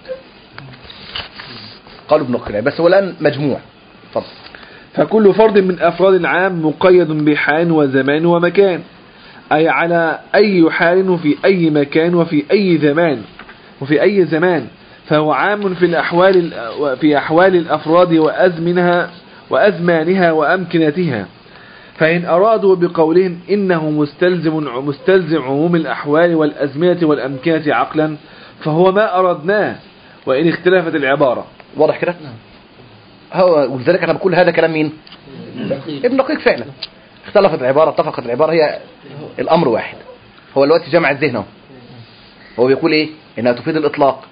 قالوا ابن قليد، بس هو الآن مجموع. فضل. فكل فرد من أفراد العام مقيد بحال وزمان ومكان، أي على أي حال وفي أي مكان وفي أي زمان فهو عام في أحوال الأفراد وأزمانها وأمكنتها. فإن أرادوا بقولهم إنه مستلزم عموم الأحوال والأزمنة والأمكنة عقلا فهو ما أردناه، وإن اختلفت العبارة. واضح كده؟ هو ولذلك أنا بقول هذا كلام مين؟ ابن دقيق فعلا. اختلفت العبارة اتفقت العبارة، هي الأمر واحد. هو الوقت جمع الذهن، هو بيقول إيه؟ إنها تفيد الإطلاق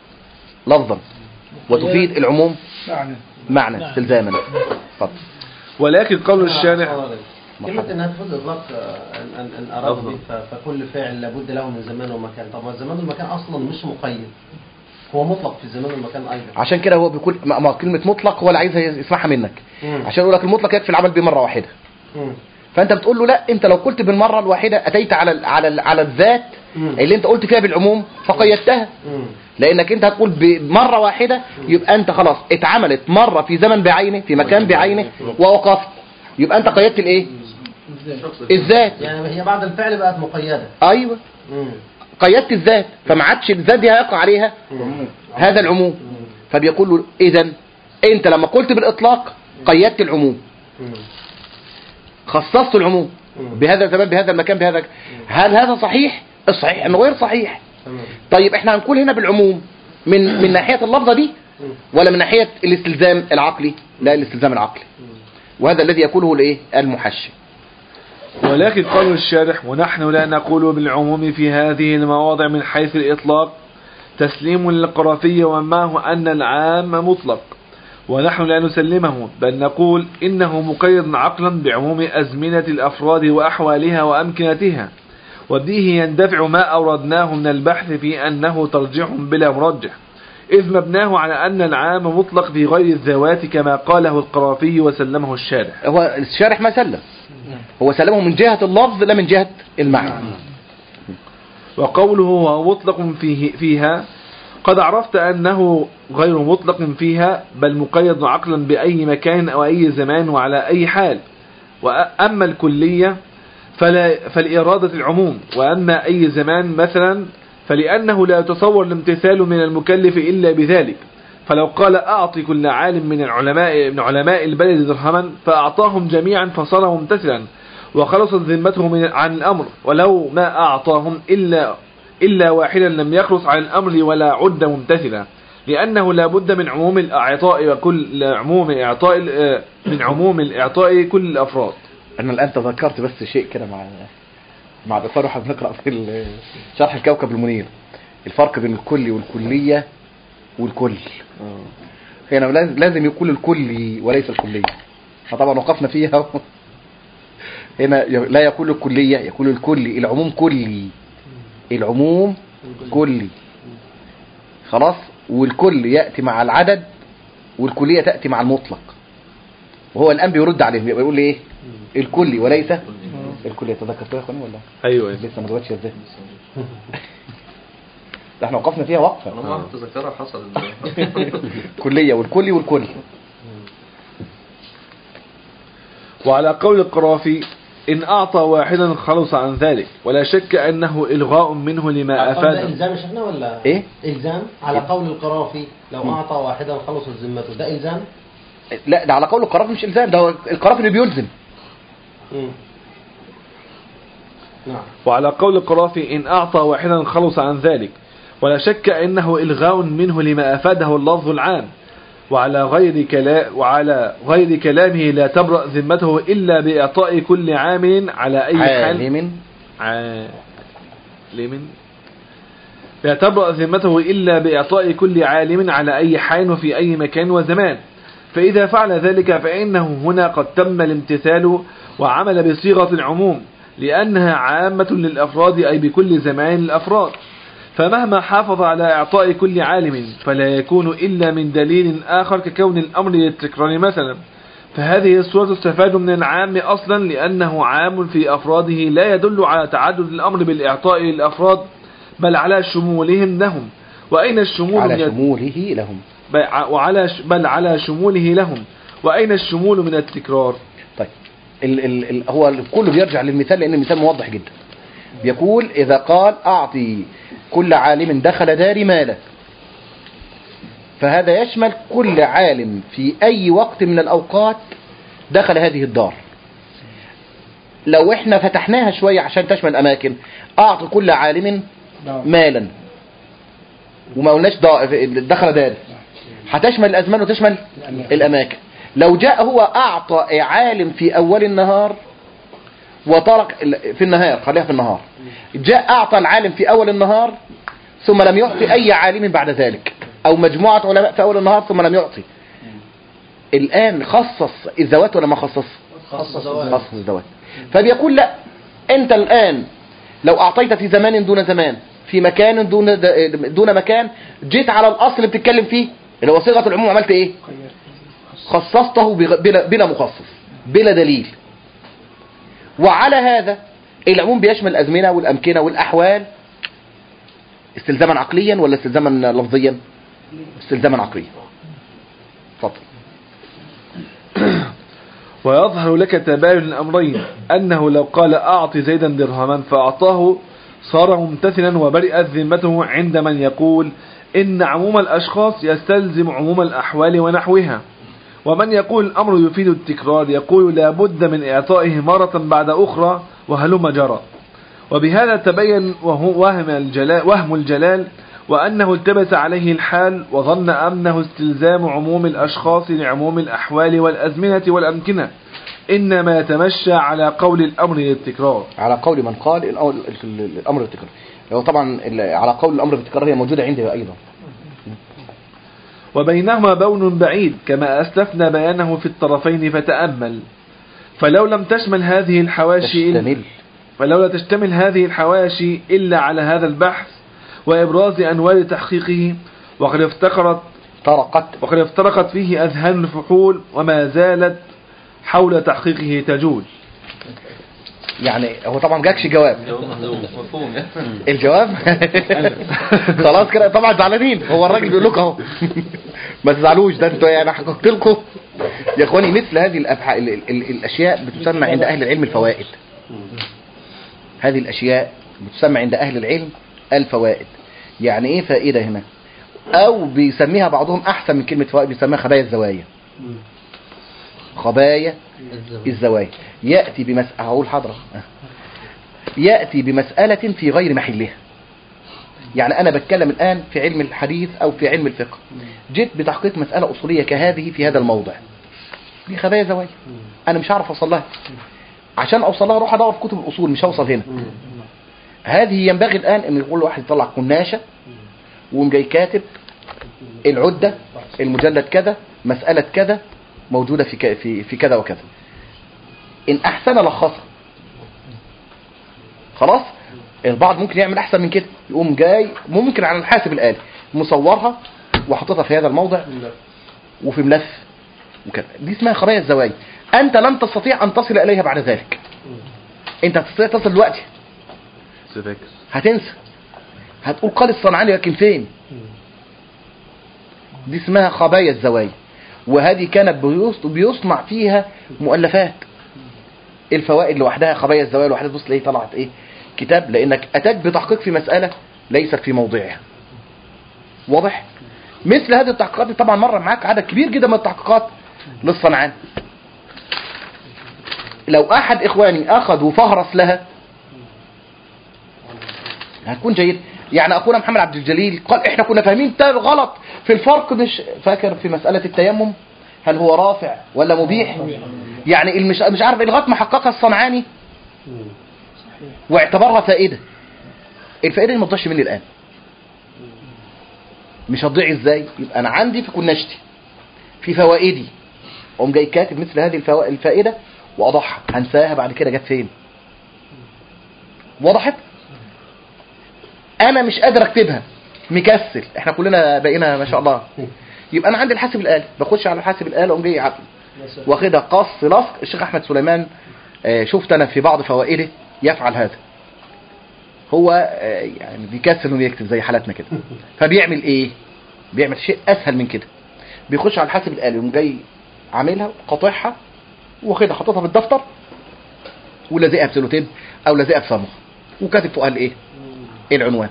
لفظا وتفيد العموم معنى استلزاما. فضل. ولكن قول الشارح كلمة انها تفوز اطلاق ان اراد به فكل فعل لابد له من زمان ومكان. طب الزمان والمكان اصلا مش مقيد، هو مطلق في الزمان والمكان ايضا. عشان كده هو بيقول ما كلمة مطلق هو اللي عايزها يسمعها منك. عشان يقول لك المطلق يكفي العمل به مرة واحدة. فانت بتقول له لا، انت لو قلت بالمرة الواحدة اتيت على الذات اللي انت قلت فيها بالعموم فقيدتها. لانك انت هتقول بمرة واحدة يبقى انت خلاص اتعملت مرة في زمن بعينه في مكان بعينه ووقفت، يبقى انت قيدت الايه؟ الذات. يعني هي بعد الفعل بقت مقيدة. ايوه قيدت الذات، فما عادش الذات دي هيقع عليها هذا العموم. فبيقول له اذا انت لما قلت بالاطلاق قيدت العموم، خصصت العموم بهذا الزمان بهذا المكان بهذا. هل هذا صحيح؟ الصحيح انه غير صحيح. طيب احنا هنقول هنا بالعموم من ناحية اللفظة دي ولا من ناحية الاستلزام العقلي؟ لا، الاستلزام العقلي، وهذا الذي يقوله الايه المحشي. ولكن قال الشارح ونحن لا نقول بالعموم في هذه المواضع من حيث الإطلاق تسليم للقرافية ومعه أن العام مطلق، ونحن لا نسلمه بل نقول إنه مقيد عقلا بعموم أزمنة الأفراد وأحوالها وأمكنتها، وبه يندفع ما أوردناه من البحث في أنه ترجح بلا مرجح، إذ مبناه على أن العام مطلق في غير الذوات كما قاله القرافي وسلمه الشارح. هو الشارح ما سلم، هو سلمه من جهة اللفظ لا من جهة المعنى. وقوله هو مطلق فيها قد عرفت أنه غير مطلق فيها بل مقيد عقلا بأي مكان أو أي زمان وعلى أي حال. وأما الكلية فالإرادة العموم، وأما أي زمان مثلا فلأنه لا يتصور الامتثال من المكلف إلا بذلك. فلو قال أعطي كل عالم من علماء البلد درهما فأعطاهم جميعا فصار ممتثلا وخلصت ذمته عن الأمر، ولو ما أعطاهم إلا واحدا لم يخلص عن الأمر ولا عد ممتثلا، لأنه لا بد من عموم الإعطاء من عموم الإعطاء كل الأفراد. أنا الآن تذكرت بس شيء كده مع الإطار واحد بنقرأ في شرح الكوكب المنير، الفرق بين الكلي والكلية والكل. هنا لازم يقول الكلي وليس الكلية، فطبعا وقفنا فيها. هنا لا يقول الكلية، يقول الكلي. العموم كلي، العموم كلي خلاص، والكل يأتي مع العدد والكلية تأتي مع المطلق. وهو الآن بيرد عليهم يقول لي ايه؟ الكلي وليس الكلية. تذكرتوا يا اخواني ولا؟ ايوه لسه ما دلوقتي ازاي. ده احنا وقفنا فيها وقفة. انا ما تذكرها حصل كلية والكلي والكل. وعلى قول القرافي إن أعطى واحدا خلص عن ذلك، ولا شك أنه إلغاء منه لما أفاد. ده إلزام مش احنا ولا إيه؟ إلزام على قول القرافي لو أعطى واحدا خلص ذمته، ده إلزام؟ لا، ده على قول القرافي مش إلزام، ده القرافي اللي بيلزم. نعم. وعلى قول القرافي إن أعطى واحدا خلص عن ذلك، ولا شك أنه إلغاء منه لما أفاده اللفظ العام، وعلى غير كلامه لا تبرأ ذمته إلا بإعطاء كل عامل على أي حال. لا تبرأ ذمته إلا بإعطاء كل عالم على أي حال وفي أي مكان وزمان. فإذا فعل ذلك فإنه هنا قد تم الامتثال وعمل بصيغة العموم، لأنها عامة للأفراد أي بكل زمان الأفراد. فمهما حافظ على إعطاء كل عالم فلا يكون إلا من دليل آخر ككون الأمر للتكرار مثلا، فهذه الصورة تستفاد من العام أصلا لأنه عام في أفراده لا يدل على تعدد الأمر بالإعطاء للأفراد بل على شمولهم لهم. وأين الشمول على شموله لهم بل على شموله لهم. وأين الشمول من التكرار؟ طيب هو كله بيرجع للمثال لأن المثال موضح جدا. بيقول إذا قال أعطي كل عالم دخل داري ماله، فهذا يشمل كل عالم في أي وقت من الأوقات دخل هذه الدار. لو احنا فتحناها شوية عشان تشمل أماكن، أعطي كل عالم مالا وما قلناش دخل داري، هتشمل الأزمان وتشمل الأماكن. لو جاء هو أعطى عالم في أول النهار وترك في النهار، خليها في النهار، جاء أعطى العالم في أول النهار ثم لم يعطي أي عالم بعد ذلك، أو مجموعة علماء في أول النهار ثم لم يعطي، الآن خصص الذوات ولا ما خصص؟ خصص الذوات. فبيقول لا، أنت الآن لو أعطيت في زمان دون زمان، في مكان دون مكان، جيت على الأصل اللي بتتكلم فيه اللي هو صيغة العموم، عملت إيه؟ خصصته بلا مخصص، بلا دليل. وعلى هذا العموم بيشمل الأزمنة والأمكنة والأحوال استلزاما عقليا ولا استلزاما لفظيا؟ استلزاما عقليا. اتفضل. ويظهر لك تباين الأمرين، أنه لو قال أعطي زيدا درهما فأعطاه صار ممتثلا وبرئت ذمته، عند من يقول إن عموم الأشخاص يستلزم عموم الأحوال ونحوها. ومن يقول الأمر يفيد التكرار يقول لا بد من إعطائه مرة بعد أخرى وهلم جرى. وبهذا تبين وهم الجلال، وأنه التبس عليه الحال وظن أنه استلزام عموم الأشخاص لعموم الأحوال والأزمنة والأمكنة، إنما يتمشى على قول الأمر للتكرار. على قول من قال الأمر للتكرار، هو طبعا على قول الأمر للتكرار هي موجودة عندي أيضا. وبينهما بون بعيد كما أسلفنا بيانه في الطرفين، فتأمل. فلولا تشتمل هذه الحواشي إلا على هذا البحث وإبراز أنوار تحقيقه، وقد افترقت فيه أذهان الفحول وما زالت حول تحقيقه تجول. يعني هو طبعا ما جاكش جواب. الجواب خلاص كده طبعا زعلانين. هو الراجل بيقول لكم اهو ما تزعلوش، ده انتوا يعني حققت لكم يا اخواني. مثل هذه الاشياء بتسمى عند اهل العلم الفوائد. هذه الاشياء بتسمى عند اهل العلم الفوائد. يعني ايه فائدة هنا؟ او بيسميها بعضهم احسن من كلمة فوائد، بيسميها خبايا الزوايا. خبايا الزوايا. يأتي بمسألة، هقول حضرة، يأتي بمسألة في غير محلها. يعني أنا بتكلم الآن في علم الحديث أو في علم الفقه، جيت بتحقيق مسألة أصولية كهذه في هذا الموضع، دي خبايا زوايا. أنا مش هعرف أوصل لها، عشان أوصل لها أروح أدور في كتب الأصول، مش هوصل هنا. هذه ينبغي الآن أن يقول واحد يطلع كناشة وقوم جاي كاتب العدة المجلد كذا، مسألة كذا موجودة في كذا وكذا. إن أحسن لخصها خلاص. البعض ممكن يعمل أحسن من كده، يقوم جاي ممكن على الحاسب الآلي مصورها وحطتها في هذا الموضع وفي ملف وكذا. دي اسمها خبايا الزوايا. أنت لن تستطيع أن تصل إليها بعد ذلك. أنت هتستطيع تصل دلوقتي، هتنسى، هتقول قال الصنعاني لكن فين. دي اسمها خبايا الزوايا، وهذه كانت بيصنع فيها مؤلفات. الفوائد لوحدها، خبايا الزوايا لوحدها، تبص تلاقيه طلعت ايه كتاب، لانك اتاك بتحقيق في مسألة ليست في موضعها. واضح؟ مثل هذه التحقيقات طبعا مر معاك عدد كبير جدا من التحقيقات للصنعاني. لو احد اخواني اخذ وفهرس لها هتكون جيد. يعني اخونا محمد عبد الجليل قال احنا كنا فاهمين غلط في الفرق، مش فاكر في مسألة التيمم هل هو رافع ولا مبيح. يعني مش عارف لغايه ما حققها الصنعاني واعتبرها فائدة. الفائدة دي ما تضيعش مني الآن. مش هتضيع ازاي؟ يبقى انا عندي في كناشتي في فوائدي، اقوم جاي كاتب مثل هذه الفائدة واضحها، هنساها بعد كده جت فين. وضحت؟ انا مش قادر اكتبها، مكسل، احنا كلنا بقينا ما شاء الله. يبقى انا عندي الحاسب الآلي، بخش على الحاسب الآلي اقوم جاي واخدها قص لصق. الشيخ احمد سليمان شفت انا في بعض فوائده يفعل هذا. هو يعني بيكسل انه يكتب زي حالتنا كده، فبيعمل ايه؟ بيعمل شيء اسهل من كده. بيخش على الحاسب الآلي يقوم جاي عاملها قاطعها واخدها حاططها في الدفتر ولازقها بسلوتيب او لازقها بصمغ وكاتب فوقها الايه؟ العنوان.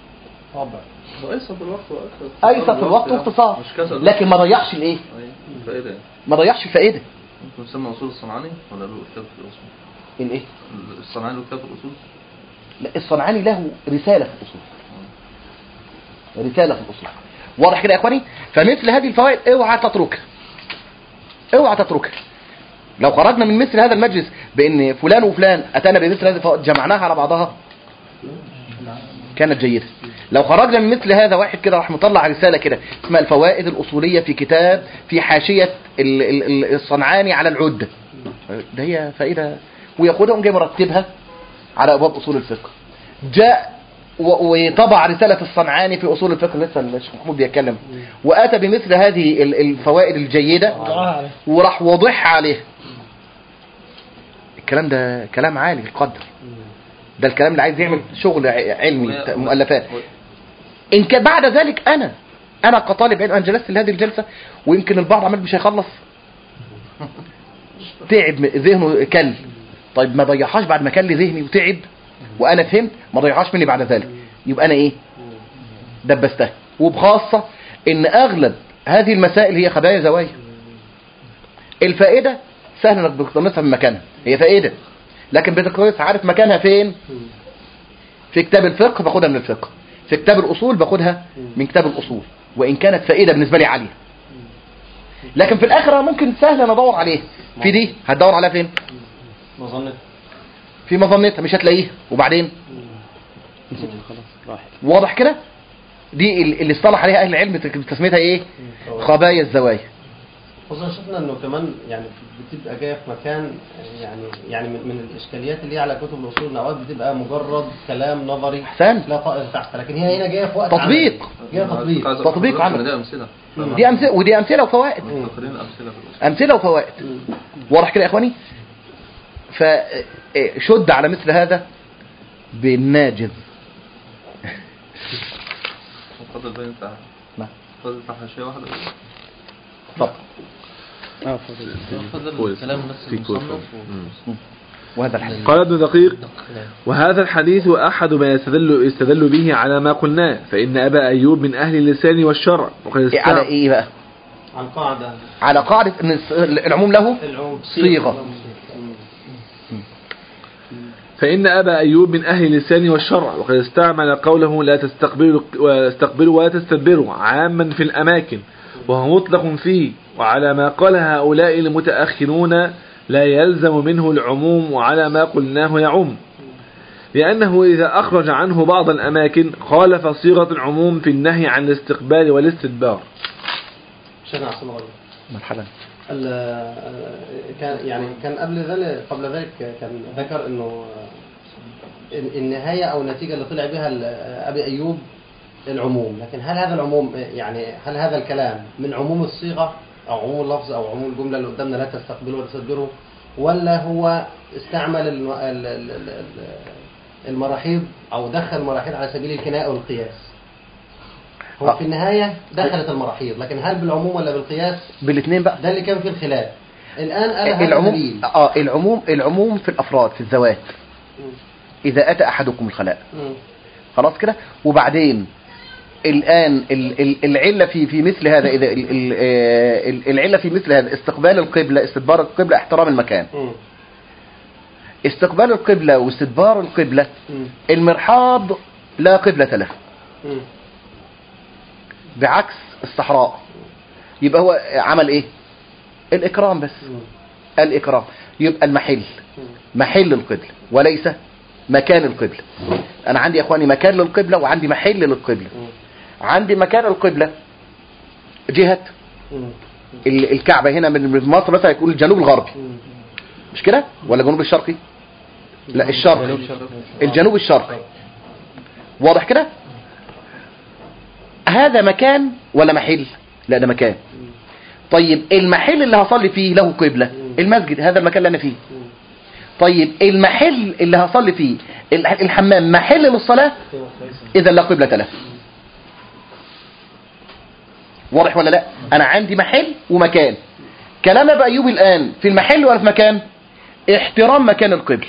ايسر في الوقت واختصار، لكن ما ضيعش الايه؟ ما ضيعش الفائده. ممكن نسمى اصول الصنعاني ولا له كتاب في الاصول؟ الايه؟ الصنعاني له كتاب في الاصول؟ لا، الصنعاني له رساله في الاصول. رساله في الاصول. واضح كده يا اخواني؟ فمثل هذه الفوائد اوعى تتركها، اوعى تتركها. لو خرجنا من مثل هذا المجلس بان فلان وفلان اتانا بمثل هذه الفوائد جمعناها على بعضها كانت جيده. لو خرجنا من مثل هذا واحد كده راح مطلع رسالة كده اسمها الفوائد الأصولية في كتاب في حاشية الصنعاني على العدة، ده هي فائدة، وياخدها جاي مرتبها على أبواب أصول الفقه. جاء وطبع رسالة الصنعاني في أصول الفقه، لسه الشيخ محمود بيتكلم، وأتى بمثل هذه الفوائد الجيدة وراح واضحها عليه. الكلام ده كلام عالي القدر، ده الكلام اللي عايز يعمل شغل علمي مؤلفات. إن كان بعد ذلك أنا كطالب علم، أنا جلست لهذه الجلسة ويمكن البعض عمل مش هيخلص، تعب ذهنه كل، طيب ما ضيعهاش بعد ما كل ذهني وتعب وأنا فهمت، ما ضيعهاش مني بعد ذلك، يبقى أنا إيه دبستها. وبخاصة إن أغلب هذه المسائل هي خبايا زوايا. الفائدة سهل انك بتقتنصها من مكانها، هي فائدة، لكن بتقتنصها عارف مكانها فين؟ في كتاب الفقه باخدها من الفقه، في كتاب الأصول باخدها من كتاب الأصول، وإن كانت فائدة بالنسبة لي عالية. لكن في الآخرة ممكن سهل أنا أدور عليه، في دي هتدور عليها فين؟ في مظنتها مش هتلاقيها، وبعدين واضح كده. دي اللي اصطلح عليها أهل العلم تسميتها إيه؟ خبايا الزوايا. خصوصا شفنا انه كمان يعني بتبقى جايه في مكان يعني من الاشكاليات اللي هي على كتب الاصول ان اوقات بتبقى مجرد كلام نظري لا طائل تحت، لكن هي هنا جايه في وقت تطبيق، تطبيق عمل. دي امثله ودي امثله وفوائد، امثله وفوائد. واضح كده يا اخواني؟ فشد على مثل هذا بالناجز. اتفضل بقى انت. نعم اتفضل حاشيه واحده. اتفضل. الكلام بس المصنف وهذا الحديث. قال ابن دقيق: وهذا الحديث أحد ما يستدل به على ما قلناه، فإن أبا أيوب من أهل اللسان والشرع. على إيه بقى؟ على قاعدة أن العموم له صيغة. فإن أبا أيوب من أهل اللسان والشرع، وقد استعمل قوله لا تستقبلوا ولا تستدبروا عاما في الأماكن، وهو مطلق فيه، وعلى ما قال هؤلاء المتأخرون لا يلزم منه العموم، وعلى ما قلناه يعم، لأنه إذا أخرج عنه بعض الأماكن خالف صيغة العموم في النهي عن الاستقبال والاستدبار. شنع صنغل مرحبا. كان قبل ذلك كان ذكر انه النهاية او النتيجة اللي طلع بها أبي أيوب العموم، لكن هل هذا العموم هل هذا الكلام من عموم الصيغة او عموم اللفظ او عموم الجملة اللي قدامنا لا تستقبلوا ولا تستدبروا، ولا هو استعمل المراحيض او دخل المراحيض على سبيل الكناية والقياس؟ هو في النهاية دخلت المراحيض، لكن هل بالعموم ولا بالقياس؟ بالاثنين بقى، ده اللي كان في الخلاف. الآن العموم العموم في الأفراد في الذوات إذا أتى أحدكم الخلاء، خلاص كده. وبعدين الآن العلة في مثل هذا، إذا العلة في مثل هذا استقبال القبلة، استدبار القبلة، احترام المكان. استقبال القبلة واستدبار القبلة، المرحاض لا قبلة له بعكس الصحراء، يبقى هو عمل ايه؟ الإكرام بس، الإكرام. يبقى المحل محل القبلة وليس مكان القبلة. أنا عندي يا أخواني مكان للقبلة وعندي محل للقبلة. عندي مكان القبلة جهة الكعبة هنا من مصر مثلا يكون الجنوب الغربي، مش كده؟ ولا الجنوب الشرقي؟ لا الشرقي، الجنوب الشرقي. واضح كده؟ هذا مكان ولا محل؟ لا ده مكان. طيب المحل اللي هصلي فيه له قبلة، المسجد، هذا المكان اللي أنا فيه. طيب المحل اللي هصلي فيه الحمام محل للصلاة، إذا لا قبلة له. واضح ولا لا؟ أنا عندي محل ومكان. كلام أبي أيوب الآن في المحل ولا في مكان؟ احترام مكان القبلة.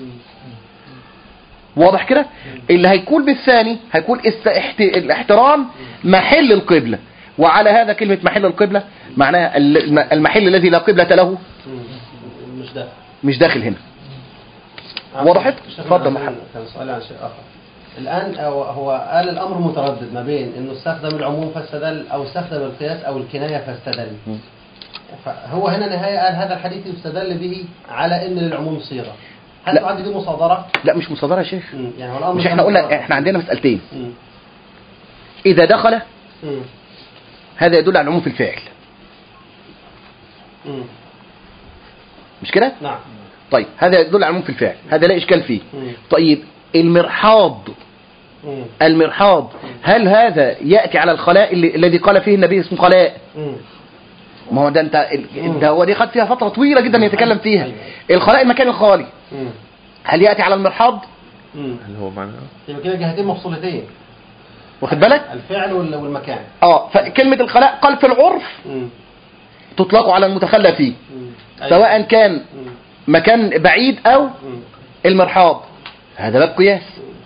واضح كده؟ اللي هيكون بالثاني هيكون الاحترام محل القبلة، وعلى هذا كلمة محل القبلة معناها المحل الذي لا قبلة له مش داخل هنا. وضحت؟ اتفضل محمد. كان سؤال عن شيء آخر. الآن هو قال الأمر متردد ما بين إنه استخدم العموم فاستدل، أو استخدم القياس أو الكناية فاستدل. فهو هنا نهاية قال هذا الحديث يستدل به على إن للعموم صيغة. هل عندي دي مصادرة؟ لا مش مصادرة يا شيخ. يعني هو الأمر مش احنا قلنا احنا عندنا مسألتين. إذا دخل هذا يدل على العموم في الفعل، مش كده؟ نعم. طيب هذا يدل على العموم في الفعل، هذا لا إشكال فيه. طيب المرحاض هل هذا يأتي على الخلاء الذي قال فيه النبي اسمه خلاء؟ ما هو ده انت هو دي خد فيها فترة طويلة جدا يتكلم فيها. الخلاء المكان الخالي هل يأتي على المرحاض؟ هل هو معنى يبقى كده جهتين مفصولتين، واخد بالك؟ الفعل والمكان. فكلمة الخلاء قال في العرف تطلق على المتخلى فيه، سواء كان مكان بعيد او المرحاض، هذا باب قياس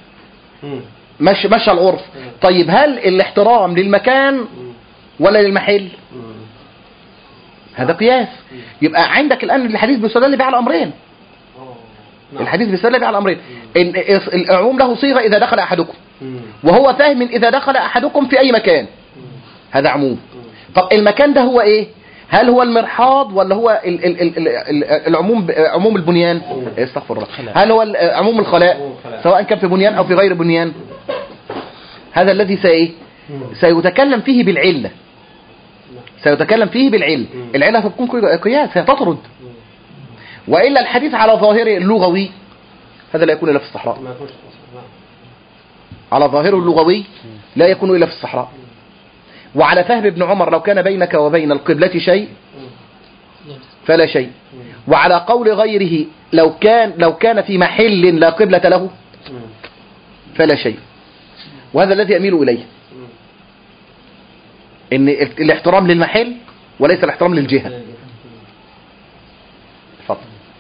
مشى العرف. طيب هل الاحترام للمكان ولا للمحل؟ هذا قياس. يبقى عندك الآن الحديث بيستدل به على أمرين. الحديث بيستدل به على أمرين، إن العموم له صيغة إذا دخل أحدكم، وهو فاهم من إذا دخل أحدكم في أي مكان، هذا عموم. طب المكان ده هو إيه؟ هل هو المرحاض ولا هو العموم عموم البنيان؟ استغفر الله. هل هو عموم الخلاء سواء كان في بنيان أو في غير بنيان؟ هذا الذي سيتكلم فيه بالعلة، سيتكلم فيه بالعلة. العلة هتكون قياس، هتطرد. وإلا الحديث على ظاهره اللغوي هذا لا يكون إلا في الصحراء، على ظاهره اللغوي لا يكون إلا في الصحراء. وعلى فهم ابن عمر لو كان بينك وبين القبلة شيء فلا شيء، وعلى قول غيره لو كان في محل لا قبلة له فلا شيء. وهذا الذي أميل إليه، إن الاحترام للمحل وليس الاحترام للجهة. تفضل.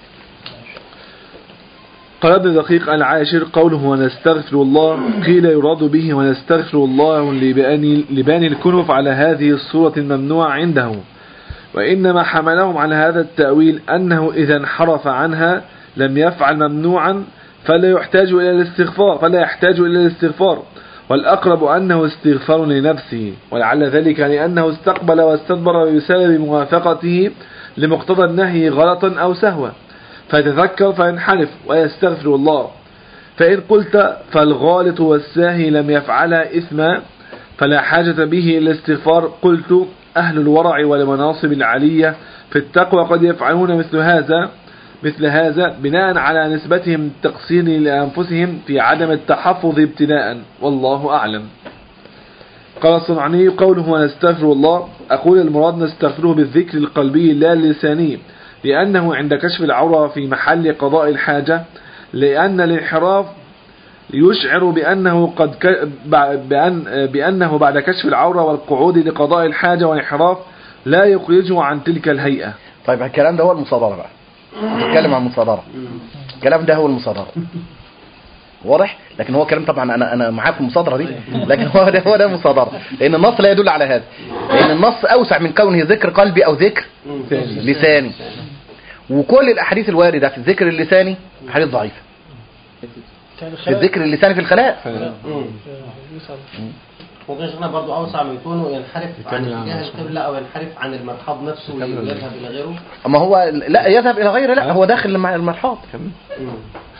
قال ابن دقيق العاشر قوله ونستغفر الله، قيل يراد به ونستغفر الله لباني الكنف على هذه الصورة الممنوعة عنده، وإنما حملهم على هذا التأويل أنه إذا انحرف عنها لم يفعل ممنوعا فلا يحتاج إلى الاستغفار، والأقرب أنه استغفار لنفسه، ولعل ذلك لأنه استقبل واستدبر بسبب موافقته لمقتضى النهي غلطا أو سهوا، فيتذكر فينحرف ويستغفر الله. فإن قلت فالغالط والساهي لم يفعلها إثما فلا حاجة به إلى الاستغفار، قلت أهل الورع والمناصب العالية في التقوى قد يفعلون مثل هذا بناء على نسبتهم التقصير لأنفسهم في عدم التحفظ ابتداء، والله أعلم. قال الصنعاني قوله ونستغفر الله، أقول المراد نستغفره بالذكر القلبي لا اللساني، لأنه عند كشف العورة في محل قضاء الحاجة، لأن الانحراف يشعر بأنه بعد كشف العورة والقعود لقضاء الحاجة والانحراف لا يخرجه عن تلك الهيئة. طيب الكلام ده هو المصادرة بقى، نتكلم عن المصادرة. الكلام ده هو المصادرة واضح، لكن هو كلام طبعا أنا معاك في المصادرة دي، لكن هو ده المصادرة، لأن النص لا يدل على هذا، لأن النص أوسع من كونه ذكر قلبي أو ذكر لساني. وكل الأحاديث الواردة في الذكر اللساني أحاديث ضعيفة، في الذكر اللساني في الخلاء. ممكن شيخنا برضو أوسع من كونه ينحرف عن اتجاه القبلة أو ينحرف عن المرحاض نفسه ويذهب إلى غيره. أما هو لا يذهب إلى غيره، لا هو داخل المرحاض.